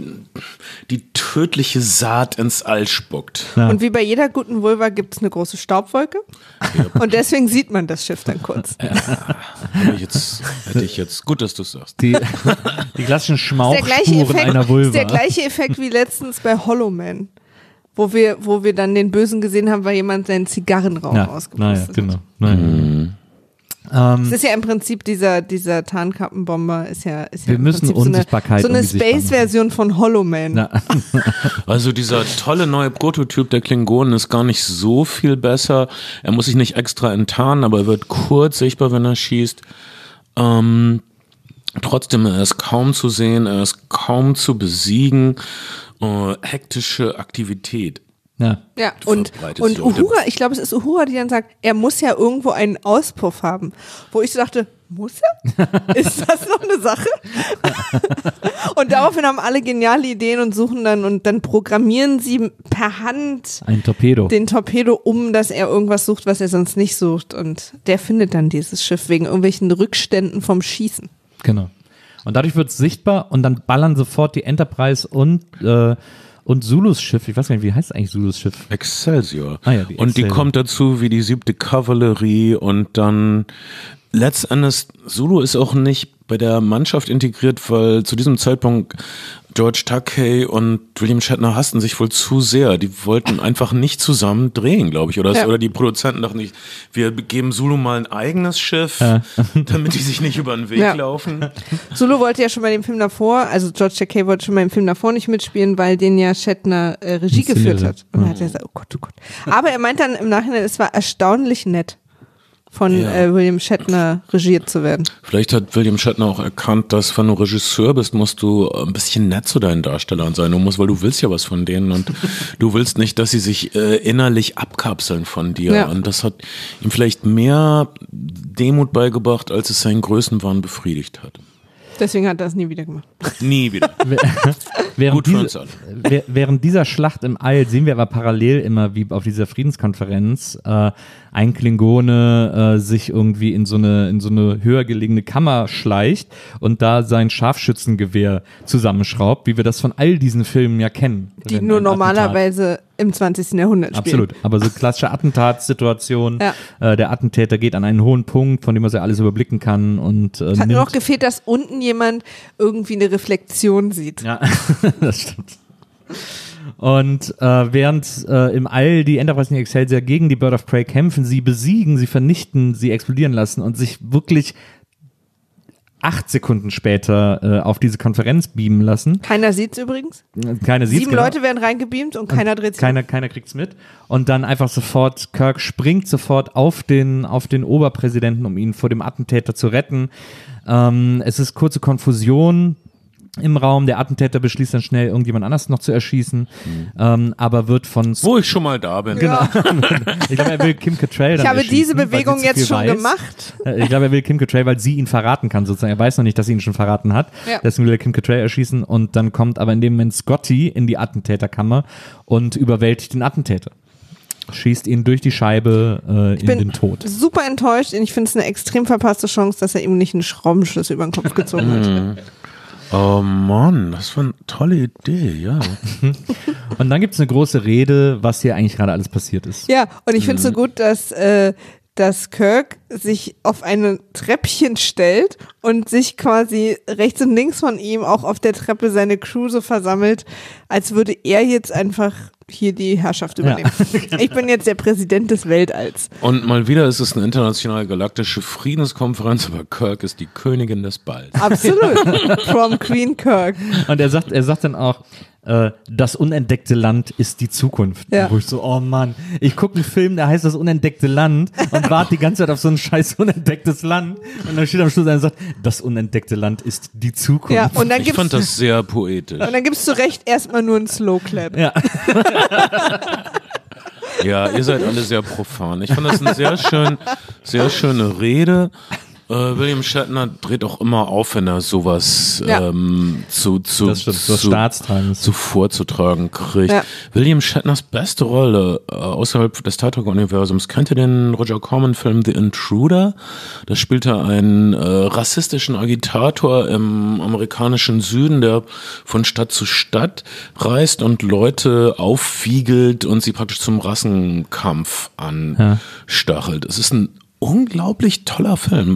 tödliche Saat ins All spuckt. Ja. Und wie bei jeder guten Vulva gibt es eine große Staubwolke. Und deswegen sieht man das Schiff dann kurz. Hätte ich jetzt, gut, dass du es sagst. die klassischen Schmauchspuren einer Vulva. Ist der gleiche Effekt wie letztens bei Hollow Man, wo wir dann den Bösen gesehen haben, weil jemand seinen Zigarrenrauch Ja, ausgepustet naja, hat. genau. Naja. Das ist ja im Prinzip dieser Tarnkappenbomber ist ja Wir im müssen Prinzip Unsichtbarkeit so eine um die Sichtbarkeit Space-Version von Hollow Man. Na, Also dieser tolle neue Prototyp der Klingonen ist gar nicht so viel besser. Er muss sich nicht extra enttarnen, aber er wird kurz sichtbar, wenn er schießt. Trotzdem, er ist kaum zu sehen, er ist kaum zu besiegen. Hektische Aktivität. ja. Ja, und verbreitet sich auf Uhura, ich glaube, es ist Uhura, die dann sagt, er muss ja irgendwo einen Auspuff haben. Wo ich so dachte, muss er? Ist das noch eine Sache? Und daraufhin haben alle geniale Ideen und suchen dann und dann programmieren sie per Hand Ein Torpedo. den Torpedo um, dass er irgendwas sucht, was er sonst nicht sucht. Und der findet dann dieses Schiff wegen irgendwelchen Rückständen vom Schießen. Genau. Und dadurch wird es sichtbar und dann ballern sofort die Enterprise und Zulus Schiff, ich weiß gar nicht, wie heißt eigentlich Zulus Schiff? Excelsior. Ah ja, die Und die Excelsior. kommt dazu wie die 7. Kavallerie und dann letztendlich, Zulu ist auch nicht bei der Mannschaft integriert, weil zu diesem Zeitpunkt George Takei und William Shatner hassten sich wohl zu sehr. Die wollten einfach nicht zusammen drehen, glaube ich. Ja. Oder die Produzenten dachten nicht, wir geben Zulu mal ein eigenes Schiff, damit die sich nicht über den Weg Ja. laufen. Sulu wollte ja schon bei dem Film davor, also George Takei wollte schon bei dem Film davor nicht mitspielen, weil den ja Shatner Regie Inszeniert geführt hat. Und dann hat er gesagt, oh Gott, oh Gott. Aber er meint dann im Nachhinein, es war erstaunlich nett. von William Shatner regiert zu werden. Vielleicht hat William Shatner auch erkannt, dass wenn du Regisseur bist, musst du ein bisschen nett zu deinen Darstellern sein. Weil du willst ja was von denen und du willst nicht, dass sie sich innerlich abkapseln von dir. Ja. Und das hat ihm vielleicht mehr Demut beigebracht, als es seinen Größenwahn befriedigt hat. Deswegen hat er das nie wieder gemacht. Nie wieder. Während, während dieser Schlacht im All sehen wir aber parallel immer, wie auf dieser Friedenskonferenz ein Klingone sich irgendwie in so eine höher gelegene Kammer schleicht und da sein Scharfschützengewehr zusammenschraubt, wie wir das von all diesen Filmen ja kennen. Die nur normalerweise im 20. Jahrhundert spielen. Absolut, aber so klassische Attentatssituation, der Attentäter geht an einen hohen Punkt, von dem er ja alles überblicken kann und es hat nur noch gefehlt, dass unten jemand irgendwie eine Reflexion sieht. Ja, das stimmt. Und während im All die Enterprise und die Excelsior gegen die Bird of Prey kämpfen, sie besiegen, sie vernichten, sie explodieren lassen und sich wirklich 8 Sekunden später auf diese Konferenz beamen lassen. Keiner sieht's übrigens. Keiner sieht's, 7 Leute werden reingebeamt und keiner dreht sich. Keiner kriegt's mit. Und dann einfach sofort, Kirk springt sofort auf den Oberpräsidenten, um ihn vor dem Attentäter zu retten. Es ist kurze Konfusion im Raum. Der Attentäter beschließt dann schnell, irgendjemand anders noch zu erschießen, aber wird von... Wo ich schon mal da bin. Genau. Ich glaube, er will Kim Cattrall dann Ich habe erschießen, diese Bewegung jetzt schon gemacht. Ich glaube, er will Kim Cattrall, weil sie ihn verraten kann sozusagen. Er weiß noch nicht, dass sie ihn schon verraten hat. Ja. Deswegen will er Kim Cattrall erschießen und dann kommt aber in dem Moment Scotty in die Attentäterkammer und überwältigt den Attentäter. Schießt ihn durch die Scheibe in den Tod. Ich bin super enttäuscht und ich finde es eine extrem verpasste Chance, dass er ihm nicht einen Schraubenschlüssel über den Kopf gezogen hat. Oh Mann, das war eine tolle Idee, ja. Und dann gibt es eine große Rede, was hier eigentlich gerade alles passiert ist. Ja, und ich finde es so gut, dass Kirk sich auf ein Treppchen stellt und sich quasi rechts und links von ihm auch auf der Treppe seine Crew so versammelt, als würde er jetzt einfach hier die Herrschaft übernehmen. Ja. Ich bin jetzt der Präsident des Weltalls. Und mal wieder ist es eine internationale galaktische Friedenskonferenz, aber Kirk ist die Königin des Balls. Absolut. From Queen Kirk. Und er sagt dann auch, das unentdeckte Land ist die Zukunft. Ja. Wo ich so, oh Mann, ich gucke einen Film, der heißt das unentdeckte Land und warte die ganze Zeit auf so ein scheiß unentdecktes Land und dann steht am Schluss einer und sagt, das unentdeckte Land ist die Zukunft. Ja, und dann ich fand das sehr poetisch. Und dann gibt's zu Recht erstmal nur einen Slow Clap. Ja. Ja, ihr seid alle sehr profan. Ich fand das eine sehr schöne Rede. William Shatner dreht auch immer auf, wenn er sowas zu vorzutragen kriegt. Ja. William Shatners beste Rolle außerhalb des Star Trek-Universums. Kennt ihr den Roger Corman-Film The Intruder? Da spielt er einen rassistischen Agitator im amerikanischen Süden, der von Stadt zu Stadt reist und Leute aufwiegelt und sie praktisch zum Rassenkampf anstachelt. Es ist ein unglaublich toller Film.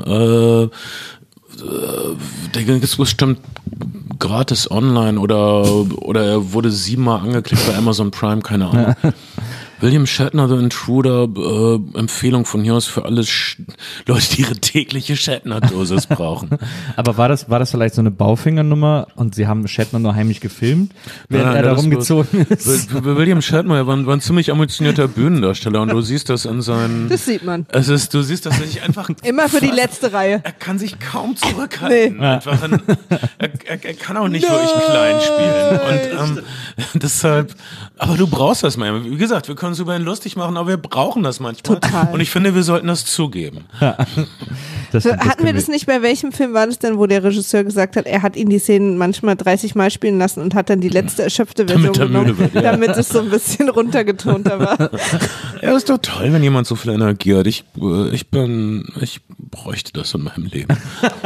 Der gibt bestimmt gratis online oder er wurde 7-mal angeklickt bei Amazon Prime, keine Ahnung. William Shatner, The Intruder, Empfehlung von hier aus für alle Leute, die ihre tägliche Shatner-Dosis brauchen. Aber war das vielleicht so eine Baufingernummer und sie haben Shatner nur heimlich gefilmt, während er da rumgezogen ist? William Shatner war ein ziemlich ambitionierter Bühnendarsteller und du siehst das in seinen... Das sieht man. Du siehst, dass er sich einfach... Immer für die letzte Reihe. Er kann sich kaum zurückhalten. Nee. Einfach er kann auch nicht wirklich klein spielen. Und deshalb... Aber du brauchst das mal. Wie gesagt, wir können uns über ihn lustig machen, aber wir brauchen das manchmal. Total. Und ich finde, wir sollten das zugeben. Ja. Hatten wir das nicht, bei welchem Film war das denn, wo der Regisseur gesagt hat, er hat ihn die Szenen manchmal 30 Mal spielen lassen und hat dann die letzte erschöpfte Version genommen, damit es so ein bisschen runtergetonter war. Ja, ist doch toll, wenn jemand so viel Energie hat. Ich bräuchte das in meinem Leben.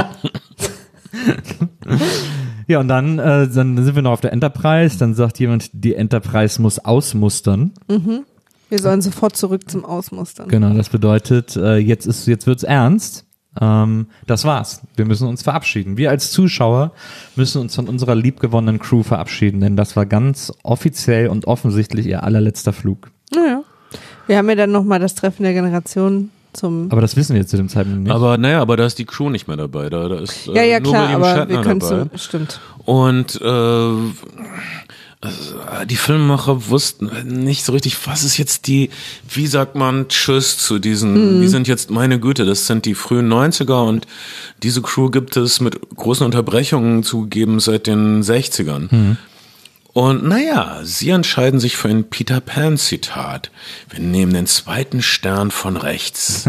Ja, und dann sind wir noch auf der Enterprise, dann sagt jemand, die Enterprise muss ausmustern. Mhm. Wir sollen sofort zurück zum Ausmustern. Genau, das bedeutet, jetzt wird's ernst. Das war's. Wir müssen uns verabschieden. Wir als Zuschauer müssen uns von unserer liebgewonnenen Crew verabschieden, denn das war ganz offiziell und offensichtlich ihr allerletzter Flug. Naja. Wir haben ja dann nochmal das Treffen der Generation aber das wissen wir jetzt zu dem Zeitpunkt nicht. Aber da ist die Crew nicht mehr dabei. Da ist ja, nur klar, William aber Shatner wir können dabei. stimmt. Und die Filmemacher wussten nicht so richtig, was ist jetzt wie sagt man Tschüss zu diesen, die sind jetzt, meine Güte, das sind die frühen 90er und diese Crew gibt es mit großen Unterbrechungen zugegeben seit den 60ern. Und naja, sie entscheiden sich für ein Peter Pan-Zitat. Wir nehmen den zweiten Stern von rechts.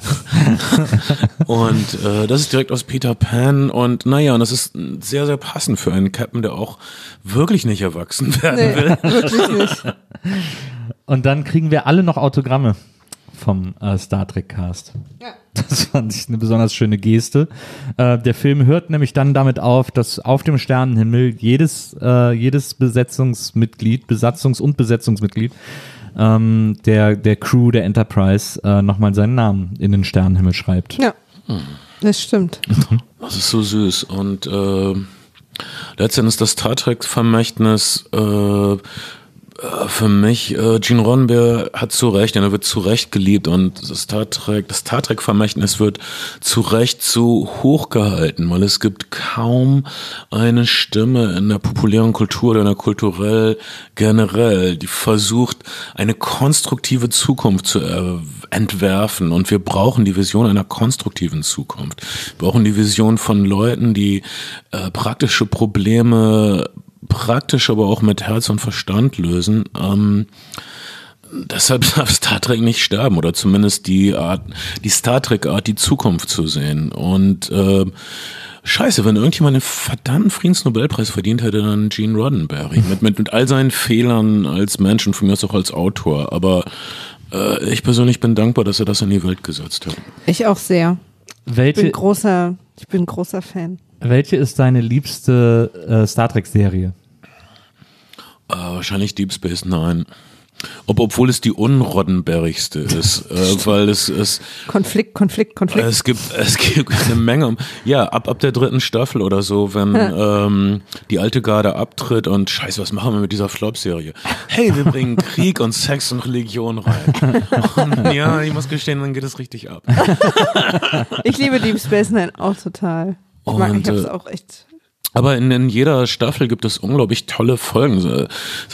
Und das ist direkt aus Peter Pan. Und naja, und das ist sehr, sehr passend für einen Captain, der auch wirklich nicht erwachsen werden will. Wirklich nicht. Und dann kriegen wir alle noch Autogramme vom Star Trek Cast. Ja. Das fand ich eine besonders schöne Geste. Der Film hört nämlich dann damit auf, dass auf dem Sternenhimmel jedes Besatzungsmitglied der Crew der Enterprise nochmal seinen Namen in den Sternenhimmel schreibt. Ja, das stimmt. Das ist so süß. Und letztendlich das Star Trek-Vermächtnis für mich, Gene Roddenberry hat zu Recht, er wird zu Recht geliebt und das Star Trek-Vermächtnis wird zu Recht so hoch gehalten, weil es gibt kaum eine Stimme in der populären Kultur oder in der kulturell generell, die versucht, eine konstruktive Zukunft zu entwerfen und wir brauchen die Vision einer konstruktiven Zukunft. Wir brauchen die Vision von Leuten, die praktische Probleme praktisch, aber auch mit Herz und Verstand lösen. Deshalb darf Star Trek nicht sterben oder zumindest die Star Trek Art, die Zukunft zu sehen. Und scheiße, wenn irgendjemand einen verdammten Friedensnobelpreis verdient hätte, dann Gene Roddenberry. Mit all seinen Fehlern als Mensch und von mir aus auch als Autor. Aber ich persönlich bin dankbar, dass er das in die Welt gesetzt hat. Ich auch sehr. Ich bin ein großer Fan. Welche ist deine liebste Star Trek-Serie? Wahrscheinlich Deep Space Nine. Obwohl es die unroddenberrigste ist, weil es ist Konflikt. Es gibt eine Menge. Ja, ab der 3. Staffel oder so, wenn die alte Garde abtritt und scheiße, was machen wir mit dieser Flop-Serie? Hey, wir bringen Krieg und Sex und Religion rein. Und ja, ich muss gestehen, dann geht es richtig ab. Ich liebe Deep Space Nine auch total. Ich hab's auch echt. Aber in jeder Staffel gibt es unglaublich tolle Folgen.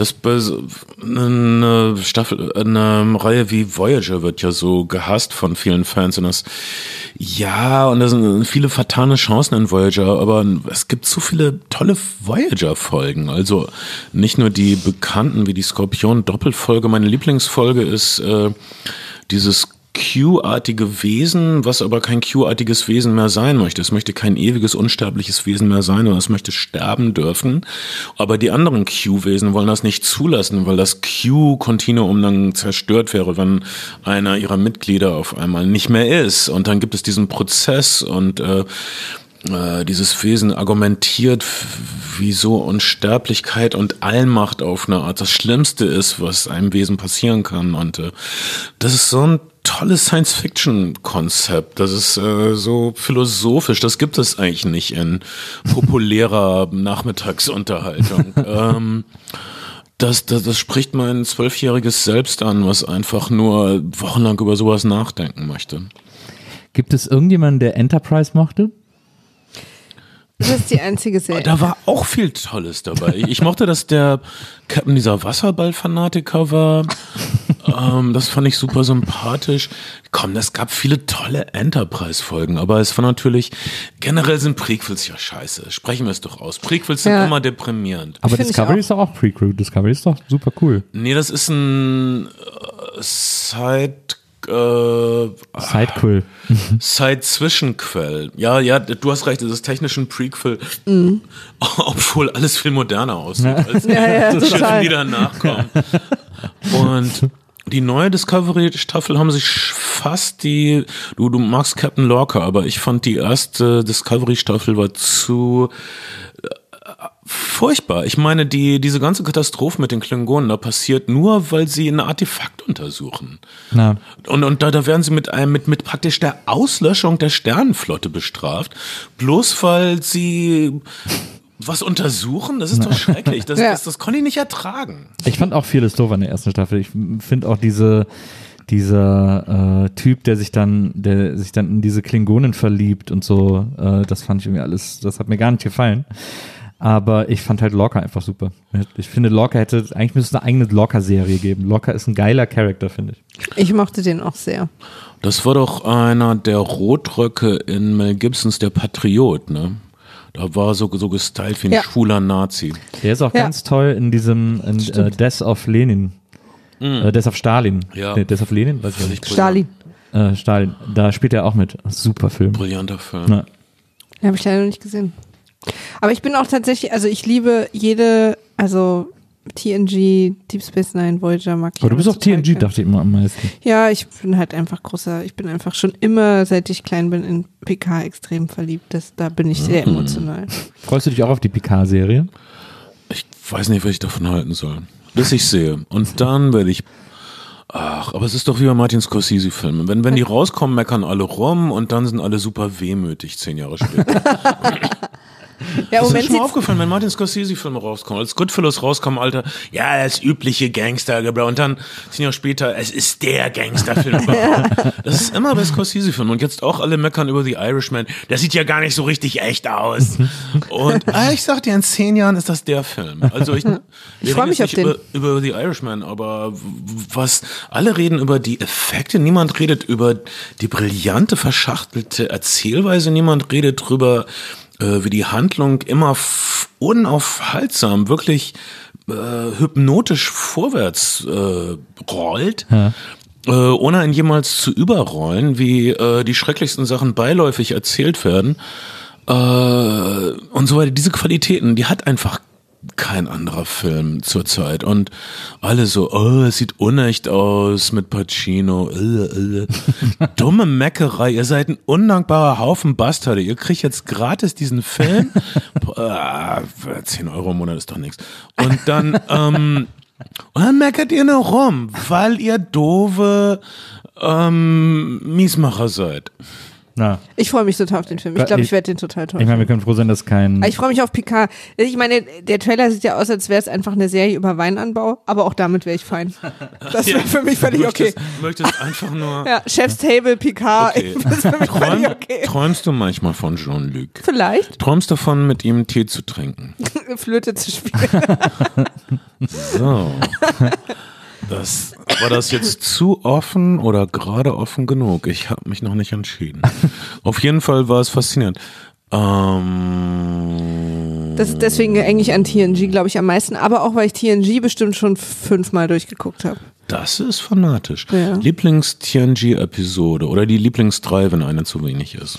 Eine Reihe wie Voyager wird ja so gehasst von vielen Fans und da sind viele vertane Chancen in Voyager, aber es gibt so viele tolle Voyager-Folgen. Also nicht nur die bekannten wie die Skorpion-Doppelfolge. Meine Lieblingsfolge ist dieses Q-artige Wesen, was aber kein Q-artiges Wesen mehr sein möchte. Es möchte kein ewiges, unsterbliches Wesen mehr sein, sondern es möchte sterben dürfen. Aber die anderen Q-Wesen wollen das nicht zulassen, weil das Q-Kontinuum dann zerstört wäre, wenn einer ihrer Mitglieder auf einmal nicht mehr ist. Und dann gibt es diesen Prozess und dieses Wesen argumentiert, wieso Unsterblichkeit und Allmacht auf eine Art das Schlimmste ist, was einem Wesen passieren kann. Und das ist so ein tolles Science-Fiction-Konzept. Das ist so philosophisch. Das gibt es eigentlich nicht in populärer Nachmittagsunterhaltung. Das spricht mein 12-jähriges Selbst an, was einfach nur wochenlang über sowas nachdenken möchte. Gibt es irgendjemanden, der Enterprise mochte? Das ist die einzige Serie. Da war auch viel Tolles dabei. Ich mochte, dass der Captain dieser Wasserball-Fanatiker war. Das fand ich super sympathisch. Komm, es gab viele tolle Enterprise-Folgen, aber es war natürlich, generell sind Prequels ja scheiße. Sprechen wir es doch aus. Prequels sind immer deprimierend. Aber Discovery ist doch auch Prequel. Discovery ist doch super cool. Nee, das ist ein Side-Zwischenquell. Ja, du hast recht, das ist technisch ein Prequel, obwohl alles viel moderner aussieht, als die Schiffe, die danach kommen. Und die neue Discovery-Staffel haben sich fast du magst Captain Lorca, aber ich fand die erste Discovery-Staffel war zu furchtbar. Ich meine, diese ganze Katastrophe mit den Klingonen, da passiert nur, weil sie ein Artefakt untersuchen. Ja. Und da werden sie mit praktisch der Auslöschung der Sternenflotte bestraft, bloß weil sie was untersuchen. Das ist doch schrecklich. Das konnte ich nicht ertragen. Ich fand auch vieles doof an der ersten Staffel. Ich finde auch dieser Typ, der sich dann in diese Klingonen verliebt und so, das fand ich irgendwie alles, das hat mir gar nicht gefallen. Aber ich fand halt Lorca einfach super. Ich finde, eigentlich müsste es eine eigene Lorca-Serie geben. Lorca ist ein geiler Charakter, finde ich. Ich mochte den auch sehr. Das war doch einer der Rotröcke in Mel Gibsons Der Patriot, ne? Da war so gestylt wie ein schwuler Nazi. Der ist auch ganz toll in diesem Death of Lenin. Death of Stalin. Ja. Nee, Death of Lenin? Weiß ich nicht. Stalin. Stalin. Da spielt er auch mit. Super Film. Brillanter Film. Ja. Den habe ich leider noch nicht gesehen. Aber ich bin auch tatsächlich, also ich liebe TNG, Deep Space Nine, Voyager mag ich. Aber du bist auch TNG, gerne. dachte ich immer am meisten. Ja, ich bin einfach schon immer, seit ich klein bin, in PK extrem verliebt. Da bin ich sehr emotional. Freust du dich auch auf die Picard-Serie? Ich weiß nicht, was ich davon halten soll. Bis ich sehe. Und dann werde ich. Ach, aber es ist doch wie bei Martin Scorsese-Filmen. Wenn die rauskommen, meckern alle rum und dann sind alle super wehmütig 10 Jahre später. Ja, Das ist mir schon mal aufgefallen, wenn Martin Scorsese-Filme rauskommen. Als Goodfellas rauskommen, Alter, ja, das übliche Gangster, und dann 10 Jahre später, es ist der Gangsterfilm überhaupt. Das ist immer bei Scorsese-Filmen. Und jetzt auch alle meckern über The Irishman. Der sieht ja gar nicht so richtig echt aus. Und ich sag dir, in 10 Jahren ist das der Film. Also ich freu mich auf den. Über The Irishman, aber alle reden über die Effekte, niemand redet über die brillante, verschachtelte Erzählweise, niemand redet drüber, wie die Handlung immer unaufhaltsam, wirklich hypnotisch vorwärts rollt, ohne einen jemals zu überrollen, wie die schrecklichsten Sachen beiläufig erzählt werden und so weiter. Diese Qualitäten, die hat einfach kein anderer Film zurzeit. Und alle so, es sieht unecht aus mit Pacino. Dumme Meckerei. Ihr seid ein undankbarer Haufen Bastarde. Ihr kriegt jetzt gratis diesen Film. 10 Euro im Monat ist doch nichts. Und dann meckert ihr nur rum, weil ihr doofe Miesmacher seid. Na. Ich freue mich total auf den Film. Ich glaube, ich werde den total toll. Ich meine, wir können froh sein, dass kein... Ich freue mich auf Picard. Ich meine, der Trailer sieht ja aus, als wäre es einfach eine Serie über Weinanbau, aber auch damit wäre ich fein. Das wäre für mich völlig okay. Möchtest einfach nur... Ja, Chef's Table, Picard, Okay. das ist für mich völlig okay. Träumst du manchmal von Jean-Luc? Vielleicht Träumst davon, mit ihm Tee zu trinken? Flöte zu spielen. So. War das jetzt zu offen oder gerade offen genug? Ich habe mich noch nicht entschieden. Auf jeden Fall war es faszinierend. Das ist deswegen eigentlich an TNG, glaube ich, am meisten. Aber auch, weil ich TNG bestimmt schon 5-mal durchgeguckt habe. Das ist fanatisch. Ja. Lieblings-TNG-Episode oder die Lieblings-3, wenn eine zu wenig ist.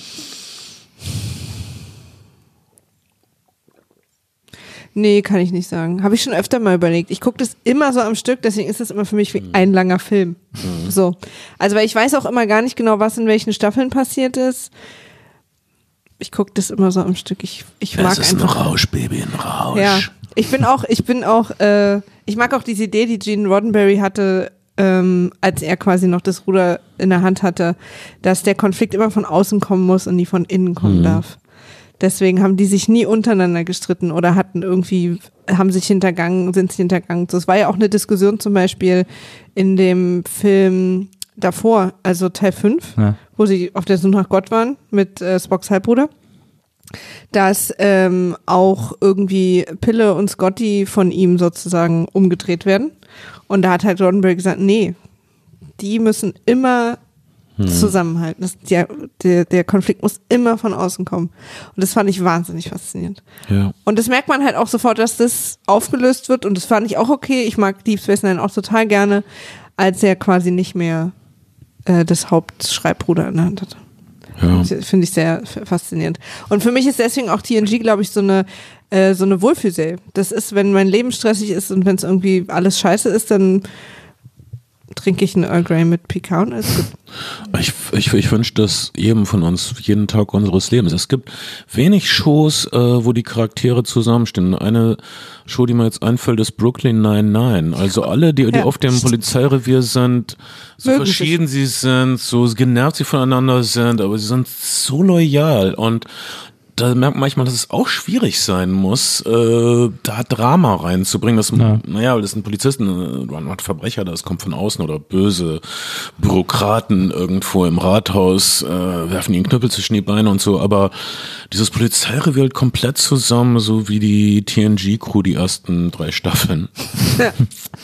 Nee, kann ich nicht sagen. Habe ich schon öfter mal überlegt. Ich gucke das immer so am Stück, deswegen ist das immer für mich wie ein langer Film. So. Also, weil ich weiß auch immer gar nicht genau, was in welchen Staffeln passiert ist. Ich gucke das immer so am Stück. Ich mag Es ist ein einfach. Rausch, Baby, ein Rausch. Ja. Ich mag auch diese Idee, die Gene Roddenberry hatte, als er quasi noch das Ruder in der Hand hatte, dass der Konflikt immer von außen kommen muss und nie von innen kommen darf. Deswegen haben die sich nie untereinander gestritten oder sind sich hintergangen. So, es war ja auch eine Diskussion zum Beispiel in dem Film davor, also Teil 5, wo sie auf der Suche nach Gott waren mit Spocks Halbbruder, dass auch irgendwie Pille und Scotty von ihm sozusagen umgedreht werden. Und da hat halt Roddenberry gesagt, nee, die müssen immer zusammenhalten. Der Konflikt muss immer von außen kommen. Und das fand ich wahnsinnig faszinierend. Ja. Und das merkt man halt auch sofort, dass das aufgelöst wird. Und das fand ich auch okay. Ich mag Deep Space Nine auch total gerne, als er quasi nicht mehr das Hauptschreibbruder in der Hand hatte. Ja. Finde ich sehr faszinierend. Und für mich ist deswegen auch TNG, glaube ich, so eine Wohlfühlserie. Das ist, wenn mein Leben stressig ist und wenn es irgendwie alles scheiße ist, dann trinke ich einen Earl Grey mit Picard und alles gut. Ich wünsche das jedem von uns, jeden Tag unseres Lebens. Es gibt wenig Shows, wo die Charaktere zusammenstehen. Eine Show, die mir jetzt einfällt, ist Brooklyn Nine-Nine. Also alle, die auf dem Polizeirevier sind, so Mögen verschieden sie sind, so genervt sie voneinander sind, aber sie sind so loyal und da merkt man manchmal, dass es auch schwierig sein muss, da Drama reinzubringen. Das, naja, weil das sind Polizisten, man hat Verbrecher, das kommt von außen oder böse Bürokraten irgendwo im Rathaus, werfen ihnen Knüppel zwischen die Beine und so. Aber dieses Polizeirevier hält komplett zusammen, so wie die TNG-Crew die ersten 3 Staffeln. Ja.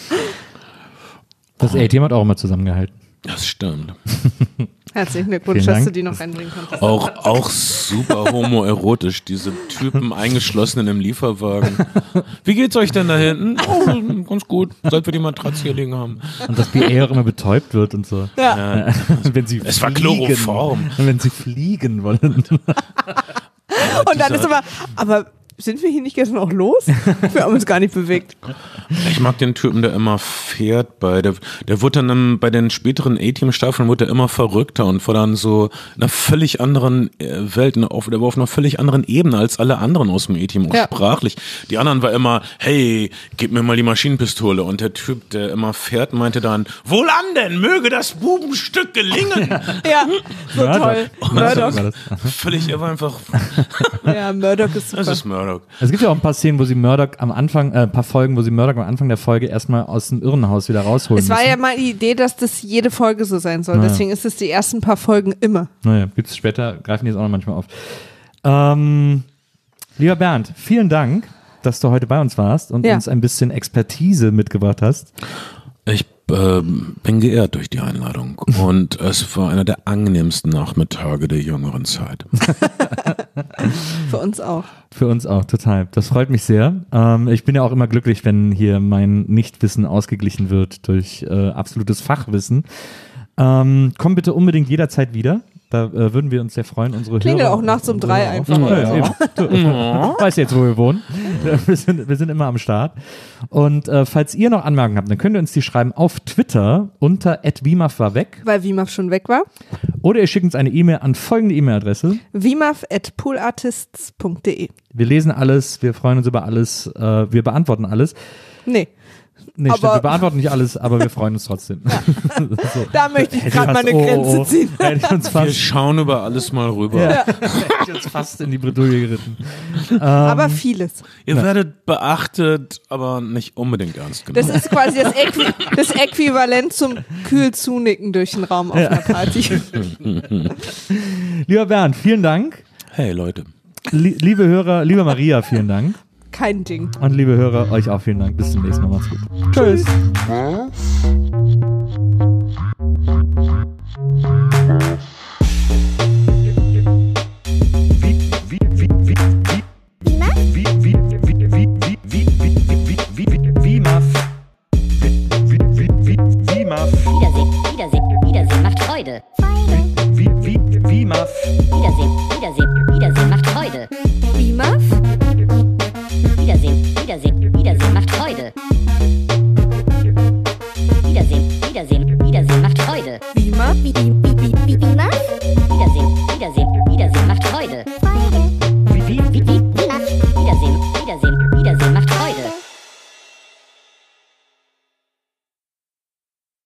Das A-Team hat auch immer zusammengehalten. Das stimmt. Herzlichen Glückwunsch, dass du die noch reinbringen konntest. Auch super homoerotisch, diese Typen eingeschlossen in einem Lieferwagen. Wie geht's euch denn da hinten? Oh, ganz gut, seit wir die Matratze hier liegen haben. Und dass BA auch immer betäubt wird und so. Ja. Wenn sie Es war Chloroform. Wenn sie fliegen wollen. Und dann ist aber sind wir hier nicht gestern auch los? Wir haben uns gar nicht bewegt. Ich mag den Typen, der immer fährt der wurde dann bei den späteren A-Team-Staffeln wurde er immer verrückter und war dann so in einer völlig anderen Welt, der war auf einer völlig anderen Ebene als alle anderen aus dem A-Team, auch sprachlich. Die anderen war immer, hey, gib mir mal die Maschinenpistole, und der Typ, der immer fährt, meinte dann, wohlan denn, möge das Bubenstück gelingen. Ja, so toll. Murdoch. Völlig, er war einfach, ja, Murdoch ist super. das ist Murdoch. Es gibt ja auch ein paar Szenen, wo sie Murdoch am Anfang, ein paar Folgen, wo sie Murdoch am Anfang der Folge erstmal aus dem Irrenhaus wieder rausholen Es war müssen. ja mal die Idee, dass das jede Folge so sein soll. Naja. Deswegen ist es die ersten paar Folgen immer. Naja, gibt es später, greifen die jetzt auch noch manchmal auf. Lieber Bernd, vielen Dank, dass du heute bei uns warst und uns ein bisschen Expertise mitgebracht hast. Ich bin geehrt durch die Einladung und es war einer der angenehmsten Nachmittage der jüngeren Zeit. Für uns auch. Für uns auch, total. Das freut mich sehr. Ich bin ja auch immer glücklich, wenn hier mein Nichtwissen ausgeglichen wird durch absolutes Fachwissen. Komm bitte unbedingt jederzeit wieder. Da würden wir uns sehr freuen. Unsere Klingel Hörer auch nachts um 3 einfach. Ja, eben. Weißt jetzt, wo wir wohnen. Wir sind immer am Start. Und falls ihr noch Anmerkungen habt, dann könnt ihr uns die schreiben auf Twitter unter @wimaf war weg. Weil Wimaf schon weg war. Oder ihr schickt uns eine E-Mail an folgende E-Mail-Adresse. wimaf@poolartists.de. Wir lesen alles, wir freuen uns über alles, wir beantworten alles. Nee, stimmt, wir beantworten nicht alles, aber wir freuen uns trotzdem. Ja. So. Da möchte ich gerade mal eine Grenze ziehen. Hätte ich uns Wir fast, schauen über alles mal rüber. ja. Hätte ich uns fast in die Bredouille geritten. Aber vieles. Ihr werdet beachtet, aber nicht unbedingt ernst genommen. Das ist quasi das Äquivalent zum kühl zunicken durch den Raum auf einer Party. Lieber Bernd, vielen Dank. Hey Leute. Liebe Hörer, liebe Maria, vielen Dank. Kein Ding. Und liebe Hörer, euch auch vielen Dank. Bis zum nächsten Mal. Macht's gut. Tschüss. Wiedersehen macht Freude. Wimaf. Wiedersehen macht Freude. Wimaf? Wiedersehen